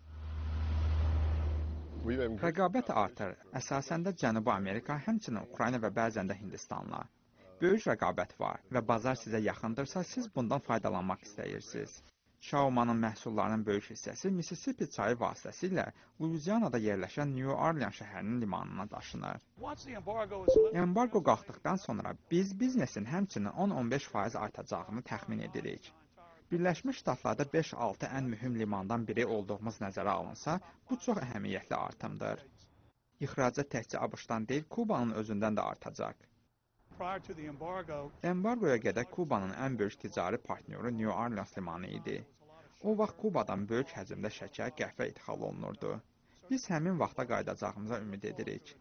Rəqabət artır. Əsasən də Cənubi Amerika, həmçinin Ukrayna və bəzən də Hindistanla. Böyük rəqabət var və bazar sizə yaxındırsa, siz bundan faydalanmaq istəyirsiniz. Shaumanın məhsullarının böyük hissəsi Mississippi çayı vasitəsilə Louisianada yerləşən New Orleans şəhərinin limanına daşınır. Embargo qalxdıqdan sonra biz biznesin həmçinin on on beş faiz artacağını təxmin edirik. Birləşmiş Ştatlarda beş altı ən mühüm limandan biri olduğumuz nəzərə alınsa, bu çox əhəmiyyətli artımdır. İxracat təkcə ABŞ-dan deyil, Kubanın özündən də artacaq. Embargoya qədər Kubanın ən böyük ticari partnyoru New Orleans limanı idi. O vaxt Kubadan böyük həcmdə şəkər, qəhvə ixal olunurdu. Biz həmin vaxta qayıdacağımıza ümid edirik.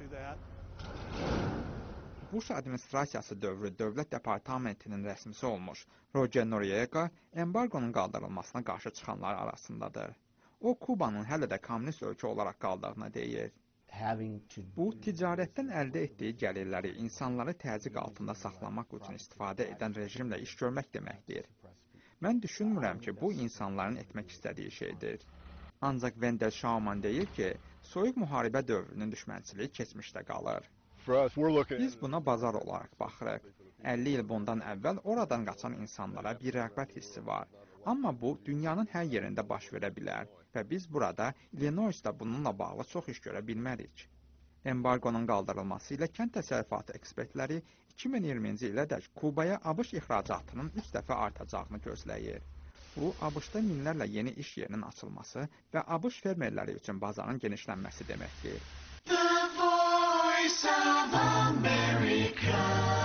Bush administrasiyası dövrü Dövlət Departamentinin rəsmisi olmuş Roger Noriega embargonun qaldırılmasına qarşı çıxanlar arasındadır. O, Kubanın hələ də kommunist ölkə olaraq qaldığını deyir. Bu, ticarətdən əldə etdiyi gəlirləri insanları təzyiq altında saxlamaq üçün istifadə edən rejimlə iş görmək deməkdir. Mən düşünmürəm ki, bu insanların etmək istədiyi şeydir. Ancaq Wendell Shauman deyir ki, soyuq müharibə dövrünün düşmənçiliyi keçmişdə qalır. Biz buna bazar olaraq baxırıq. əlli il bundan əvvəl oradan qaçan insanlara bir rəğbət hissi var. Amma bu, dünyanın hər yerində baş verə bilər və biz burada, Illinois'da bununla bağlı çox iş görə bilmərik. Embargonun qaldırılması ilə kənd təsərrüfatı ekspertləri iki min iyirminci ilədək Kubaya ABŞ ixracatının üç dəfə artacağını gözləyir. Bu, ABŞ-da minlərlə yeni iş yerinin açılması və ABŞ fermerləri üçün bazarın genişlənməsi deməkdir. The Voice of America.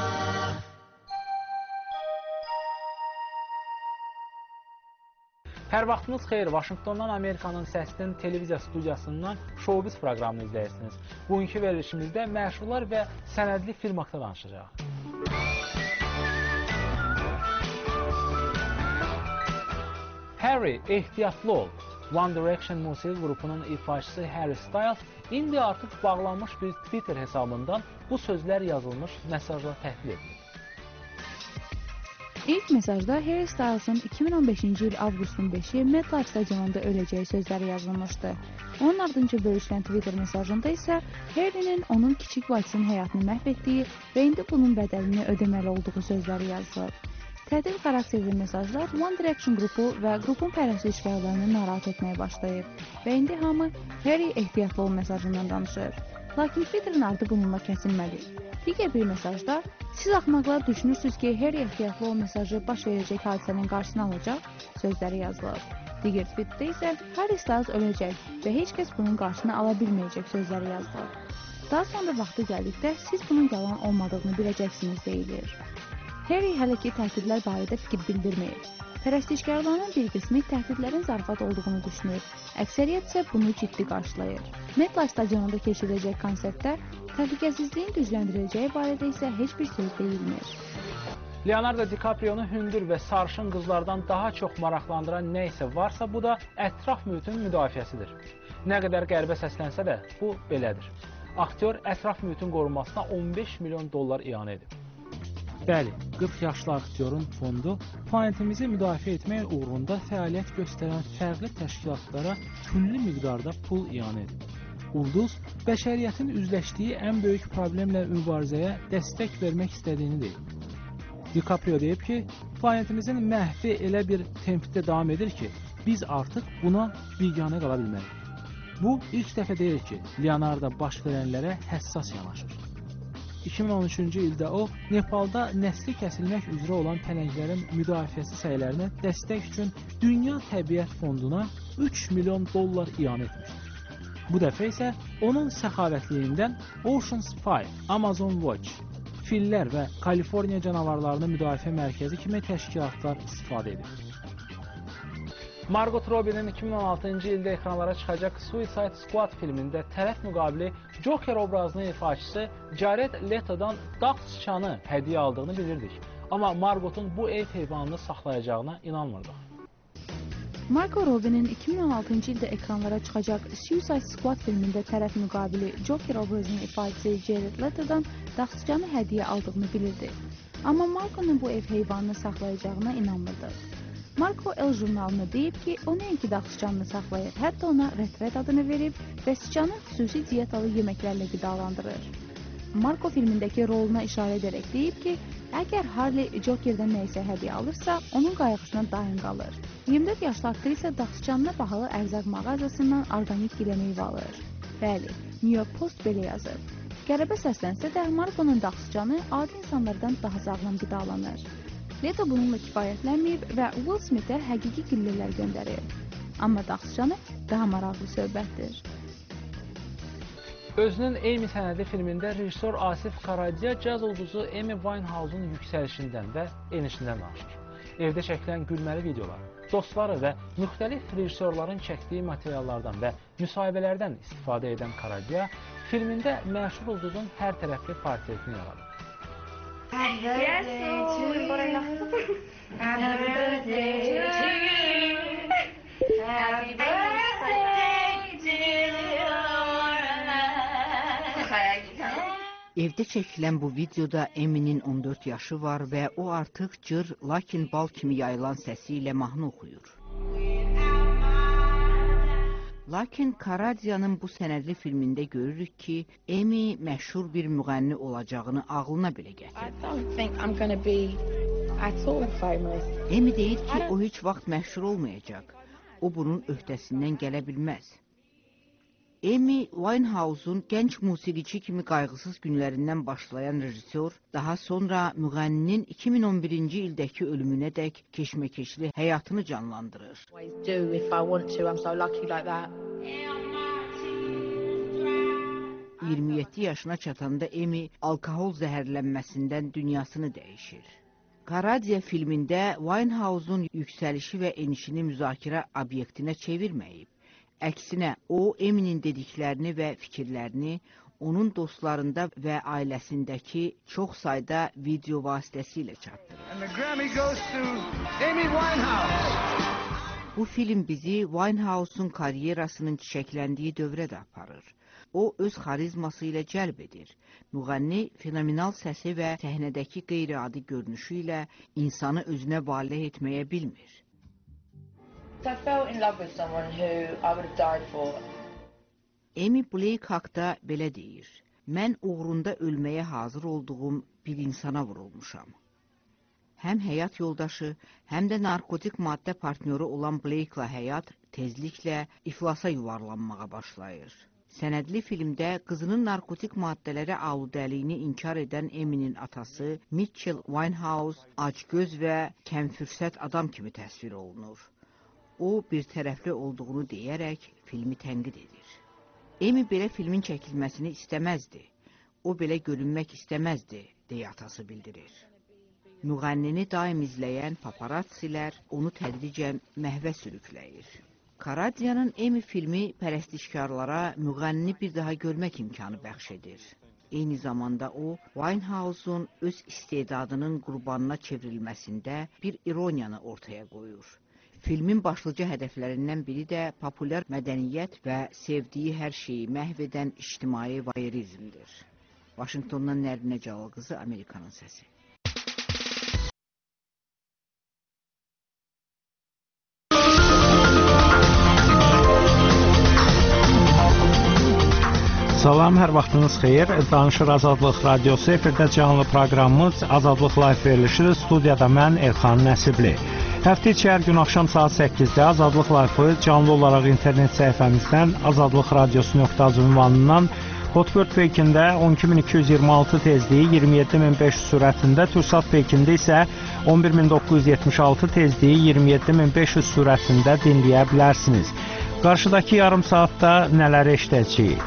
Hər vaxtınız xeyir, Vaşinqtondan Amerikanın Səsinin televiziya studiyasından Showbiz proqramını izləyirsiniz. Bugünkü verilişimizdə məşhurlar və sənədli film haqqında danışacağıq. Harry, ehtiyatlı ol. One Direction musiqi qrupunun ifaçısı Harry Styles indi artıq bağlanmış bir Twitter hesabından bu sözlər yazılmış mesajla təhlil edilir. İlk mesajda Harry Styles'ın iki min on beşinci il avqustun beşi MetLife stadionunda öləcəyi sözləri yazılmışdı. Onun ardınca bölüşülən Twitter mesajında isə Harry'nin onun kiçik White'ın həyatını məhv etdiyi və indi bunun bədəlini ödəməli olduğu sözləri yazılır. Tədil xarakterli mesajlar One Direction qrupu və qrupun pərəstişkarlarını narahat etməyə başlayır və indi hamı Harry ehtiyatlı ol mesajından danışır. Lakin Twitter'ın ardı bununla kəsilmədi. Digər bir mesajda siz axmaqlar düşünürsünüz ki, Harry ehtiyatlı ol mesajı baş verəcək hadisənin qarşısını alacaq sözləri yazılır. Digər tweetdə isə Harry Styles öləcək və heç kəs bunun qarşısını ala bilməyəcək sözləri yazılır. Daha sonra vaxtı gəldikdə siz bunun yalan olmadığını biləcəksiniz deyilir. Harry hələ ki təhdidlər barədə fikir bildirməyir. Pərəstişkarlarının bir qismi təhdidlərin zarafat olduğunu düşünür. Əksəriyyət isə bunu ciddi qarşılayır. MetLife stadionunda keçiriləcək konsertdə təhlükəsizliyin düzləndiriləcəyi barədə isə heç bir söz deyilmir. Leonardo DiCaprio'nu hündür və sarışın qızlardan daha çox maraqlandıran nə isə varsa, bu da ətraf mühitin müdafiəsidir. Nə qədər qəribə səslənsə də, bu belədir. Aktyor ətraf mühitin qorunmasına on beş milyon dollar ianə edib. Bəli, qırx yaşlı aktyorun fondu planetimizi müdafiə etmək uğrunda fəaliyyət göstərən fərqli təşkilatlara külli miqdarda pul ianə edib. Ulduz bəşəriyyətin üzləşdiyi ən böyük problemlə mübarizəyə dəstək vermək istədiyini deyib. DiCaprio deyib ki, planetimizin məhvi elə bir tempdə davam edir ki, biz artıq buna biganə qala bilmərik. Bu ilk dəfə deyil ki, Leonardo baş verənlərə həssas yanaşır. iki min on üçüncü ildə o, Nepalda nəsli kəsilmək üzrə olan pələnglərin müdafiəsi səylərinə dəstək üçün Dünya Təbiət Fonduna üç milyon dollar ian etmişdir. Bu dəfə isə onun səxavətliyindən Ocean's Five, Amazon Watch, fillər və Kaliforniya canavarlarını müdafiə mərkəzi kimi təşkilatlar istifadə edir. Margot Robbie'nin iki min on altıncı ildə ekranlara çıxacaq Suicide Squad filmində tərəf müqabili Joker obrazının ifaçısı Jared Leto'dan dağ sıçanı hədiyyə aldığını bilirdik. Amma Margot'un bu ev heyvanını saxlayacağına inanmırdıq. Margot Robbie'nin iki min on altıncı ildə ekranlara çıxacaq Suicide Squad filmində tərəf müqabili Joker obrazının ifaçısı Jared Leto'dan dağ sıçanı hədiyyə aldığını bilirdik. Amma Margot'un bu ev heyvanını saxlayacağına inanmırdıq. Marco El jurnalına deyib ki, o nəinki dağ sıçanını saxlayır, hətta ona Red adını verib və sıçanı xüsusi diyetalı yeməklərlə qidalandırır. Marco filmindəki roluna işarə edərək deyib ki, əgər Harley Joker'dən nəysə hədiyyə alırsa, onun qayğısına daim qalır. iyirmi dörd yaşlı aktrisa dağ sıçanına bahalı ərzaq mağazasından orqanik gilə meyvə alır. Bəli, New York Post belə yazır. Qəribə səslənsə də Marco'nun dağ sıçanı adi insanlardan daha sağlam qidalanır. Leto bununla kifayətlənməyib və Will Smith'ə həqiqi güllələr göndərir. Amma dağ sıçanı daha maraqlı söhbətdir. Özünün Amy sənədi filmində rejissor Asif Karadziya caz ulduzu Amy Winehouse'un yüksəlişindən və enişindən danışır. Evdə çəkilən gülməli videolar, dostları və müxtəlif rejissorların çəkdiyi materiallardan və müsahibələrdən istifadə edən Karadziya filmində məşhur ulduzun hər tərəfli portretini yaradır. Happy birthday to you. Happy birthday to you. Happy birthday dear. Evdə çəkilən bu videoda Amy'nin on dörd yaşı var və o artıq cır, lakin bal kimi yayılan səsi ilə mahnı oxuyur. Lakin Karadziya'nın bu sənədli filmində görürük ki, Amy məşhur bir müğənni olacağını ağlına belə gətirib. Amy deyir ki, o heç vaxt məşhur olmayacaq. O bunun öhdəsindən gələ bilməz. Amy Winehouse'un gənc musiqiçi kimi qayğısız günlərindən başlayan rejissor, daha sonra müğənninin iki min on birinci ildəki ölümünə dək keşməkeşli həyatını canlandırır. iyirmi yeddi yaşına çatanda Amy alkohol zəhərlənməsindən dünyasını dəyişir. Karadziya filmində Winehouse'un yüksəlişi və enişini müzakirə obyektinə çevirməyib. Əksinə, o, Amy'nin dediklərini və fikirlərini onun dostlarında və ailəsindəki çox sayda video vasitəsilə çatdırır. Bu film bizi Winehouse'un karyerasının çiçəkləndiyi dövrə də aparır. O, öz xarizması ilə cəlb edir. Müğənni fenomenal səsi və səhnədəki qeyri-adi görünüşü ilə insanı özünə valeh etməyə bilmir. Amy Blake haqda belə deyir. Mən uğrunda ölməyə hazır olduğum bir insana vurulmuşam. Həm həyat yoldaşı, həm də narkotik maddə partnyoru olan Blake'la həyat tezliklə iflasa yuvarlanmağa başlayır. Sənədli filmdə qızının narkotik maddələrə aludəliyini inkar edən Amy'nin atası Mitchell Winehouse acgöz və kəmfürsət adam kimi təsvir olunur. O, bir tərəfli olduğunu deyərək filmi tənqid edir. Amy belə filmin çəkilməsini istəməzdi. O, belə görünmək istəməzdi, deyə atası bildirir. Müğənnini daim izləyən paparatsilər onu tədricən məhvə sürükləyir. Karadziya'nın Amy filmi pərəstişkarlara müğənnini bir daha görmək imkanı bəxş edir. Eyni zamanda o, Winehouse'un öz istedadının qurbanına çevrilməsində bir ironiyanı ortaya qoyur. Filmin başlıca hədəflərindən biri də populyar mədəniyyət və sevdiyi hər şeyi məhv edən ictimai voyeurizmdir. Vaşinqtondan Nərinə Cəlal qızı, Amerikanın səsi. Salam, hər vaxtınız xeyir. Danışır Azadlıq Radiosu, efirdə canlı proqramımız Azadlıq Live verilişi. Studiyada mən Elxan Nəsibli. Həftə içi hər gün axşam saat səkkizdə Azadlıq Live-ı canlı olaraq internet səhifəmizdən azadlıqradiosu nöqtə az ünvanından Hotbird Peykində on iki min iki yüz iyirmi altı tezliyi iyirmi yeddi min beş yüz sürətində, Türksat Peykində isə on bir min doqquz yüz yetmiş altı tezliyi iyirmi yeddi min beş yüz sürətində dinləyə bilərsiniz. Qarşıdakı yarım saatda nələr eşidəcəyik?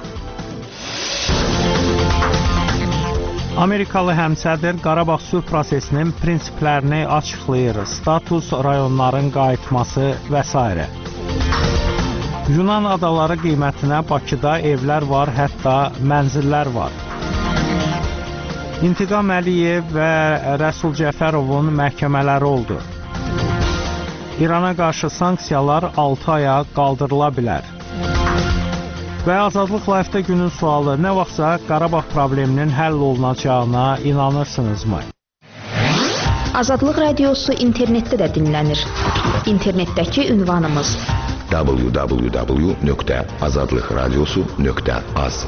Amerikalı həmsədr Qarabağ sülh prosesinin prinsiplərini açıqlayır, status, rayonların qayıtması və s. Yunan adaları qiymətinə Bakıda evlər var, hətta mənzillər var. İntiqam Əliyev və Rəsul Cəfərovun məhkəmələri oldu. İrana qarşı sanksiyalar altı aya qaldırıla bilər. Və Azadlıq Live-də günün sualı: nə vaxtsa Qarabağ probleminin həll olunacağına inanırsınızmı? Azadlıq Radiosu internetdə də dinlənir. İnternetdəki ünvanımız w w w nöqtə azadlıqradiosu nöqtə az.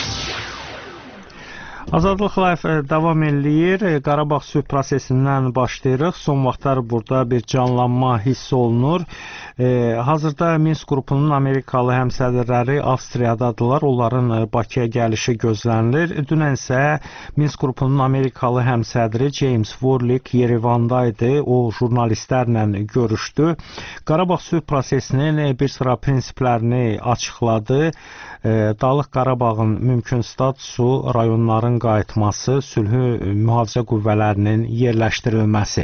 Azadlıq Live davam eləyir. Qarabağ sülh prosesindən başlayırıq. Son vaxtlar burada bir canlanma hiss olunur. E, hazırda Minsk qrupunun Amerikalı həmsədrləri Avstriyadadılar. Onların Bakıya gəlişi gözlənilir. Dünən isə Minsk qrupunun Amerikalı həmsədri James Warlick Yerevandaydı. O jurnalistlərlə görüşdü. Qarabağ sülh prosesinin bir sıra prinsiplərini açıqladı. E, Dağlıq Qarabağın mümkün statusu, rayonların qayıtması, sülhü mühafizə qüvvələrinin yerləşdirilməsi.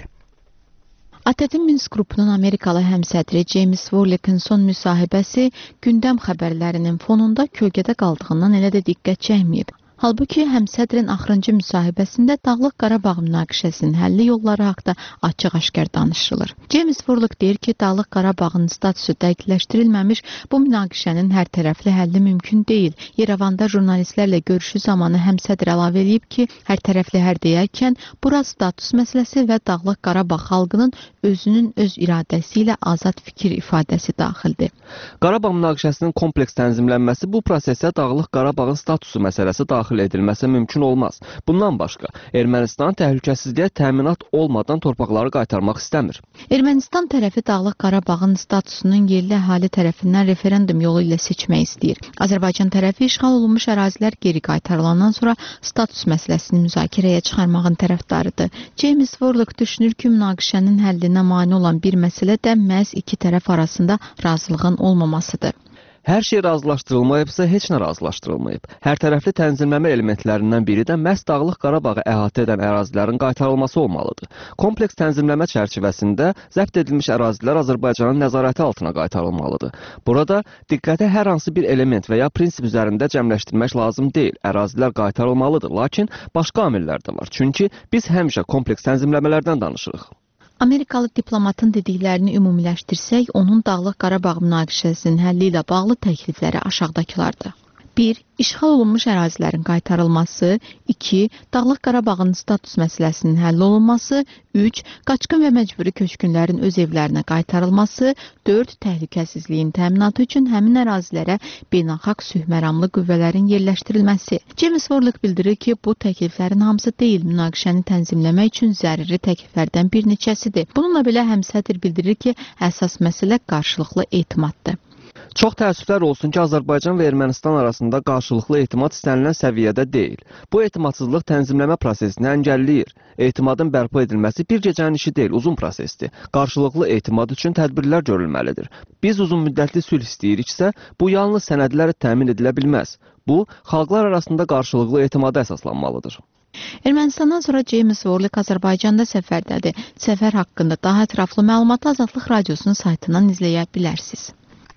A T T Minsk qrupunun Amerikalı həmsədri James Warlick'in son müsahibəsi gündəm xəbərlərinin fonunda kölgədə qaldığından elə də diqqət çəkməyib. Halbuki həmsədrin axırıncı müsahibəsində Dağlıq Qarabağ münaqişəsinin həlli yolları haqqında açıq-aşkar danışılır. James Warlick deyir ki, Dağlıq Qarabağın statusu dəqiqləşdirilməmiş bu münaqişənin hər tərəfli həlli mümkün deyil. Yerevanda jurnalistlərlə görüşü zamanı həmsədr əlavə edib ki, hər tərəfli hər deyərkən bura status məsələsi və Dağlıq Qarabağ xalqının özünün öz iradəsi ilə azad fikir ifadəsi daxildir. Qarabağ münaqişəsinin kompleks tənzimlənməsi bu prosesə Dağlıq Qarabağın statusu məsələsi daxil daxil edilməsi mümkün olmaz. Bundan başqa, Ermənistan təhlükəsizliyə təminat olmadan torpaqları qaytarmaq istəmir. Ermənistan tərəfi Dağlıq Qarabağın statusunun yerli əhali tərəfindən referendum yolu ilə seçmək istəyir. Azərbaycan tərəfi işğal olunmuş ərazilər geri qaytarılandan sonra status məsələsini müzakirəyə çıxarmağın tərəfdarıdır. James Warlick düşünür ki, münaqişənin həllinə mane olan bir məsələ də məhz iki tərəf arasında razılığın olmamasıdır. Hər şey razılaşdırılmayıbsa, heç nə razılaşdırılmayıb. Hər tərəfli tənzimləmə elementlərindən biri də məhz Dağlıq Qarabağı əhatə edən ərazilərin qaytarılması olmalıdır. Kompleks tənzimləmə çərçivəsində zəbt edilmiş ərazilər Azərbaycanın nəzarəti altına qaytarılmalıdır. Burada diqqətə hər hansı bir element və ya prinsip üzərində cəmləşdirmək lazım deyil. Ərazilər qaytarılmalıdır, lakin başqa amillər də var. Çünki biz həmişə kompleks tənzimləmələrdən danışırıq. Amerikalı diplomatın dediklərini ümumiləşdirsək, onun Dağlıq Qarabağ münaqişəsinin həlli ilə bağlı təklifləri aşağıdakılardır. bir. İşğal olunmuş ərazilərin qaytarılması. iki. Dağlıq Qarabağın status məsələsinin həll olunması. üç. Qaçqın və məcburi köçkünlərin öz evlərinə qaytarılması. dörd. Təhlükəsizliyin təminatı üçün həmin ərazilərə beynəlxalq sülhməramlı qüvvələrin yerləşdirilməsi. James Warlick bildirir ki, bu təkliflərin hamısı deyil, münaqişəni tənzimləmək üçün zəruri təkliflərdən bir neçəsidir. Bununla belə həmsədr bildirir ki, əsas məsələ qarşılıqlı etimaddır. Çox təəssüflər olsun ki, Azərbaycan və Ermənistan arasında qarşılıqlı etimad istənilən səviyyədə deyil. Bu etimadsızlıq tənzimləmə prosesini əngəlləyir. Etimadın bərpa edilməsi bir gecənin işi deyil, uzun prosesdir. Qarşılıqlı etimad üçün tədbirlər görülməlidir. Biz uzun müddətli sülh istəyiriksə, bu yalnız sənədlərlə təmin edilə bilməz. Bu, xalqlar arasında qarşılıqlı etimada əsaslanmalıdır. Ermənistandan sonra James Warlick Azərbaycanda səfərdədir. Səfər haqqında daha ətraflı məlumatı Azadlıq Radiosunun saytından izləyə bilərsiniz.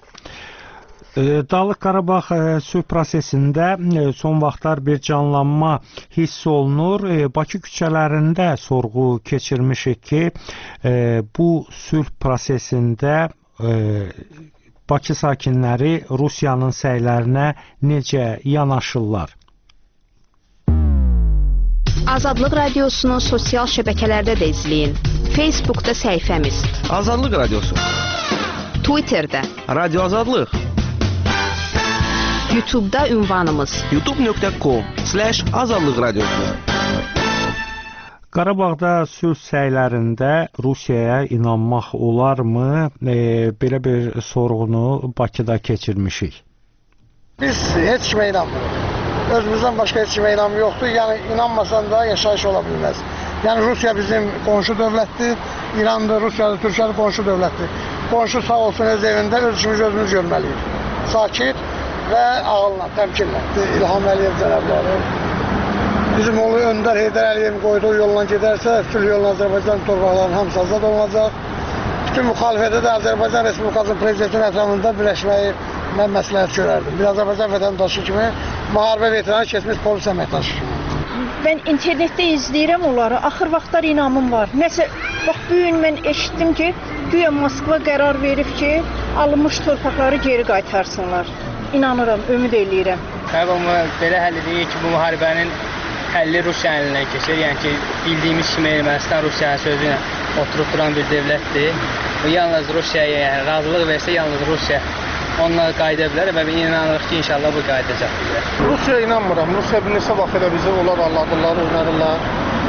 Dağlıq Qarabağ sülh prosesində son vaxtlar bir canlanma hiss olunur. Bakı küçələrində sorğu keçirmişik ki, bu sülh prosesində Bakı sakinləri Rusiyanın səylərinə necə yanaşırlar? Azadlıq Radiosunu sosial şəbəkələrdə də izləyin. Facebookda səhifəmiz Azadlıq Radiosu, Twitterdə Radio Azadlıq, YouTube-da ünvanımız youtube nöqtə com slash azadlıq radiosu. Qarabağda sülh səylərində Rusiyaya inanmaq olarmı? E, belə bir sorğunu Bakıda keçirmişik. Biz heç kimə inanmırıq. Özümüzdən başqa heç kimə inanmı yoxdur. Yəni inanmasan da yaşayış ola bilməz. Yəni Rusiya bizim qonşu dövlətdir. İrandır, Rusiyadır, Türkiyədir qonşu dövlətdir. Qonşu sağ olsun öz evində öz işimizi özümüz görməliyik. Sakit və ağılla, təmkinlə. İlham Əliyev cənabları bizim oğlu Öndər Heydər Əliyevin qoyduğu yolla gedərsə, sülh yoluna Azərbaycan torpaqlarının hamısı azad olunacaq. Bütün müxalifətə də Azərbaycan Respublikasının prezidentinin ətrafında birləşməyi mən məsləhət görərdim. Bir Azərbaycan vətəndaşı kimi, müharibə veteranı keçmiş polis əməkdaşı kimi. Mən internetdə izləyirəm onları, axır vaxtlar inamım var. Nəsə, bax, bu gün mən eşitdim ki, güya Moskva qərar verib ki, alınmış torpaqları geri qaytarsınlar. İnanıram, ümid eləyirəm. Qabımı belə həll edir ki, bu müharibənin həlli Rusiya əlindən keçir. Yəni ki, bildiyimiz kimi Ermənistan Rusiyanın sözü ilə oturub duran bir dövlətdir. Bu yalnız Rusiyaya, yəni razılıq versə yalnız Rusiya onunla qayıda bilər və inanırıq ki, inşallah bu qayıdacaq bizə. Rusiyaya inanmıram. Rusiya bir neçə vaxt elə bizi onlar alladılar, oynadırlar.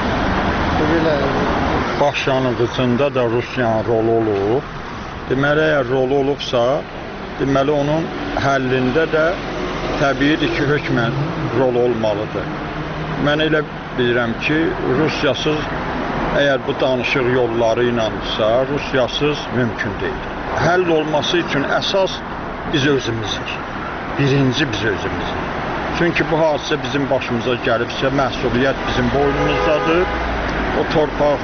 Belə baş yanıqıcında da Rusiyanın rolu olub. Deməli, əgər rolu olubsa, deməli onun həllində də təbiidir ki, hökmən rol olmalıdır. Mən elə bilirəm ki, Rusiyasız əgər bu danışıq yolları inanırsa, Rusiyasız mümkün deyil. Həll olması üçün əsas biz özümüzük. Birinci biz özümüzük. Çünki bu hadisə bizim başımıza gəlibsə, məsuliyyət bizim boynumuzdadır. O torpaq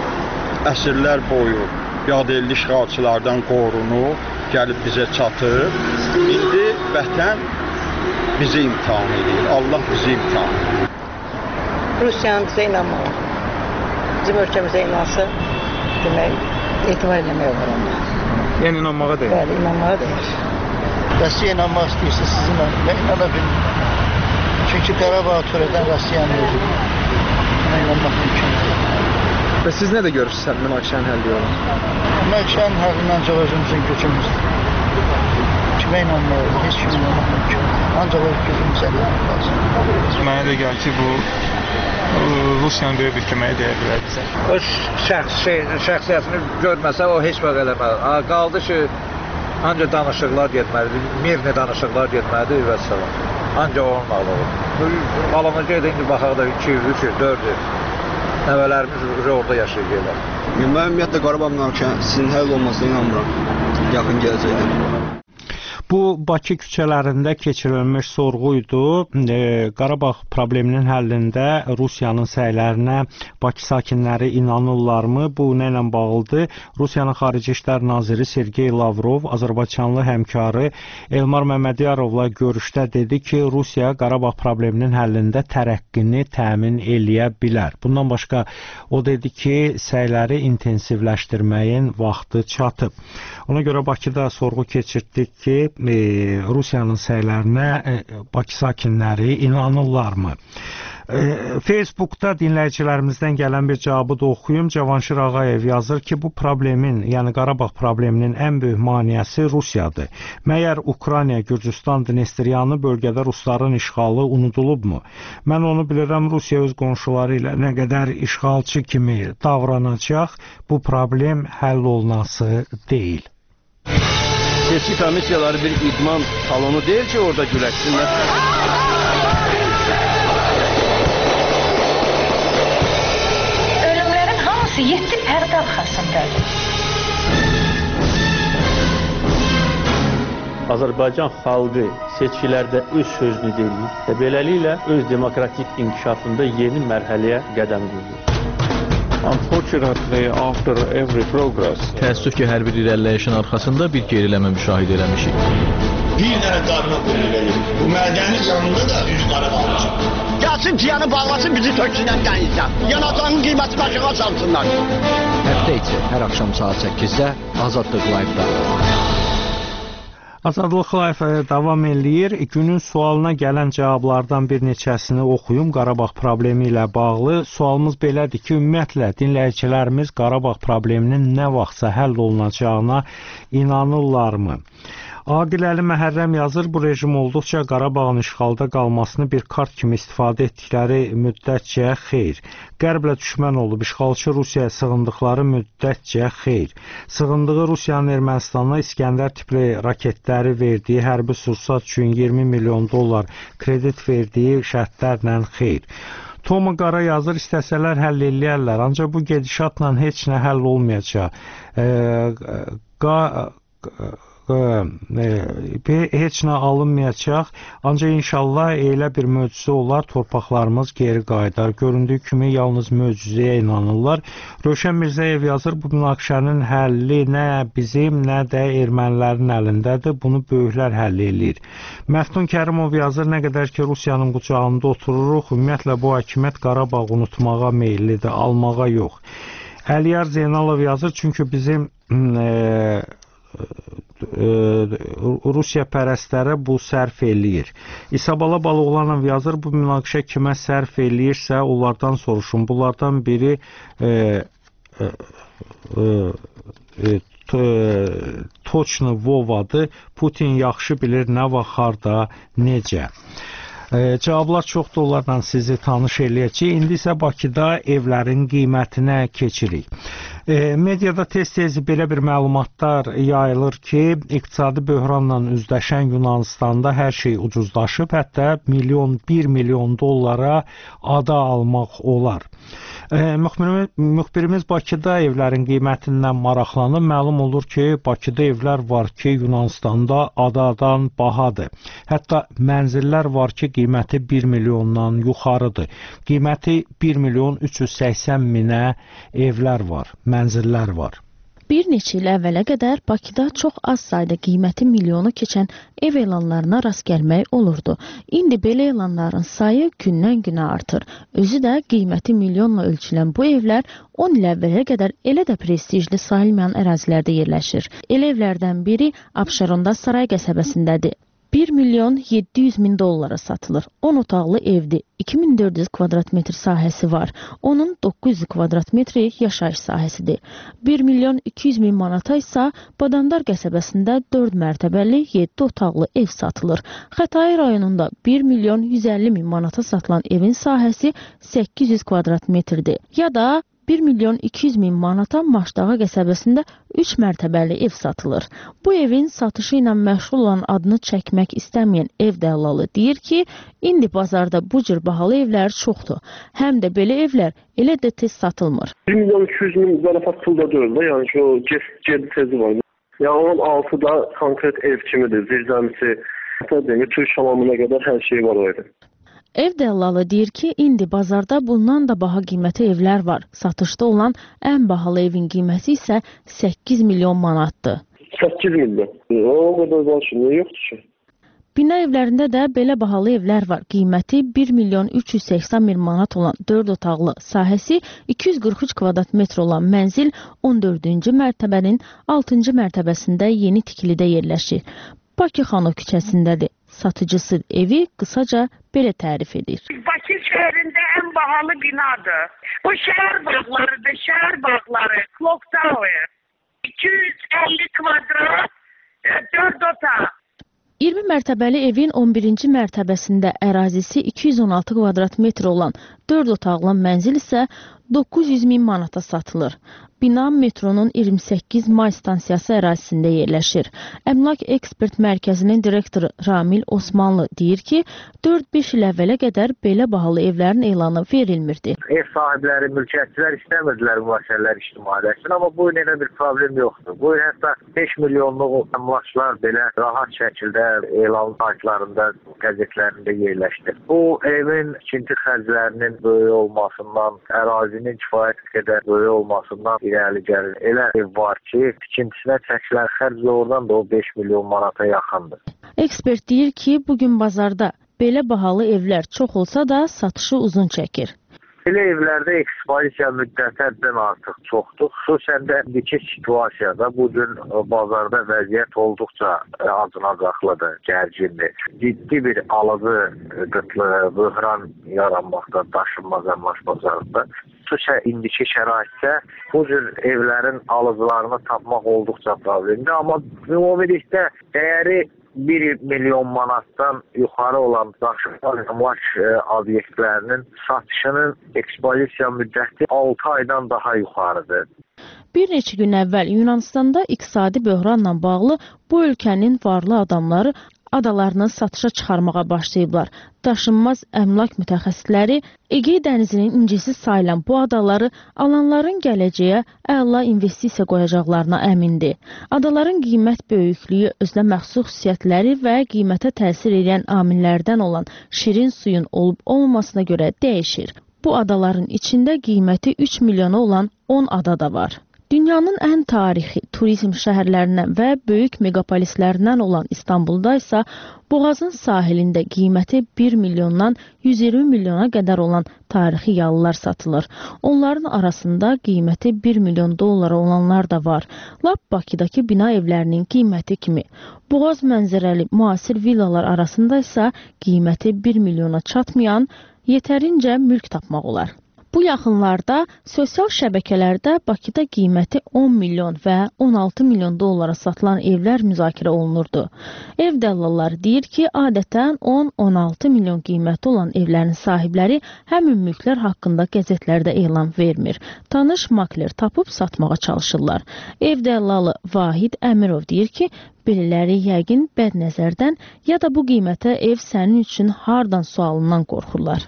əsrlər boyu yad elli işğalçılardan qorunub, gəlib bizə çatır. İndi vətən bizi imtihan edir. Allah bizi imtihan edir. Rusiyanın bizə inanmalı. Bizim ölkəmizə inansın, demək, etibar eləmək olur onda. Yəni inanmağa deyil. Bəli, inanmağa deyil. Rusiya inanmaq istəyirsə siz inanın. Mən inana bilmirəm. Çünki Qarabağ törədən Rusiyanın özü. Buna inanmaq mümkün deyil. Və siz nə də görürsünüz münaqişənin həlli yolu? Münaqişənin həllindən ancaq özümüzün gücümüzdür. Kimə inanmaq olur, heç kimə inanmaq mümkün deyil. Ancaq öz gücümüzə inanmaq lazım. Mənə də gəlir ki, bu Rusiyanın böyük bir köməyi deyə bilər bizə. Öz şəxsi, şəxsiyyətini görməsə o heç vaxt eləməli. Qaldı ki, ancaq danışıqlar getməlidir, mirni danışıqlar getməlidir və salam. Ancaq onun ağlığı. Alımı gedin ki, baxaq da iki, üç, dörd nəvələrimiz orada yaşayacaqlar. Mən ümumiyyətlə Qarabağ münaqişəsinin həll olmasına inanmıram yaxın gələcəkdə. Bu Bakı küçələrində keçirilmiş sorğuydu. E, Qarabağ probleminin həllində Rusiyanın səylərinə Bakı sakinləri inanırlarmı? Bu nə ilə bağlıdır? Rusiyanın Xarici İşlər Naziri Sergey Lavrov Azərbaycanlı həmkarı Elmar Məmmədiyarovla görüşdə dedi ki, Rusiya Qarabağ probleminin həllində tərəqqini təmin eləyə bilər. Bundan başqa o dedi ki, səyləri intensivləşdirməyin vaxtı çatıb. Ona görə Bakıda sorğu keçirtdik ki, E, Rusiyanın səylərinə e, Bakı sakinləri inanırlarmı? E, Facebookda dinləyicilərimizdən gələn bir cavabı da oxuyum. Cavanşir Ağayev yazır ki, bu problemin, yəni Qarabağ probleminin ən böyük maneəsi Rusiyadır. Məyər Ukrayna, Gürcüstan, Dnestriyanı bölgədə rusların işğalı unudulubmu? Mən onu bilirəm, Rusiya öz qonşuları ilə nə qədər işğalçı kimi davranacaq, bu problem həll olunası deyil. Seçki komissiyaları bir idman salonu deyil ki, orada güləşsinlər. Ölümlərin hamısı yeddi pərdə arxasındadır. Azərbaycan xalqı seçkilərdə öz sözünü deyir və beləliklə öz demokratik inkişafında yeni mərhələyə qədəm qoyur. Unfortunately, after every progress, təəssüf ki, hər bir irəliləyişin arxasında bir geriləmə müşahidə eləmişik. Bir dənə qarına qoyulur. Bu mədənin yanında da üç qara qalacaq. Gəlsin ciyanı bağlasın, bizi töksünən dənizdən. Yanacağının qiyməti aşağı salsınlar. Həftə içi hər axşam saat səkkizdə Azadlıq Live-da. Azadlıq Live davam eləyir. Günün sualına gələn cavablardan bir neçəsini oxuyum. Qarabağ problemi ilə bağlı sualımız belədir ki, ümumiyyətlə dinləyicilərimiz Qarabağ probleminin nə vaxtsa həll olunacağına inanırlarmı? Adil Əli Məhərrəm yazır, bu rejim olduqca Qarabağın işğalda qalmasını bir kart kimi istifadə etdikləri müddətcə xeyr. Qərblə düşmən olub, işğalçı Rusiyaya sığındıqları müddətcə xeyr. Sığındığı Rusiyanın Ermənistana İskəndər tipli raketləri verdiyi hərbi sursat üçün iyirmi milyon dollar kredit verdiyi şərtlərlə xeyr. Toma Qara yazır, istəsələr həll eləyərlər, ancaq bu gedişatla heç nə həll olmayacaq. E, qa, e, heç nə alınmayacaq, ancaq inşallah elə bir möcüzə olar, torpaqlarımız geri qayıdar. Göründüyü kimi yalnız möcüzəyə inanırlar. Rövşən Mirzəyev yazır, bu münaqişənin həlli nə bizim, nə də ermənilərin əlindədir. Bunu böyüklər həll eləyir. Məftun Kərimov yazır, nə qədər ki Rusiyanın qucağında otururuq, ümumiyyətlə bu hakimiyyət Qarabağ unutmağa meyillidir, almağa yox. Əliyar Zeynalov yazır, çünki bizim e, Rusiya pərəstlərə bu sərf eləyir. İsabala Balıqlanov yazır, bu münaqişə kimə sərf eləyirsə onlardan soruşun. Bunlardan biri e, e, e, Toçnu Vovadır. Putin yaxşı bilir nə vaxt, harda, necə. E, cavablar çoxdur, onlarla sizi tanış eləyəcək. İndi isə Bakıda evlərin qiymətinə keçirik. E, mediada tez-tez belə bir məlumatlar yayılır ki, iqtisadi böhranla üzləşən Yunanistanda hər şey ucuzlaşıb, hətta milyon, bir milyon dollara ada almaq olar. E, müxbirimiz, müxbirimiz Bakıda evlərin qiymətindən maraqlanır. Məlum olur ki, Bakıda evlər var ki, Yunanistanda adadan bahadır. Hətta mənzillər var ki, qiyməti bir milyondan yuxarıdır. Qiyməti bir milyon üç yüz səksən minə evlər var, mənzillər var. Bir neçə il əvvələ qədər Bakıda çox az sayda qiyməti milyonu keçən ev elanlarına rast gəlmək olurdu. İndi belə elanların sayı gündən-günə artır. Özü də qiyməti milyonla ölçülən bu evlər on il əvvələ qədər elə də prestijli sayılmayan ərazilərdə yerləşir. Elə evlərdən biri Abşeronda Saray qəsəbəsindədir. bir milyon yeddi yüz min dollara satılır. on otaqlı evdir. iki min dörd yüz kvadrat metr sahəsi var. Onun doqquz yüz kvadrat metri yaşayış sahəsidir. bir milyon iki yüz min manata isə Badamdar qəsəbəsində dörd mərtəbəli yeddi otaqlı ev satılır. Xətai rayonunda bir milyon yüz əlli min manata satılan evin sahəsi səkkiz yüz kvadrat metrdir. Ya da bir milyon iki yüz min manata Maşdağa qəsəbəsində üç mərtəbəli ev satılır. Bu evin satışı ilə məşğul olan adını çəkmək istəməyən ev dəllalı deyir ki, indi bazarda bu cür bahalı evlər çoxdur. Həm də belə evlər elə də tez satılmır. bir milyon iki yüz min zarafat pulda deyil də, yəni ki, o geri tezi var. Yəni onun altıda konkret ev kimidir, zirzəmisi, hətta demir, Türk hamamına qədər hər şey var o evin. Ev dəllalı deyir ki, indi bazarda bundan da baha qiymətli evlər var. Satışda olan ən bahalı evin qiyməti isə səkkiz milyon manatdır. səkkiz milyon. O qədər var ki, niyə yoxdur ki? Bina evlərində də belə bahalı evlər var. Qiyməti bir milyon üç yüz səksən min manat olan dörd otaqlı, sahəsi iki yüz qırx üç kvadrat metr olan mənzil on dördüncü mərtəbənin altıncı mərtəbəsində yeni tikilidə yerləşir. Bakı Xanov küçəsindədir. Satıcısı evi qısaca belə tərif edir. Bakı şəhərində ən bahalı binadır. Bu şəhər bağlarıdır, şəhər bağları, Clock Tower. iki yüz əlli kvadrat, dörd otaq. iyirmi mərtəbəli evin on birinci mərtəbəsində ərazisi iki yüz on altı kvadrat metr olan dörd otaqlı mənzil isə doqquz yüz min manata satılır. Bina metronun iyirmi səkkiz may stansiyası ərazisində yerləşir. Əmlak Ekspert Mərkəzinin direktoru Ramil Osmanlı deyir ki, dörd beş il əvvələ qədər belə bahalı evlərin elanı verilmirdi. Ev sahibləri, mülkiyyətçilər istəmirdilər bu məsələlər ictimailəşsin, amma bu il elə bir problem yoxdur. Bu il hətta beş milyonluq əmlakçılar belə rahat şəkildə elan saytlarında, qəzetlərində yerləşdi. Bu evin ikinci xərclərinin böyük olmasından, ərazinin kifayət qədər böyük olmasından irəli gəlir. Elə ev var ki, tikintisinə çəkilən xərc oradan da o beş milyon manata yaxındır. Ekspert deyir ki, bugün bazarda belə bahalı evlər çox olsa da satışı uzun çəkir. Belə evlərdə ekspozisiya müddəti həddən artıq çoxdur. Xüsusən də indiki situasiyada bu gün bazarda vəziyyət olduqca acınacaqlıdır, gərgindir. Ciddi bir alıcı qıtlığı, böhran yaranmaqda daşınmaz əmlak bazarında. Xüsusən indiki şəraitdə bu cür evlərin alıcılarını tapmaq olduqca problemdir. Amma ümumilikdə dəyəri bir milyon manatdan yuxarı olan daşınmaz əmlak obyektlərinin satışının ekspozisiya müddəti altı aydan daha yuxarıdır. Bir neçə gün əvvəl Yunanistanda iqtisadi böhranla bağlı bu ölkənin varlı adamları adalarını satışa çıxarmağa başlayıblar. Daşınmaz əmlak mütəxəssisləri Egey dənizinin incisi sayılan bu adaları alanların gələcəyə əla investisiya qoyacaqlarına əmindir. Adaların qiymət böyüklüyü, özünə məxsus xüsusiyyətləri və qiymətə təsir edən amillərdən olan şirin suyun olub-olmamasına görə dəyişir. Bu adaların içində qiyməti üç milyona olan on ada da var. Dünyanın ən tarixi turizm şəhərlərindən və böyük megapolislərindən olan İstanbulda isə Boğazın sahilində qiyməti bir milyondan yüz iyirmi milyona qədər olan tarixi yalılar satılır. Onların arasında qiyməti bir milyon dollara olanlar da var. Lap Bakıdakı bina evlərinin qiyməti kimi. Boğaz mənzərəli müasir villalar arasında isə qiyməti bir milyona çatmayan yetərincə mülk tapmaq olar. Bu yaxınlarda sosial şəbəkələrdə Bakıda qiyməti on milyon və on altı milyon dollara satılan evlər müzakirə olunurdu. Ev dəllalları deyir ki, adətən on on altı milyon qiyməti olan evlərin sahibləri həmin mülklər haqqında qəzetlərdə elan vermir. Tanış makler tapıb satmağa çalışırlar. Ev dəllalı Vahid Əmirov deyir ki, belələri yəqin bədnəzərdən ya da bu qiymətə ev sənin üçün hardan sualından qorxurlar.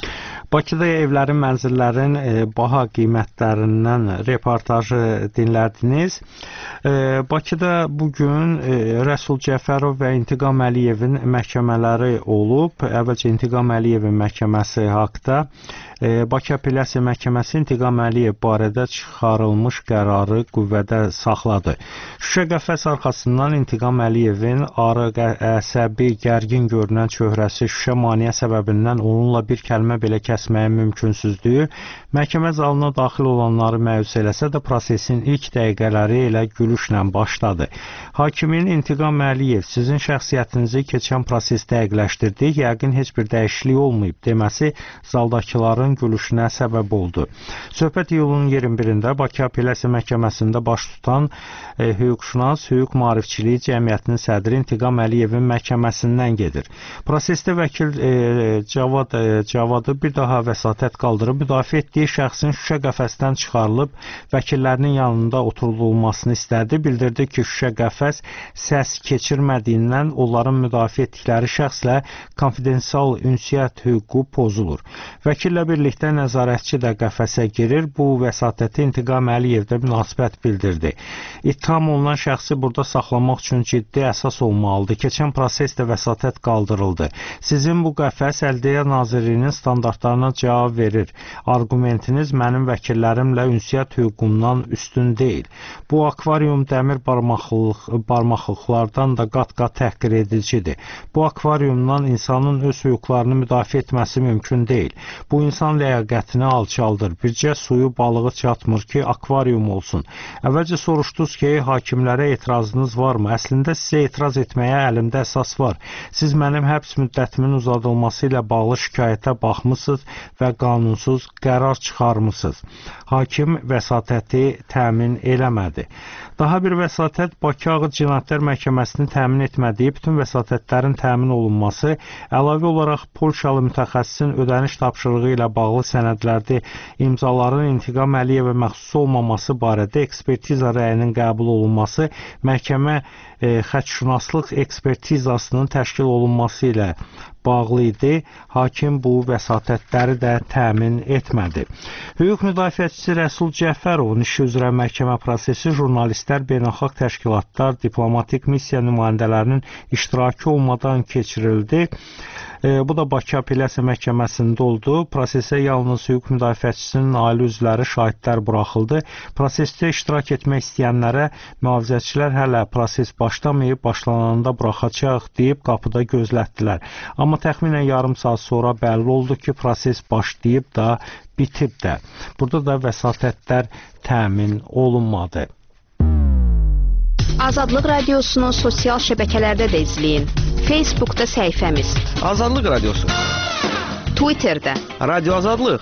Bakıda evlərin, mənzillərin e, baha qiymətlərindən reportajı dinlədiniz. E, Bakıda bugün e, Rəsul Cəfərov və İntiqam Əliyevin məhkəmələri olub. Əvvəlcə İntiqam Əliyevin məhkəməsi haqda e, Bakı Apellyasiya Məhkəməsi İntiqam Əliyev barədə çıxarılmış qərarı qüvvədə saxladı. Şüşə qəfəs arxasından İntiqam Əliyevin arıq, əsəbi, gərgin görünən çöhrəsi şüşə maneə səbəbindən onunla bir kəlmə belə kəsməyin mümkünsüzlüyü məhkəmə zalına daxil olanları məyus eləsə də prosesin ilk dəqiqələri ilə gülüşlə başladı. Hakimin İntiqam Əliyev sizin şəxsiyyətinizi keçən proses dəqiqləşdirdi, yəqin heç bir dəyişiklik olmayıb deməsi zaldakıların gülüşünə səbəb oldu. Söhbət iyulun iyirmi birində Bakı Apellyasiya Məhkəməsində baş tutan e, hüquqşünas, hüquq maarifçiliyi cəmiyyətinin sədri İntiqam Əliyevin məhkəməsindən gedir. Prosesdə vəkil e, Cavad, e, Cavadı bir daha vəsatət qaldırıb müdafiə etdiyi şəxsin şüşə qəfəsdən çıxarılıb vəkillərinin yanında oturulmasını istədi. Bildirdi ki, şüşə qəfəs səs keçirmədiyindən onların müdafiə etdikləri şəxslə konfidensial ünsiyyət hüququ pozulur. Vəkillə birlikdə nəzarətçi də qəfəsə girir. Bu vəsatəti İntiqam Əliyev də münasibət bildirdi. İttiham olunan şəxsi burada saxlamaq üçün ciddi əsas olmalıdır. Keçən prosesdə vəsatət qaldırıldı. Sizin bu qəfəs Əliyyə Nazirliyinin standartlarına cavab verir. Argumentiniz mənim vəkillərimlə ünsiyyət hüququndan üstün deyil. Bu akvarium dəmir barmaqlıq, barmaqlıqlardan da qat-qat təhqir edicidir. Bu akvariumdan insanın öz hüquqlarını müdafiə etməsi mümkün deyil. Bu insan ləyaqətini alçaldır. Bircə suyu balığı çatmır ki, akvarium olsun. Əvvəlcə soruşdunuz ki, hakimlərə etirazınız varmı? Əslində sizə etiraz etməyə əlimdə əsas var. Siz mənim həbs müddətimin uzadılması ilə bağlı şikayətə baxmısınız və qanunsuz qərar çıxarmısınız. Hakim vəsatəti təmin eləmədi. Daha bir vəsatət Bakı Ağır Cinayətlər Məhkəməsinin təmin etmədiyi bütün vəsatətlərin təmin olunması, əlavə olaraq Polşalı mütəxəssisin ödəniş tapşırığı ilə bağlı sənədlərdə imzaların İntiqam Əliyevə məxsus olmaması barədə ekspertiza rəyinin qəbul olunması, məhkəmə e, xəttşünaslıq ekspertizasının təşkil olunması ilə bağlı idi. Hakim bu vəsatətləri də təmin etmədi. Hüquq müdafiəçisi Rəsul Cəfərovun işi üzrə məhkəmə prosesi jurnalistlər, beynəlxalq təşkilatlar, diplomatik missiya nümayəndələrinin iştirakı olmadan keçirildi. E, bu da Bakı Apellyasiya Məhkəməsində oldu. Prosesə yalnız hüquq müdafiəçisinin ailə üzvləri, şahidlər buraxıldı. Prosesdə iştirak etmək istəyənlərə mühafizəçilər hələ proses başlamayıb, başlananda buraxacaq deyib qapıda gözlətdilər. Amma amma təxminən yarım saat sonra bəlli oldu ki, proses başlayıb da, bitib də. Burada da vəsatətlər təmin olunmadı. Azadlıq Radiosunu sosial şəbəkələrdə də izləyin. Facebookda səhifəmiz Azadlıq Radiosu, Twitterdə Radio Azadlıq,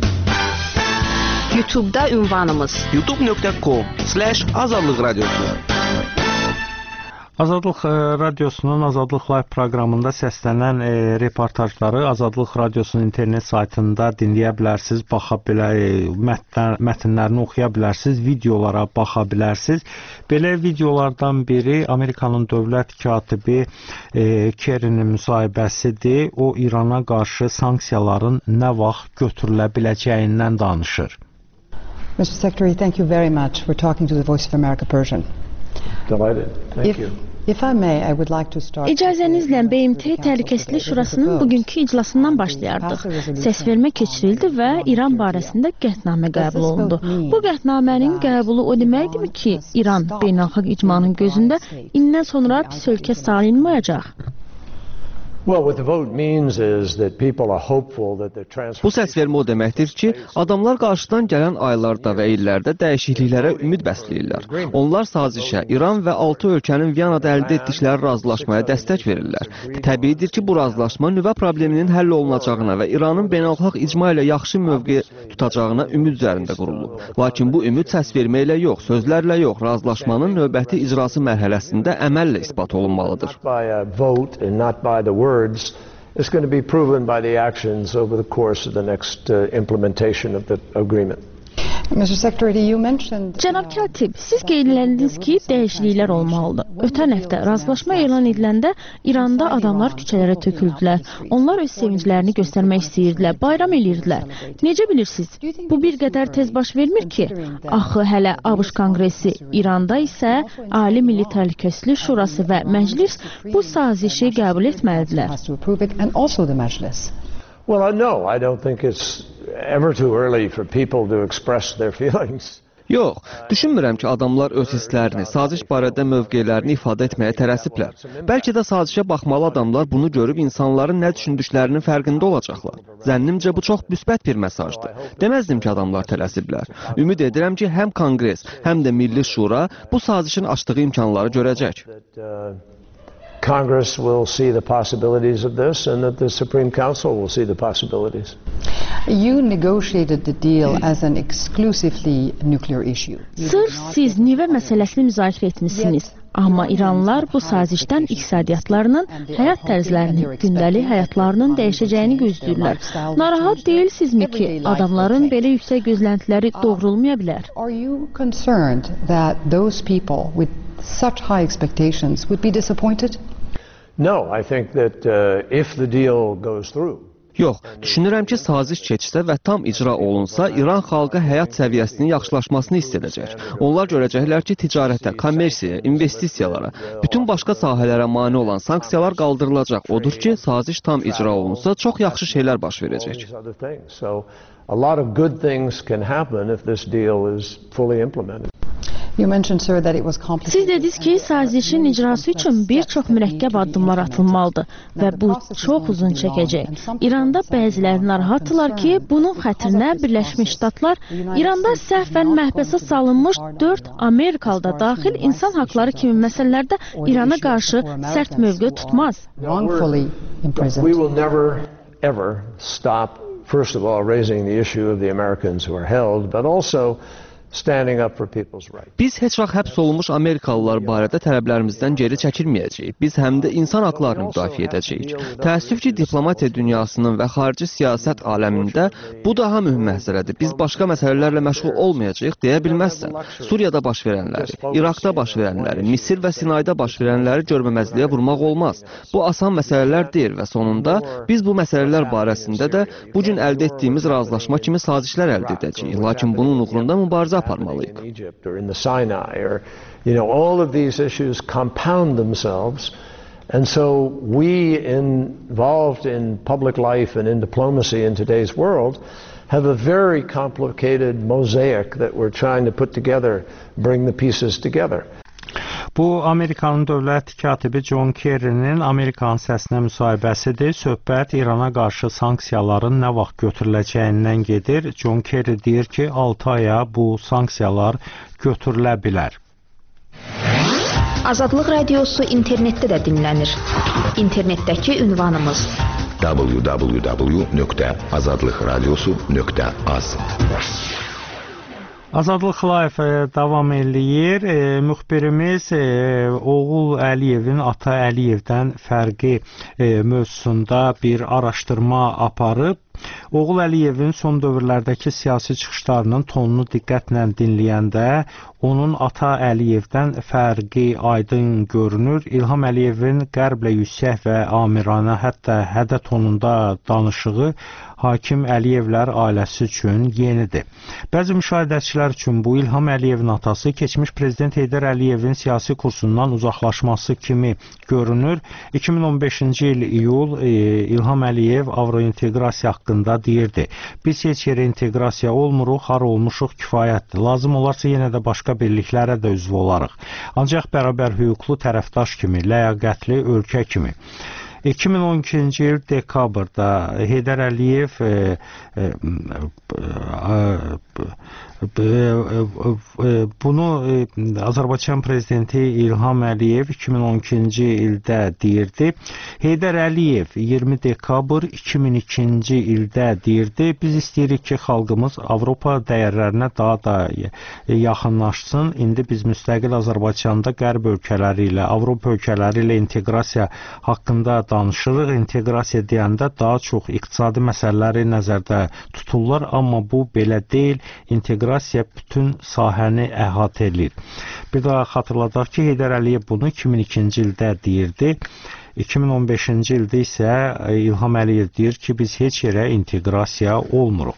YouTube'da ünvanımız youtube nöqtə com slash azadlıq radiosu. Azadlıq Radiosunun Azadlıq Live proqramında səslənən e, reportajları Azadlıq Radiosunun internet saytında dinləyə bilərsiniz, baxa bilər, e, mətn, mətnlərini oxuya bilərsiniz, videolara baxa bilərsiniz. Belə videolardan biri Amerikanın dövlət katibi e, Kerrinin müsahibəsidir. O İrana qarşı sanksiyaların nə vaxt götürülə biləcəyindən danışır. Mister Secretary, thank you very much for talking to the Voice of America Persian. Delighted. Thank If, you. if I may, I would like to start... İcazənizlə B M T Təhlükəsizlik Şurasının bugünkü iclasından başlayardıq. Səsvermə keçirildi və İran barəsində qətnamə qəbul olundu. Bu qətnamənin qəbulu o deməkdirmi ki, İran beynəlxalq icmanın gözündə indən sonra pis ölkə sayılmayacaq? Bu səsvermə o deməkdir ki, adamlar qarşıdan gələn aylarda və illərdə dəyişikliklərə ümid bəsləyirlər. Onlar sazişə, İran və altı ölkənin Viyanada əldə etdikləri razılaşmaya dəstək verirlər. Təbiidir ki, bu razılaşma nüvə probleminin həll olunacağına və İranın beynəlxalq icma ilə yaxşı mövqe tutacağına ümid üzərində qurulub. Lakin bu ümid səsvermə ilə yox, sözlərlə yox, razılaşmanın növbəti icrası mərhələsində əməllə isbat olunmalıdır. It's going to be proven by the actions over the course of the next uh, implementation of the agreement. Mister Secretary, you mentioned... Cənab Katib, siz qeyd edildiniz ki, dəyişikliklər olmalıdır. Ötən həftə razılaşma elan ediləndə İranda adamlar küçələrə töküldülər. Onlar öz sevinclərini göstərmək istəyirdilər, bayram edirdilər. Necə bilirsiniz? Bu bir qədər tez baş vermir ki? Axı hələ ABŞ Konqresi, İranda isə Ali Milli Təhlükəsizlik Şurası və Məclis bu sazişi qəbul etməlidirlər. Well, no, I don't think it's ever too early for people to express their feelings. Yox, düşünmürəm ki, adamlar öz hisslərini, saziş barədə mövqelərini ifadə etməyə tələsiblər. Bəlkə də sazişə baxmalı adamlar bunu görüb insanların nə düşündüklərinin fərqində olacaqlar. Zənnimcə bu çox müsbət bir mesajdır. Deməzdim ki, adamlar tələsiblər. Ümid edirəm ki, həm Konqres, həm də Milli Şura bu sazişin açdığı imkanları görəcək. Congress will see the possibilities of this and that the Supreme Council will see the possibilities. You negotiated the deal as an exclusively nuclear issue. Sırf siz nüvə məsələsini müzakirə etmişsiniz. Amma İranlılar bu sazişdən iqtisadiyyatlarının, həyat tərzlərinin, gündəlik həyatlarının dəyişəcəyini gözləyirlər. Narahat deyilsizmi ki, adamların belə yüksək gözləntiləri doğrulmaya bilər? Are you concerned that those people with such high expectations would be disappointed? No, I think that uh, if the deal goes through. Yox, düşünürəm ki, saziş keçsə və tam icra olunsa, İran xalqı həyat səviyyəsinin yaxşılaşmasını hiss edəcək. Onlar görəcəklər ki, ticarətə, kommersiyaya, investisiyalara, bütün başqa sahələrə mane olan sanksiyalar qaldırılacaq. Odur ki, saziş tam icra olunsa, çox yaxşı şeylər baş verəcək. A lot of good things can happen if this deal is fully implemented. Siz dediniz ki, sazişin icrası üçün bir çox mürəkkəb addımlar atılmalıdır və bu çox uzun çəkəcək. İranda bəziləri narahatdırlar ki, bunun xətrinə Birləşmiş Ştatlar İranda səhvən məhbəsə salınmış dörd Amerikalı da daxil insan haqları kimi məsələlərdə İrana qarşı sərt mövqe tutmaz. We will never ever stop, first of all, raising the issue of the Americans who are held, but also standing up for people's rights. Biz heç vaxt həbs olunmuş Amerikalılar barədə tələblərimizdən geri çəkilməyəcəyik. Biz həm də insan haqlarını müdafiə edəcəyik. Təəssüf ki, diplomatiya dünyasının və xarici siyasət aləmində bu daha mühüm məsələdir. Biz başqa məsələlərlə məşğul olmayacağıq deyə bilməzsən. Suriyada baş verənləri, İraqda baş verənləri, Misir və Sinayda baş verənləri görməməzliyə vurmaq olmaz. Bu asan məsələlər deyil və sonunda biz bu məsələlər barəsində də bu gün əldə etdiyimiz razılaşma kimi sazişlər əldə edəcəyik. Lakin bunun uğrunda mübarizə aparmalıyıq. You know, all of these issues compound themselves, and so we involved in public life and in diplomacy in today's world have a very complicated mosaic that we're trying to put together, bring the pieces together. Bu Amerikanın dövlət katibi John Kerry'nin Amerikanın səsinə müsahibəsidir. Söhbət İrana qarşı sanksiyaların nə vaxt götürüləcəyindən gedir. John Kerry deyir ki, altı aya bu sanksiyalar götürülə bilər. Azadlıq Radiosu internetdə də dinlənir. İnternetdəki ünvanımız w w w nöqtə azadlıq radiosu nöqtə az. Azadlıq Live davam eləyir. E, müxbirimiz e, oğul Əliyevin ata Əliyevdən fərqi e, mövzusunda bir araşdırma aparıb. Oğul Əliyevin son dövrlərdəki siyasi çıxışlarının tonunu diqqətlə dinləyəndə onun ata Əliyevdən fərqi aydın görünür. İlham Əliyevin qərblə yüksək və amiranə, hətta hədə tonunda danışığı hakim Əliyevlər ailəsi üçün yenidir. Bəzi müşahidəçilər üçün bu İlham Əliyevin atası keçmiş prezident Heydər Əliyevin siyasi kursundan uzaqlaşması kimi görünür. iki min on beşinci il iyul e, İlham Əliyev Avrointeqrasiya haqqında deyirdi. Biz heç yerə inteqrasiya olmuruq, har olmuşuq kifayətdir. Lazım olarsa yenə də başqa birliklərə də üzv olarıq. Ancaq bərabər hüquqlu tərəfdaş kimi, ləyaqətli ölkə kimi. iki min on ikinci il dekabrda Heydər Əliyev e, e, e, e, bunu e, Azərbaycan prezidenti İlham Əliyev iki min on ikinci ildə deyirdi. Heydər Əliyev iyirmi dekabr iki min ikinci ildə deyirdi. Biz istəyirik ki, xalqımız Avropa dəyərlərinə daha da yaxınlaşsın. İndi biz müstəqil Azərbaycanda qərb ölkələri ilə, Avropa ölkələri ilə inteqrasiya haqqında danışırıq. İnteqrasiya deyəndə daha çox iqtisadi məsələləri nəzərdə tuturlar, amma bu belə deyil. İnteqrasiya bütün sahəni əhatə edir. Bir daha xatırladaq ki, Heydər Əliyev bunu iki min ikinci ildə deyirdi. iki min on beşinci ildə isə İlham Əliyev deyir ki, biz heç yerə inteqrasiya olmuruq.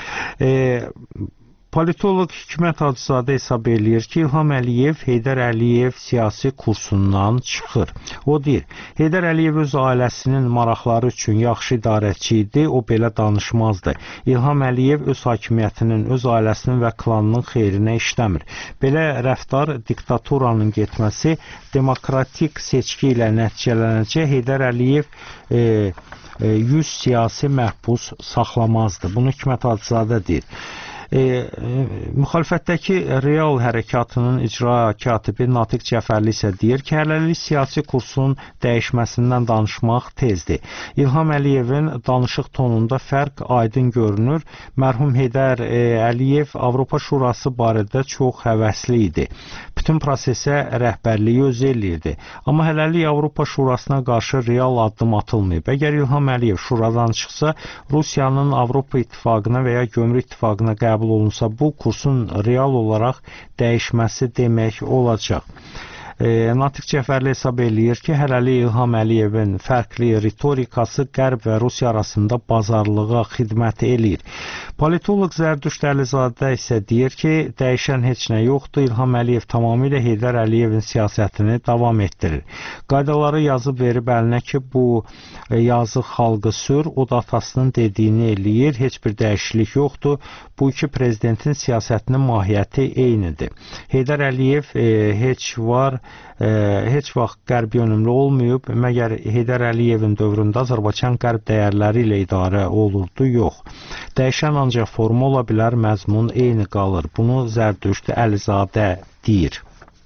E, Politolog Hikmət Hacızadə hesab eləyir ki, İlham Əliyev Heydər Əliyev siyasi kursundan çıxır. O deyir, Heydər Əliyev öz ailəsinin maraqları üçün yaxşı idarəçi idi, o belə danışmazdı. İlham Əliyev öz hakimiyyətinin, öz ailəsinin və klanının xeyrinə işləmir. Belə rəftar diktaturanın getməsi demokratik seçki ilə nəticələnəcək. Heydər Əliyev e, e, yüz siyasi məhbus saxlamazdı. Bunu Hikmət Hacızadə deyir. E, e, müxalifətdəki Real hərəkatının icra katibi Natiq Cəfərli isə deyir ki, hələlik siyasi kursun dəyişməsindən danışmaq tezdir. İlham Əliyevin danışıq tonunda fərq aydın görünür. Mərhum Heydər e, Əliyev Avropa Şurası barədə çox həvəsli idi. Bütün prosesə rəhbərliyi özü eləyirdi. Amma hələlik Avropa Şurasına qarşı real addım atılmayıb. Əgər İlham Əliyev Şuradan çıxsa, Rusiyanın Avropa İttifaqına və ya Gömrük İttifaqına qəbul olunsa, bu kursun real olaraq dəyişməsi demək olacaq. E, Natiq Cəfərli hesab eləyir ki, hələlik İlham Əliyevin fərqli ritorikası Qərb və Rusiya arasında bazarlığa xidmət eləyir. Politolog Zərdüşt Əlizadə isə deyir ki, dəyişən heç nə yoxdur. İlham Əliyev tamamilə Heydər Əliyevin siyasətini davam etdirir. Qaydaları yazıb verib əlinə ki, bu e, yazıq xalqı sür, o da atasının dediyini eləyir, heç bir dəyişiklik yoxdur. Bu iki prezidentin siyasətinin mahiyyəti eynidir. Heydər Əliyev e, heç var e, heç vaxt qərb yönümlü olmayıb, məgər Heydər Əliyevin dövründə Azərbaycan qərb dəyərləri ilə idarə olurdu, yox. Dəyişən ancaq forma ola bilər, məzmun eyni qalır. Bunu Zərdüşt Əlizadə deyir.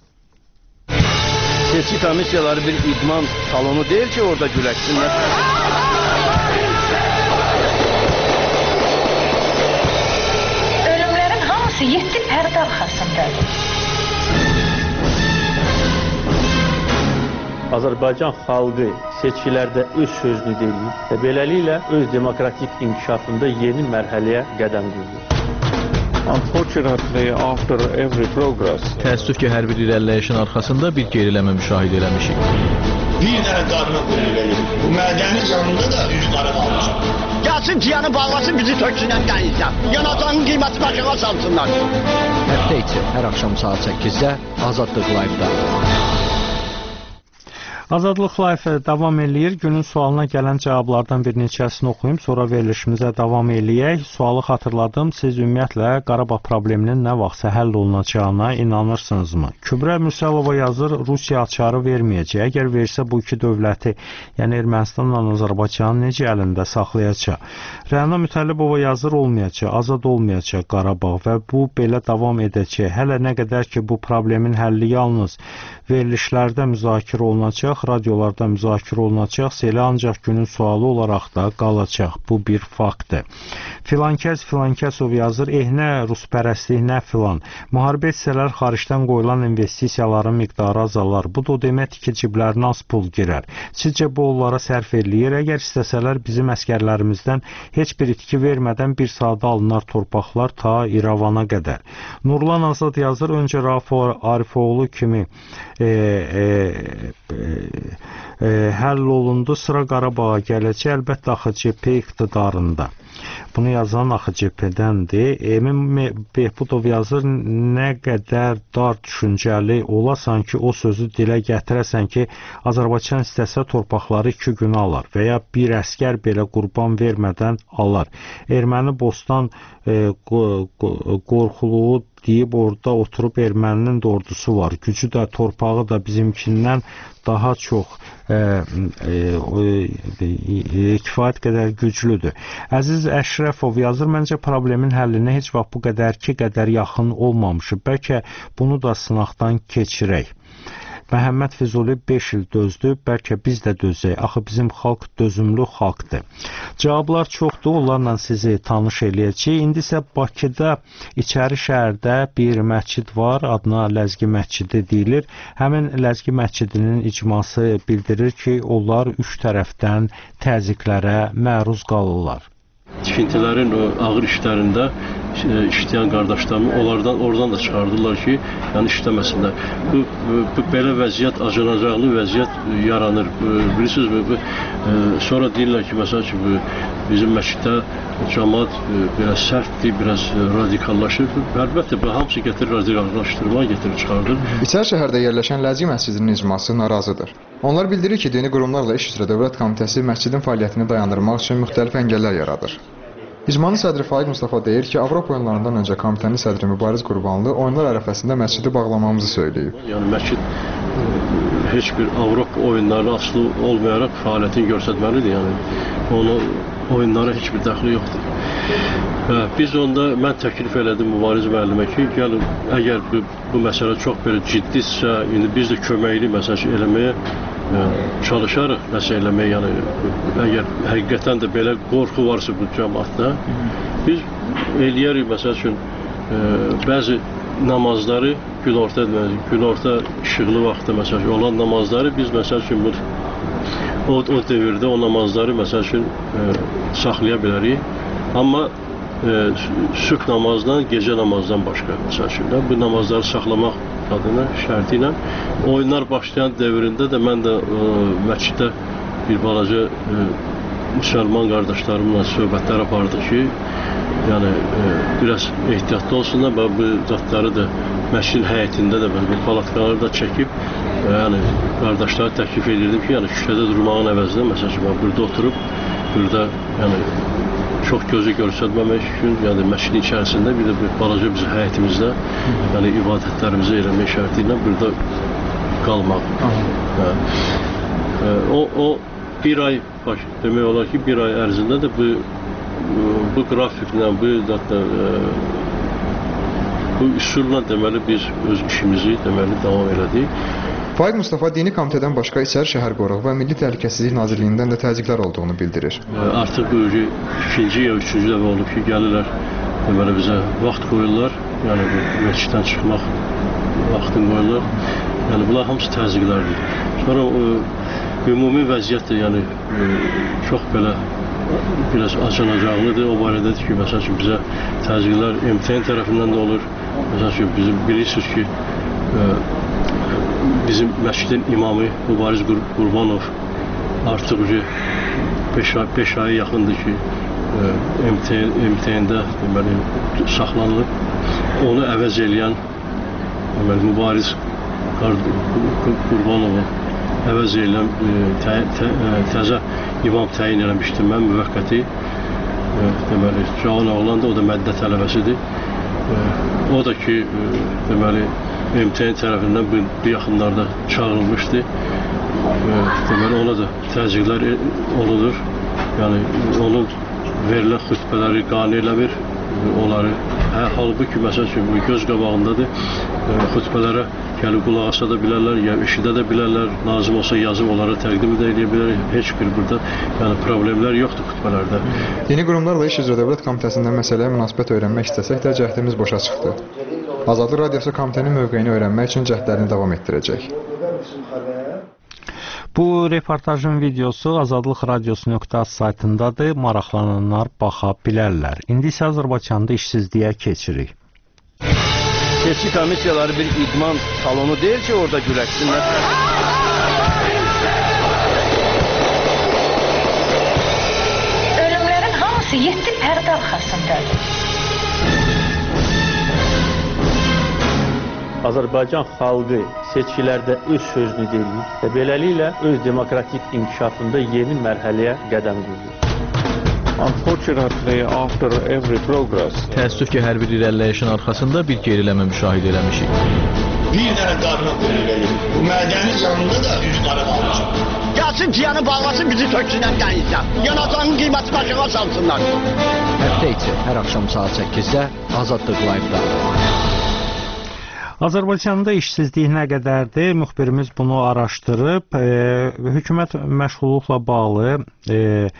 Seçki komissiyaları bir idman salonu deyil ki, orada güləşsinlər. Ölümlərin hamısı yeddi pərdə arxasındadır. Azərbaycan xalqı seçkilərdə öz sözünü deyir və beləliklə öz demokratik inkişafında yeni mərhələyə qədəm qoyur. Unfortunately, after every progress, təəssüf ki, hər bir irəliləyişin arxasında bir geriləmə müşahidə eləmişik. Bir dənə qadına qoyulur. Bu mədənin yanında da üç qarı qalmışıq. Gəlsin ciyanı bağlasın, bizi töksünən dənizdən. Yanacağın qiyməti başına salsınlar. Həftə içi hər axşam saat səkkizdə Azadlıq Live-da. Azadlıq Life davam eləyir. Günün sualına gələn cavablardan bir neçəsini oxuyum, sonra verilişimizə davam eləyək. Sualı xatırladım. Siz ümumiyyətlə Qarabağ probleminin nə vaxtsa həll olunacağına inanırsınızmı? Kübrə Mürsəlova yazır, Rusiya açarı verməyəcək. Əgər versə bu iki dövləti, yəni Ermənistanla Azərbaycanı necə əlində saxlayacaq? Rəna Mütəllibova yazır, olmayacaq, azad olmayacaq Qarabağ və bu belə davam edəcək. Hələ nə qədər ki, bu problemin həlli yalnız verilişlərdə müzakirə olunacaq, radiolarda müzakirə olunacaq, elə ancaq günün sualı olaraq da qalacaq. Bu bir faktdır. Filankəs Filankəsov yazır, ehnə ruspərəstlik nə filan. Müharibə etsələr xaricdən qoyulan investisiyaların miqdarı azalar. Bu da o deməkdir ki, ciblərinə az pul girər. Sizcə bu onlara sərf eləyir? Əgər istəsələr bizim əskərlərimizdən heç bir itki vermədən bir saata alınar torpaqlar ta İrəvana qədər. Nurlan Azad yazır, öncə Rauf Arifoğlu kimi E, e, e, e, həll olundu, sıra Qarabağa gələcək, əlbəttə A X C P iqtidarında. Bunu yazan A X C P-dəndir. Emin Behbudov yazır, nə qədər dar düşüncəli olasan ki, o sözü dilə gətirəsən ki, Azərbaycan istəsə torpaqları iki günə alar və ya bir əskər belə qurban vermədən alar. Erməni Bostan e, qorxuluğu deyib orada oturub erməninin də ordusu var. Gücü də, torpağı da bizimkindən daha çox e, e, e, kifayət qədər güclüdür. Əziz Əşrəfov yazır, məncə problemin həllinə heç vaxt bu qədər ki, qədər yaxın olmamışıq. Bəlkə bunu da sınaqdan keçirək. Məhəmməd Füzuli beş il dözdü, bəlkə biz də dözək. Axı bizim xalq dözümlü xalqdır. Cavablar çoxdur, onlarla sizi tanış eləyəcək. İndi isə Bakıda içəri şəhərdə bir məscid var, adına Ləzgi məscidi deyilir. Həmin Ləzgi məscidinin icması bildirir ki, onlar üç tərəfdən təzyiqlərə məruz qalırlar. Tikintilərin o ağır işlərində işləyən qardaşlarımı onlardan oradan da çıxardırlar ki, yəni işləməsinlər. Bu, bu, bu belə vəziyyət, acınacaqlı vəziyyət yaranır. Bilirsiniz mi? Bu, sonra deyirlər ki, məsəl ki, bu, bizim məsciddə cəmaət biraz sərtdir, biraz radikallaşır. Əlbəttə, bu hamısı gətirir radikallaşdırma, gətirir çıxardır. İçəri şəhərdə yerləşən Ləzgi məscidinin icması narazıdır. Onlar bildirir ki, dini qurumlarla iş üzrə Dövlət Komitəsi məscidin fəaliyyətini dayandırmaq üçün müxtəlif əngəllər yaradır. İcmanın sədri Faiq Mustafa deyir ki, Avropa oyunlarından öncə komitənin sədri Mübariz Qurbanlı oyunlar ərəfəsində məscidi bağlamamızı söyləyib. Yəni məscid heç bir Avropa oyunlarına asılı olmayaraq fəaliyyətini göstərməlidir. Yəni onu oyunlara heç bir dəxli yoxdur. Və biz onda mən təklif elədim Mübariz müəllimə ki, gəlin əgər bu, bu məsələ çox belə ciddisə, indi biz də köməkli məsələ eləməyə yəni, çalışarıq məsələ eləməyə, yəni əgər həqiqətən də belə qorxu varsa bu cəmaatda, biz eləyərik məsəl üçün e, bəzi namazları günorta günorta işıqlı vaxtda məsəl üçün olan namazları biz məsəl üçün bu o, o dövrdə o namazları məsəl üçün e, saxlaya bilərik. Amma e, sübh namazdan, gecə namazdan başqa məsəl üçün də bu namazları saxlamaq adına şərti ilə oyunlar başlayan dövründə də mən də e, məsciddə bir balaca e, müsəlman qardaşlarımla söhbətlər apardı ki, yəni e, biraz ehtiyatlı olsunlar və bu zatları da məscidin həyətində də bu palatkaları da çəkib e, yəni qardaşlara təklif edirdim ki, yəni küçədə durmağın əvəzinə məsəl üçün burada oturub burada yəni çox gözü görsətməmək üçün, yəni məscidin içərisində bir də bir balaca bizim həyətimizdə yəni ibadətlərimizi eləmək şərti ilə burada qalmaq. Hə. O, o bir ay baş, demək olar ki, bir ay ərzində də bu bu qrafiklə, bu da bu üsulla deməli biz öz işimizi deməli davam elədik. Faiq Mustafa dini komitədən başqa İçəri şəhər qoruğu və Milli Təhlükəsizlik Nazirliyindən də təzyiqlər olduğunu bildirir. Artıq bu ikinci ya üçüncü dəfə olub ki, gəlirlər, deməli bizə vaxt qoyurlar, yəni bu məsciddən çıxmaq vaxtını qoyurlar. Yəni bunlar hamısı təzyiqlərdir. Sonra o, ümumi vəziyyət də yəni çox belə biraz acınacaqlıdır. O barədədir ki, məsəl üçün bizə təzyiqlər M T N tərəfindən də olur. Məsəl üçün bizim bilirsiniz ki, bizim məscidin imamı Mübariz Qurbanov artıq beş aya yaxındır ki M T N-də deməli saxlanılıb. Onu əvəz eləyən deməli Mübariz Qurbanova əvəz edilən tə, tə, təzə imam təyin eləmişdim mən müvəqqəti. Deməli, Cahan oğlan da o da məddə tələbəsidir. O da ki, deməli, M T N tərəfindən bu, bu yaxınlarda çağırılmışdı. Deməli, ona da təzyiqlər olunur. Yəni, onun verilən xütbələri qane eləmir. Onları, hə, halbuki, məsəl üçün, göz qabağındadır. Xütbələrə gəlib qulaq asa da bilərlər, ya işidə də bilərlər. Lazım olsa yazıb onlara təqdim edə bilər. Heç bir burada yəni, problemlər yoxdur xütbələrdə. Dini qurumlarla İş üzrə Dövlət Komitəsindən məsələyə münasibət öyrənmək istəsək də cəhdimiz boşa çıxdı. Azadlıq Radiosu komitənin mövqeyini öyrənmək üçün cəhdlərini davam etdirəcək. Bu reportajın videosu azadlıq radiosu nöqtə az saytındadır. Maraqlananlar baxa bilərlər. İndi isə Azərbaycanda işsizliyə keçirik. Seçki komissiyaları bir idman salonu deyil ki, orada güləşsinlər. Ölümlərin hamısı yeddi pərdə arxasındadır. Azərbaycan xalqı seçkilərdə öz sözünü deyir və beləliklə öz demokratik inkişafında yeni mərhələyə qədəm qoyur. Unfortunately, after every progress, təəssüf ki, hər bir irəliləyişin arxasında bir geriləmə müşahidə eləmişik. Bir dənə qarına qoyulur. Bu mədənin yanında da üç qarı qalmışıq. Gəlsin ciyanı bağlasın, bizi töksünən dənizdən. Yanacağın qiyməti başına salsınlar. Həftə içi hər axşam saat səkkizdə Azadlıq Live-da. Azərbaycanda işsizlik nə qədərdir? Müxbirimiz bunu araşdırıb, e, hökumət məşğulluqla bağlı e,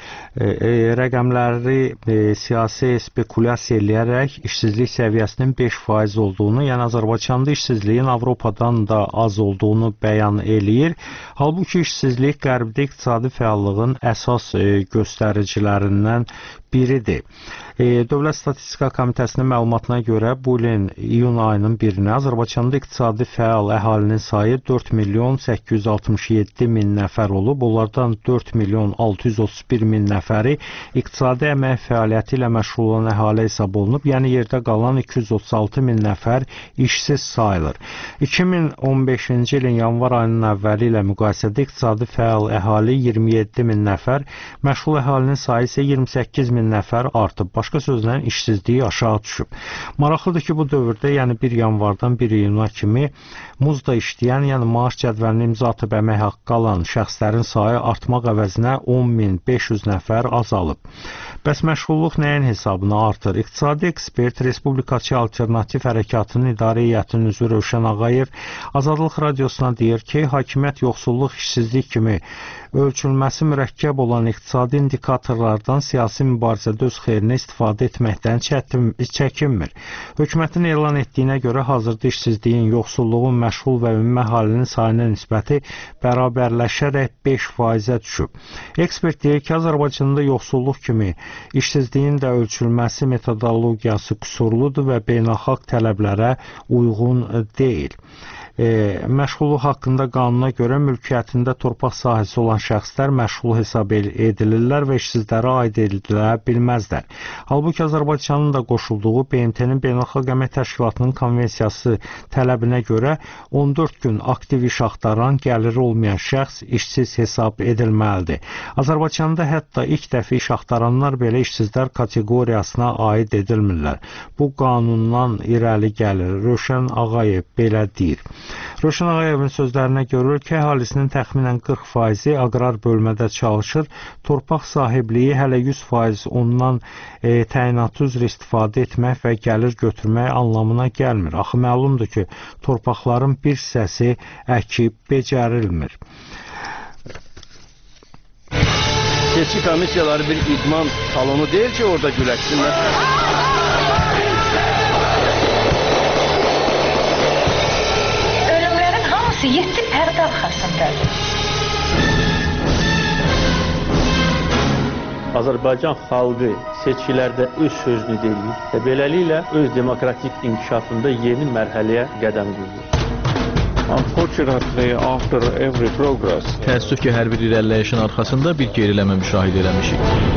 e, rəqəmləri e, siyasi spekulyasiya eləyərək işsizlik səviyyəsinin beş faiz olduğunu, yəni Azərbaycanda işsizliyin Avropadan da az olduğunu bəyan eləyir. Halbuki işsizlik Qərbdə iqtisadi fəallığın əsas e, göstəricilərindən biridir. E, Dövlət Statistika Komitəsinin məlumatına görə bu ilin iyun ayının birinə Azərbaycanda iqtisadi fəal əhalinin sayı dörd milyon səkkiz yüz altmış yeddi min nəfər olub. Onlardan dörd milyon altı yüz otuz bir min nəfəri iqtisadi əmək fəaliyyəti ilə məşğul olan əhali hesab olunub. Yəni yerdə qalan iki yüz otuz altı min nəfər işsiz sayılır. iki min on beşinci ilin yanvar ayının əvvəli ilə müqayisədə iqtisadi fəal əhali iyirmi yeddi min nəfər, məşğul əhalinin sayı isə iyirmi səkkiz min nəfər artıb. Başqa sözlə işsizliyi aşağı düşüb. Maraqlıdır ki, bu dövrdə, yəni bir yanvardan bir iyuna kimi muzda işləyən, yəni maaş cədvəlini imza atıb əmək haqqı alan şəxslərin sayı artmaq əvəzinə on min beş yüz nəfər azalıb. Bəs məşğulluq nəyin hesabına artır? İqtisadi ekspert, Respublikaçı Alternativ Hərəkatının İdarə Heyətinin üzvü Rövşən Ağayev Azadlıq Radiosuna deyir ki, hakimiyyət yoxsulluq, işsizlik kimi ölçülməsi mürəkkəb olan iqtisadi indikatorlardan siyasi mübarizədə öz xeyrinə istifadə etməkdən çətin, çəkinmir. Hökumətin elan etdiyinə görə hazırda işsizliyin, yoxsulluğun, məşğul və ümumi əhalinin sayına nisbəti bərabərləşərək beş faizə düşüb. Ekspert deyir ki, Azərbaycanda yoxsulluq kimi işsizliyin də ölçülməsi metodologiyası qüsurludur və beynəlxalq tələblərə uyğun deyil. E, məşğulluq haqqında qanuna görə mülkiyyətində torpaq sahəsi olan şəxslər məşğul hesab edilirlər və işsizlərə aid edilə bilməzlər. Halbuki Azərbaycanın da qoşulduğu B M T-nin Beynəlxalq Əmək Təşkilatının konvensiyası tələbinə görə on dörd gün aktiv iş axtaran, gəliri olmayan şəxs işsiz hesab edilməlidir. Azərbaycanda hətta ilk dəfə iş axtaranlar belə işsizlər kateqoriyasına aid edilmirlər. Bu qanundan irəli gəlir. Rövşən Ağayev belə deyir. Rövşən Ağayevin sözlərinə görə ölkə əhalisinin təxminən qırx faizi aqrar bölmədə çalışır. Torpaq sahibliyi hələ yüz faiz ondan e, təyinatı üzrə istifadə etmək və gəlir götürmək anlamına gəlmir. Axı məlumdur ki, torpaqların bir hissəsi əkib becərilmir. Seçki komissiyaları bir idman salonu deyil ki, orada güləşsinlər. yeddi pərdə arxasındadır. Azərbaycan xalqı seçkilərdə öz sözünü deyir və beləliklə öz demokratik inkişafında yeni mərhələyə qədəm qoyur. Unfortunately, after every progress, təəssüf ki, hər bir irəliləyişin arxasında bir geriləmə müşahidə eləmişik.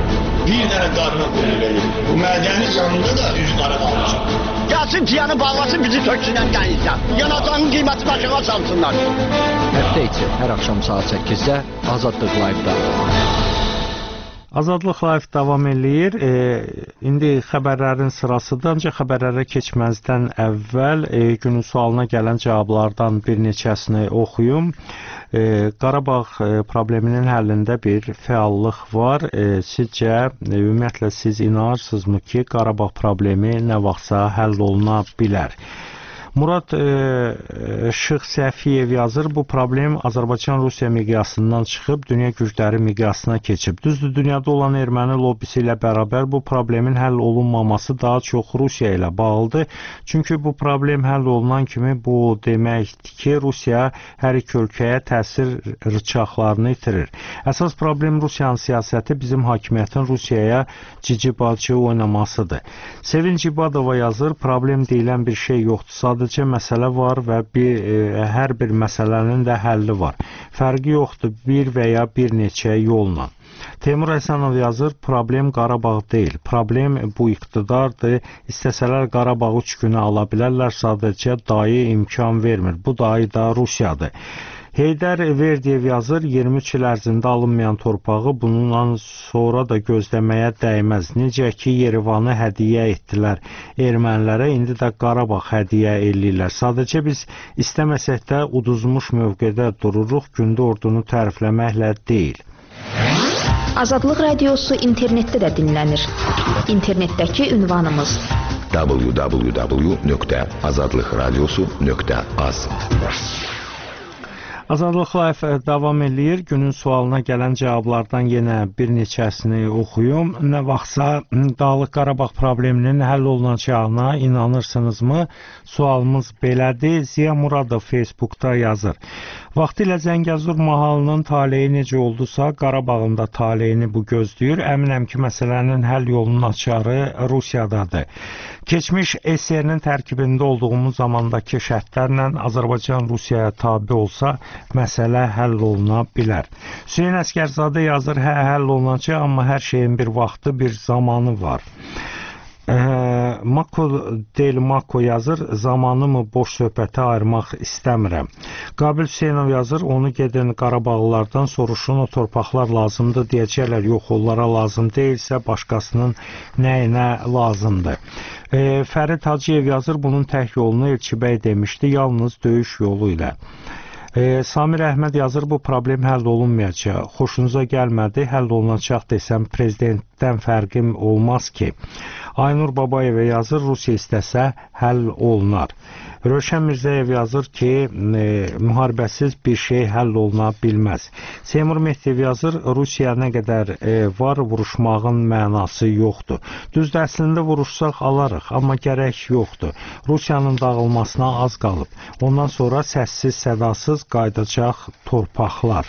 bir dənə qarına qoyun verir. Bu mədənin yanında da üz qara qalmışam. Gəlsin tiyanı bağlasın, bizi töksünən dənizdən. Yanacağın qiyməti başına salsınlar. Həftə içi hər axşam saat səkkizdə Azadlıq Live-da. Azadlıq Live davam eləyir. E, indi xəbərlərin sırasıdır. Ancaq xəbərlərə keçməzdən əvvəl e, günün sualına gələn cavablardan bir neçəsini oxuyum. E, Qarabağ e, probleminin həllində bir fəallıq var. E, sizcə, e, ümumiyyətlə siz inanırsınızmı ki, Qarabağ problemi nə vaxtsa həll oluna bilər? Murad e, Şıx Səfiyev yazır, bu problem Azərbaycan-Rusiya miqyasından çıxıb dünya gücləri miqyasına keçib. Düzdür, dünyada olan erməni lobbisi ilə bərabər bu problemin həll olunmaması daha çox Rusiya ilə bağlıdır. Çünki bu problem həll olunan kimi bu deməkdir ki, Rusiya hər iki ölkəyə təsir rıçaqlarını itirir. Əsas problem Rusiyanın siyasəti bizim hakimiyyətin Rusiyaya cici bacı oynamasıdır. Sevinç İbadova yazır, problem deyilən bir şey yoxdur. Sadəcə Sadəcə məsələ var və bir, e, hər bir məsələnin də həlli var. Fərqi yoxdur bir və ya bir neçə yolla. Teymur Həsənov yazır, problem Qarabağ deyil. Problem bu iqtidardır. İstəsələr Qarabağı üç günə ala bilərlər, sadəcə dayı imkan vermir. Bu dayı da Rusiyadır. Heydər Verdiyev yazır, iyirmi üç il ərzində alınmayan torpağı bununla sonra da gözləməyə dəyməz. Necə ki, Yerevanı hədiyyə etdilər ermənilərə, indi də Qarabağ hədiyyə eləyirlər. Sadəcə biz istəməsək də uduzmuş mövqedə dururuq, gündə ordunu tərifləməklə deyil. Azadlıq Radiosu internetdə də dinlənir. İnternetdəki ünvanımız w w w nöqtə azadlıq radiosu nöqtə az. Azadlıq Live davam eləyir. Günün sualına gələn cavablardan yenə bir neçəsini oxuyum. Nə vaxtsa Dağlıq Qarabağ probleminin həll olunacağına inanırsınızmı? Sualımız belədir. Ziya Muradov Facebookda yazır. Vaxtilə Zəngəzur mahalının taleyi necə oldusa, Qarabağın da taleyini bu gözləyir. Əminəm ki, məsələnin həll yolunun açarı Rusiyadadır. Keçmiş S S R-nin tərkibində olduğumuz zamandakı şərtlərlə Azərbaycan Rusiyaya tabi olsa, məsələ həll oluna bilər. Hüseyn Əskərzadə yazır, hə, həll olunacaq, amma hər şeyin bir vaxtı, bir zamanı var. Ee, Mako Del Mako yazır, zamanımı boş söhbətə ayırmaq istəmirəm. Qabil Hüseynov yazır, onu gedin Qarabağlılardan soruşun, o torpaqlar lazımdır deyəcəklər, yox, onlara lazım deyilsə, başqasının nəyinə lazımdır. E, Fərid Hacıyev yazır, bunun tək yolunu Elçibəy demişdi, yalnız döyüş yolu ilə. E, Samir Əhməd yazır, bu problem həll olunmayacaq. Xoşunuza gəlmədi, həll olunacaq desəm prezidentdən fərqim olmaz ki. Aynur Babayeva yazır, Rusiya istəsə həll olunar. Rövşən Mirzəyev yazır ki, e, müharibəsiz bir şey həll oluna bilməz. Seymur Mehdiyev yazır, Rusiya nə qədər e, var, vuruşmağın mənası yoxdur. Düzdür, əslində vuruşsaq alarıq, amma gərək yoxdur. Rusiyanın dağılmasına az qalıb. Ondan sonra səssiz, sədasız qaydacaq torpaqlar.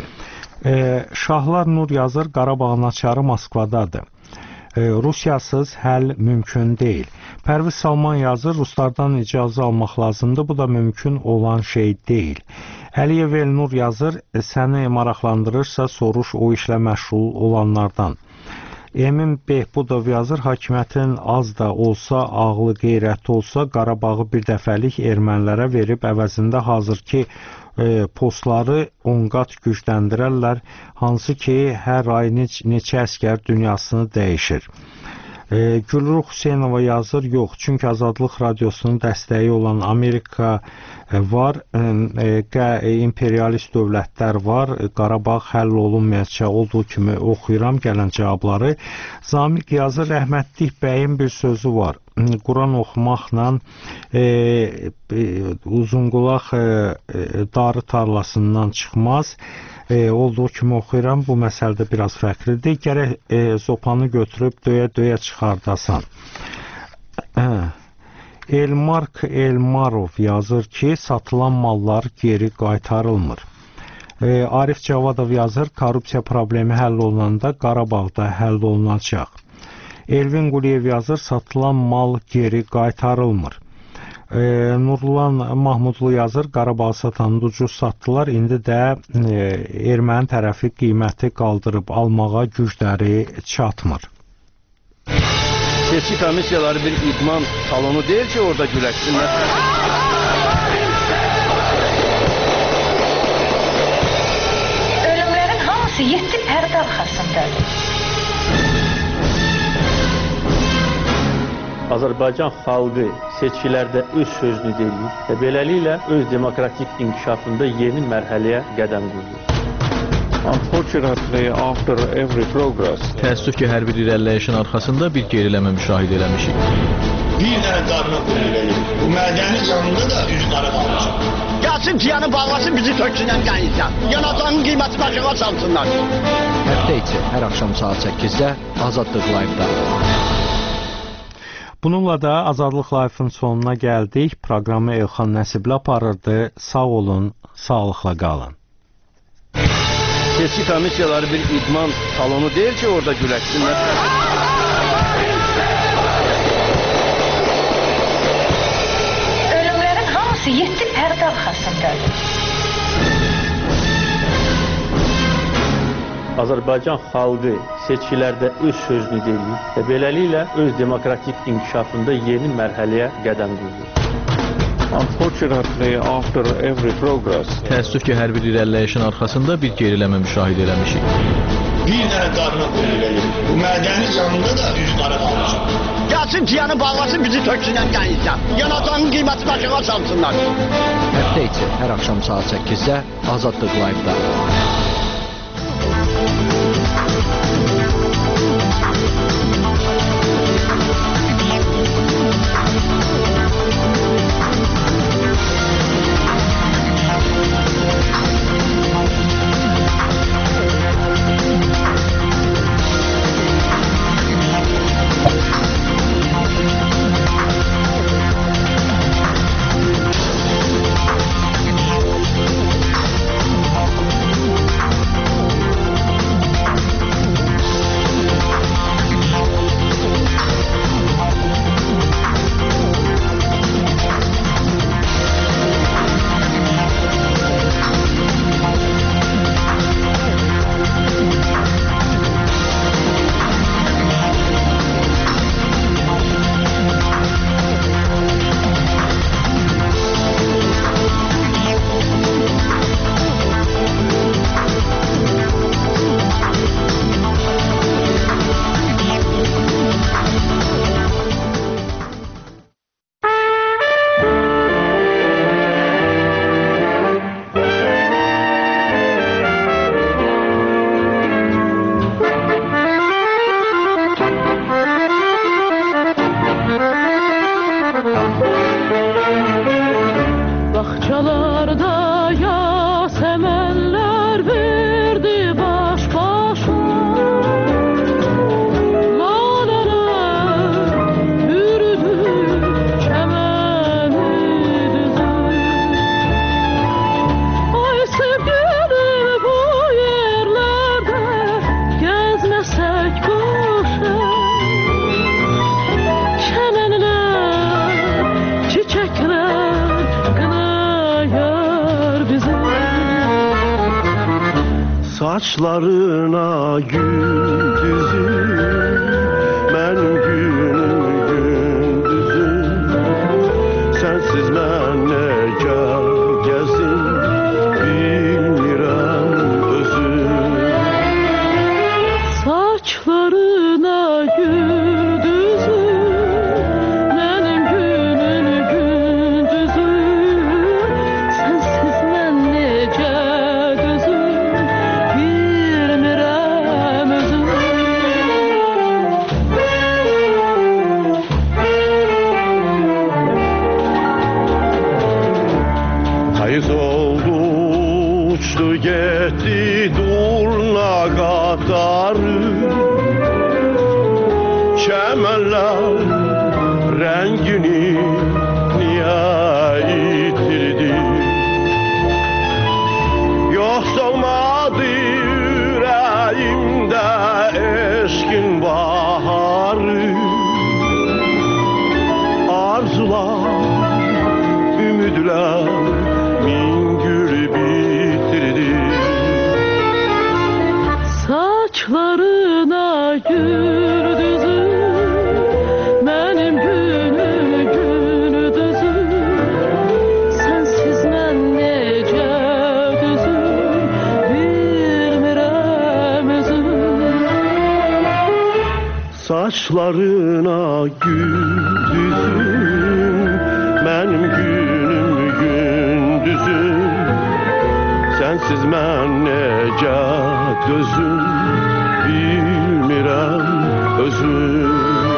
E, Şahlar Nur yazır, Qarabağın açarı Moskvadadır. Rusiyasız həll mümkün deyil. Pərviz Salman yazır, Ruslardan icazə almaq lazımdır, bu da mümkün olan şey deyil. Əliyev Elnur yazır, səni maraqlandırırsa soruş o işlə məşğul olanlardan. Emin Behbudov yazır, hakimiyyətin az da olsa, ağlı, qeyrəti olsa, Qarabağı bir dəfəlik ermənilərə verib əvəzində hazır ki, E, postları on qat gücləndirərlər, hansı ki, hər ay neç, neçə əskər dünyasını dəyişir. E, Gülruh Hüseynova yazır, yox, çünki Azadlıq Radiosunun dəstəyi olan Amerika e, var, e, e, imperialist dövlətlər var, e, Qarabağ həll olunmayacaq olduğu kimi oxuyuram gələn cavabları. Zamiq yazır, rəhmətlik bəyin bir sözü var. Quran oxumaqla e, e, uzunqulaq e, e, darı tarlasından çıxmaz. E, olduğu kimi oxuyuram, bu məsələdə biraz fərqlidir. Gərək e, zopanı götürüb döyə-döyə çıxardasan. Hə. Elmark Elmarov yazır ki, satılan mallar geri qaytarılmır. E, Arif Cavadov yazır, korrupsiya problemi həll olunanda Qarabağda həll olunacaq. Elvin Quliyev yazır, satılan mal geri qaytarılmır. E, Nurlan Mahmudlu yazır, Qarabağ satanı ucuz satdılar, indi də e, erməni tərəfi qiyməti qaldırıb almağa gücləri çatmır. Seçki komissiyaları bir idman salonu deyil ki, orada güləşsinlər. Ölümlərin hamısı yeddi pərdə arxasındadır. Azərbaycan xalqı seçkilərdə öz sözünü deyir və beləliklə öz demokratik inkişafında yeni mərhələyə qədəm qoyur. Unfortunately, after every progress, təəssüf ki, hər bir irəliləyişin arxasında bir geriləmə müşahidə eləmişik. Bir dənə qarına qoyulur. Bu mədəni canında da üz qara qalmışıq. Gəlsin tiyanı bağlasın, bizi töksünən qəyinsə. Yanacağının qiyməti başına salsınlar. Həftə içi hər axşam saat səkkizdə Azadlıq Live-da. Bununla da Azadlıq Live-ın sonuna gəldik. Proqramı Elxan Nəsibli aparırdı. Sağ olun, sağlıqla qalın. Seçki komissiyaları bir idman salonu deyil ki, orada güləşsinlər. Ölümlərin hamısı yeddi pərdə arxasındadır. Azərbaycan xalqı seçkilərdə öz sözünü deyir və beləliklə öz demokratik inkişafında yeni mərhələyə qədəm qoyur. Unfortunately, after every progress, təəssüf ki, hər bir irəliləyişin arxasında bir geriləmə müşahidə eləmişik. Bir dənə qarına qoyulur. Bu mədəni canında da üz qara qalmışıq. Gəlsin tiyanı bağlasın, bizi töksünən qəyinsə. Yanacağının qiyməti başına salsınlar. Həftə içi hər axşam saat səkkizdə Azadlıq Live-da. Saçlarına gündüzü, mən günüm gündüzüm. Sensiz mən necə gəzim, bilmirəm özüm. Saçlarına gündüzü, mənim günüm gündüzüm. Sensiz mən necə Payız oldu, uçtu gitti durna qatarı. Çəmənlər rəngini niyə itirdi? Yoxsa olmadı ürəyimdə eşqin baharı. Arzular Saçlarına gül düzür, benim günüm gündüzüm. Sensiz ben nece düzüm, bilmirəm özüm. Saçlarına gül düzüm, benim günüm gündüzüm. Sensiz mən necə dözüm, bilmirəm özüm.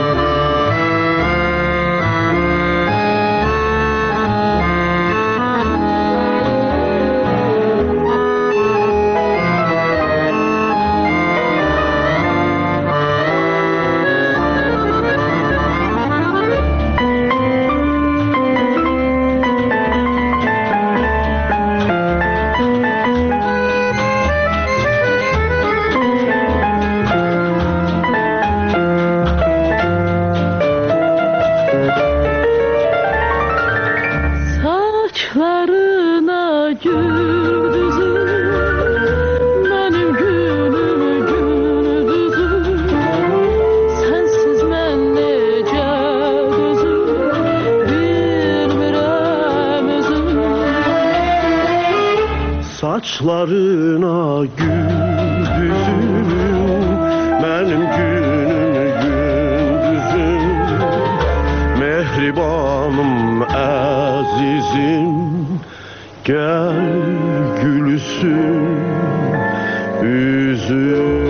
Saçlarına gül düzür, benim günüm gündüzüm. Sensiz ben nece dözüm, bilmirəm özüm. Saçlarına gül düzüm, benim günüm gündüzüm. Mehribanım azizim, gel gülsün yüzüm.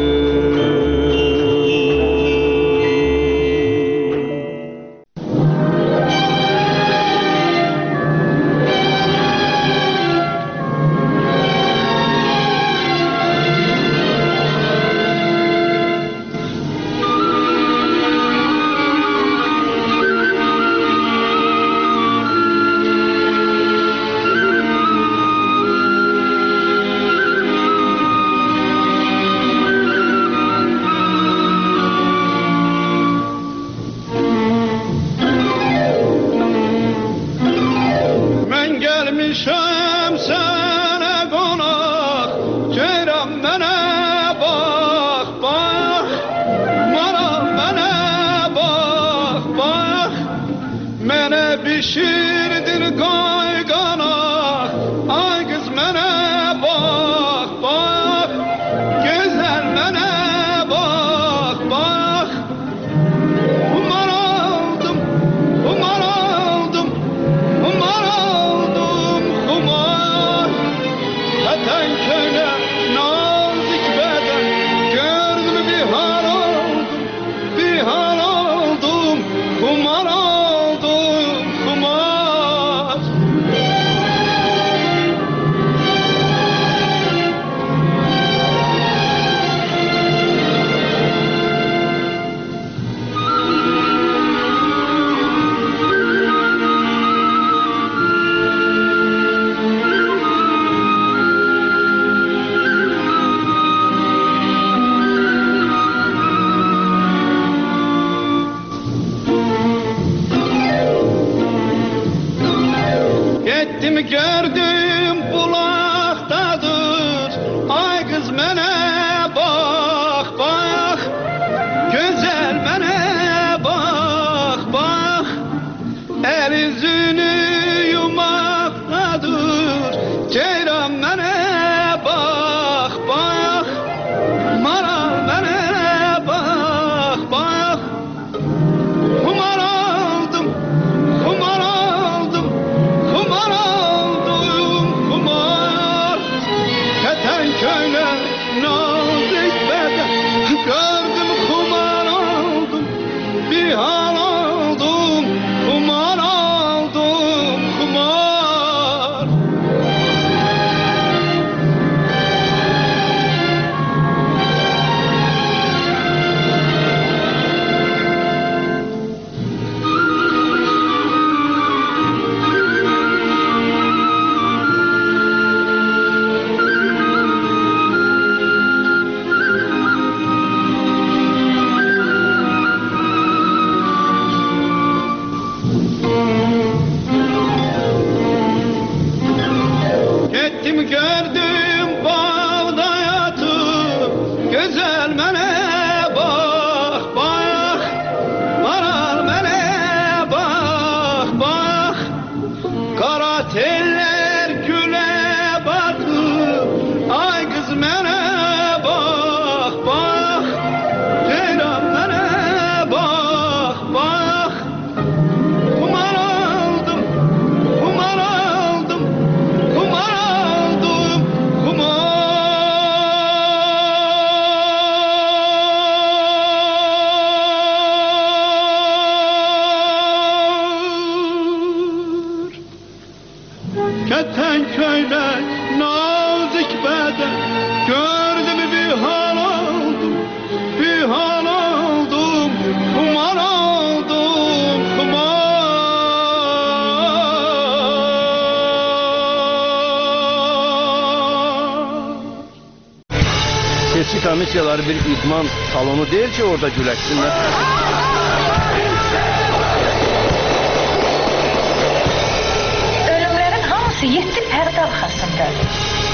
Gelmişəm sənə qonaq, ceyran mənə bax, bax. Maral mənə bax, bax. Mənə bişirdin qayğanaq, ay qız mənə bax, bax. Gözəl mənə bax, bax. Umar aldım, umar aldım, umar aldım. Vətən köylə nazik bədən, gördüm bir hal oldum, bir hal oldum, kumar oldum, kumar. Gittim gördüm bulaqdadır, ay qız mənə bax, bax. Gözəl mənə bax, bax. El üzünü yumaqdadır, ceyran mənə bax, bax. Maral mənə bax, bax. Kumar aldım, kumar aldım, kumar aldım, kumar. Vətən köylə seçki komissiyaları bir idman salonu değil ki orada güləşsinlər. Ölümlərin hamısı yeddi pərdə arxasındadır.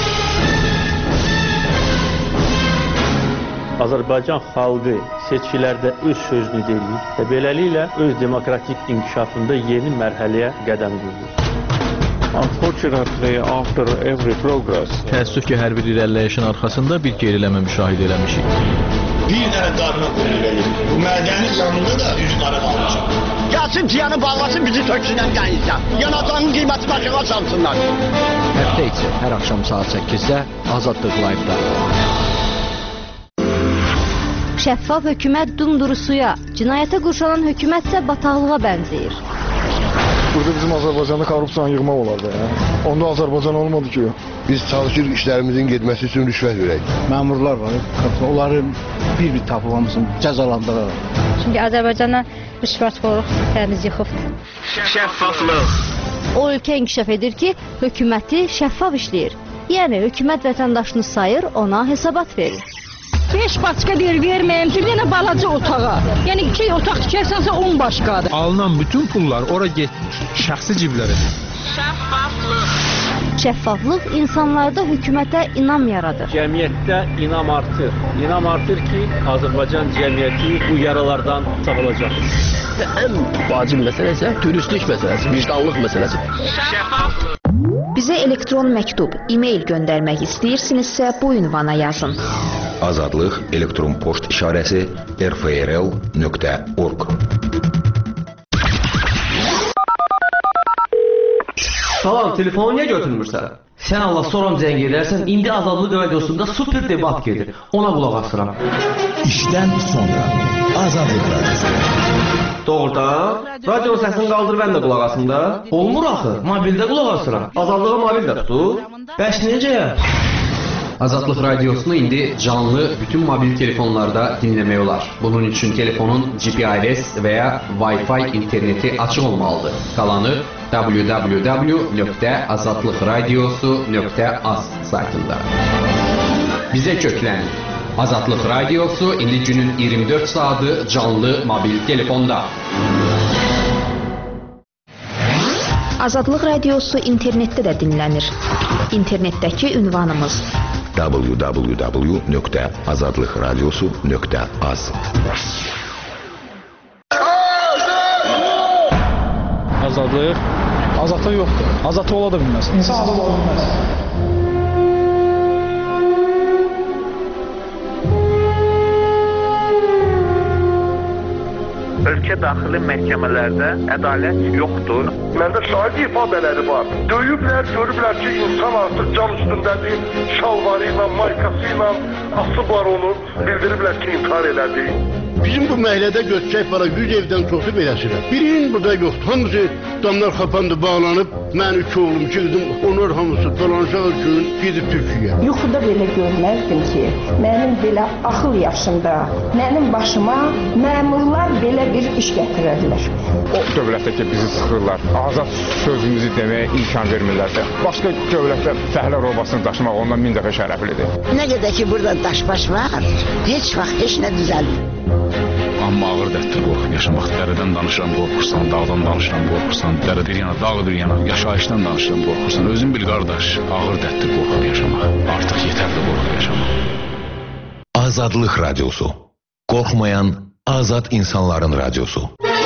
Azərbaycan xalqı seçkilərdə öz sözünü deyir və beləliklə öz demokratik inkişafında yeni mərhələyə qədəm qoyur. Unfortunately, after every progress, Təəssüf ki, hər bir irəliləyişin arxasında bir geriləmə müşahidə eləmişik. Bir dənə qarına qoyur eləyir. Bu mədənin yanında da üç qara qalmışam. Gəlsin ciyanı bağlasın, bizi töksünən qəyinsə. Yanacağının qiyməti başına çalsınlar. Həftə içi hər axşam saat səkkizdə Azadlıq Live-da. Şəffaf hökumət dumdurusuya, cinayətə qurşanan hökumət isə bataqlığa bənzəyir. Burada bizim Azərbaycanda korrupsiyanı yığmaq olardı. Ya. Onda Azərbaycan olmadı ki. Biz çalışırıq işlərimizin getməsi üçün rüşvət verək. Məmurlar var, onları bir-bir tapıb hamısını cəzalandırır. Çünki Azərbaycana rüşvət qoruq təmiz yıxıbdır. Şəffaflıq. O ölkə inkişaf edir ki, hökuməti şəffaf işləyir. Yəni, hökumət vətəndaşını sayır, ona hesabat verir. beş başqa deyir, verməyim ki, bir dənə balaca otağa. Yəni, iki otaq tikərsənsə on başqadır. Alınan bütün pullar ora getmir, şəxsi ciblərə. Şəffaflıq. Şəffaflıq insanlarda hökumətə inam yaradır. Cəmiyyətdə inam artır. İnam artır ki, Azərbaycan cəmiyyəti bu yaralardan sağılacaq. Ən vacib məsələ isə turistlik məsələsi, vicdanlıq məsələsi. Şəffaflıq. Bizə elektron məktub, e-mail göndərmək istəyirsinizsə bu ünvana yazın. Azadlıq elektron poçt işarəsi r f r l nöqtə org. Salam, telefonu niyə götürmürsən? Sən Allah soram zəng edərsən, indi Azadlıq radiosunda super debat gedir. Ona qulaq asıram. İşdən sonra Azadlıq radiosu. Doğrudan? Radionun səsini qaldır, mən də qulaq asım da. Olmur axı, mobildə qulaq asıram. Azadlığa mobildə tutur. Bəs necə? Azadlıq radiosunu indi canlı bütün mobil telefonlarda dinləmək olar. Bunun üçün telefonun G P R S və ya Wi-Fi interneti açıq olmalıdır. Qalanı w w w nöqtə azadlıqradiosu nöqtə az saytında. Bizə köklənin. Azadlıq radiosu indi günün iyirmi dörd saatı canlı mobil telefonda. Azadlıq radiosu internetdə də dinlənir. İnternetdəki ünvanımız w w w nöqtə azadlıqradiosu nöqtə az. Azadlıq. Azadlıq yoxdur. Azadlıq ola da bilməz. İnsan azad ola bilməz. Ölkə daxili məhkəmələrdə ədalət yoxdur. Məndə şahid ifadələri var. Döyüblər, görüblər ki, insan artıq cam üstündədir, şalvarı ilə, maykası ilə asıblar onu, bildiriblər ki, intihar elədi. Bizim bu məhəllədə götürək para yüz evdən çoxu beləsirlər. Birinin burada yoxdur. Hamısı damlar xapandı, bağlanıb. Mən üç oğlum, iki qızım, onlar hamısı dolanacaq üçün gedib Türkiyəyə. Yuxuda belə görməzdim ki, mənim belə axıl yaşında, mənim başıma məmurlar belə bir iş gətirərlər. O dövlətdə ki, bizi sıxırlar, azad sözümüzü deməyə imkan vermirlərsə, başqa dövlətdə fəhlə robasını daşımaq ondan min dəfə şərəflidir. Nə qədər ki, burada daşbaş var, heç vaxt heç nə düzəlmir. Amma ağır dərddir qorxub yaşamaq. Dərədən danışıram, qorxursan, dağdan danışıram, qorxursan, dərə bir yana, dağ bir yana, yaşayışdan danışıram, qorxursan. Özün bil qardaş, ağır dərddir qorxub yaşamaq. Artıq yetərli qorxub yaşamaq. Azadlıq radiosu. Qorxmayan azad insanların radiosu.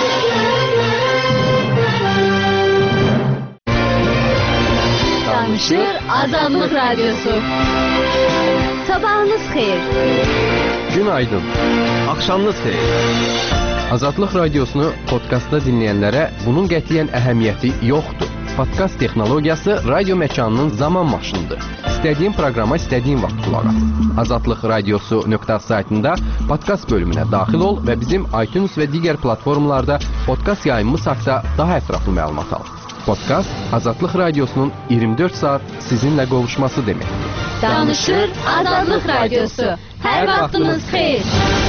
Danışır Azadlıq radiosu. Sabahınız xeyir. Günaydın. Axşamınız xeyir. Azadlıq radiosunu podkastda dinləyənlərə bunun qətiyyən əhəmiyyəti yoxdur. Podkast texnologiyası radio məkanının zaman maşınıdır. İstədiyin proqrama istədiyin vaxt qulaq as. azadlıq radiosu nöqtə az saytında podkast bölümünə daxil ol və bizim iTunes və digər platformalarda podkast yayımımız haqqında daha ətraflı məlumat al. Podkast Azadlıq radiosunun iyirmi dörd saat sizinlə qovuşması deməkdir. Danışır Azadlıq radiosu. Hər vaxtınız xeyir.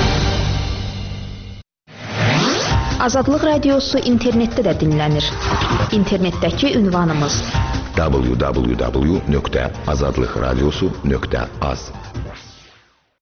Azadlıq radiosu internetdə də dinlənir. İnternetdəki ünvanımız w w w nöqtə azadlıqradiosu nöqtə az.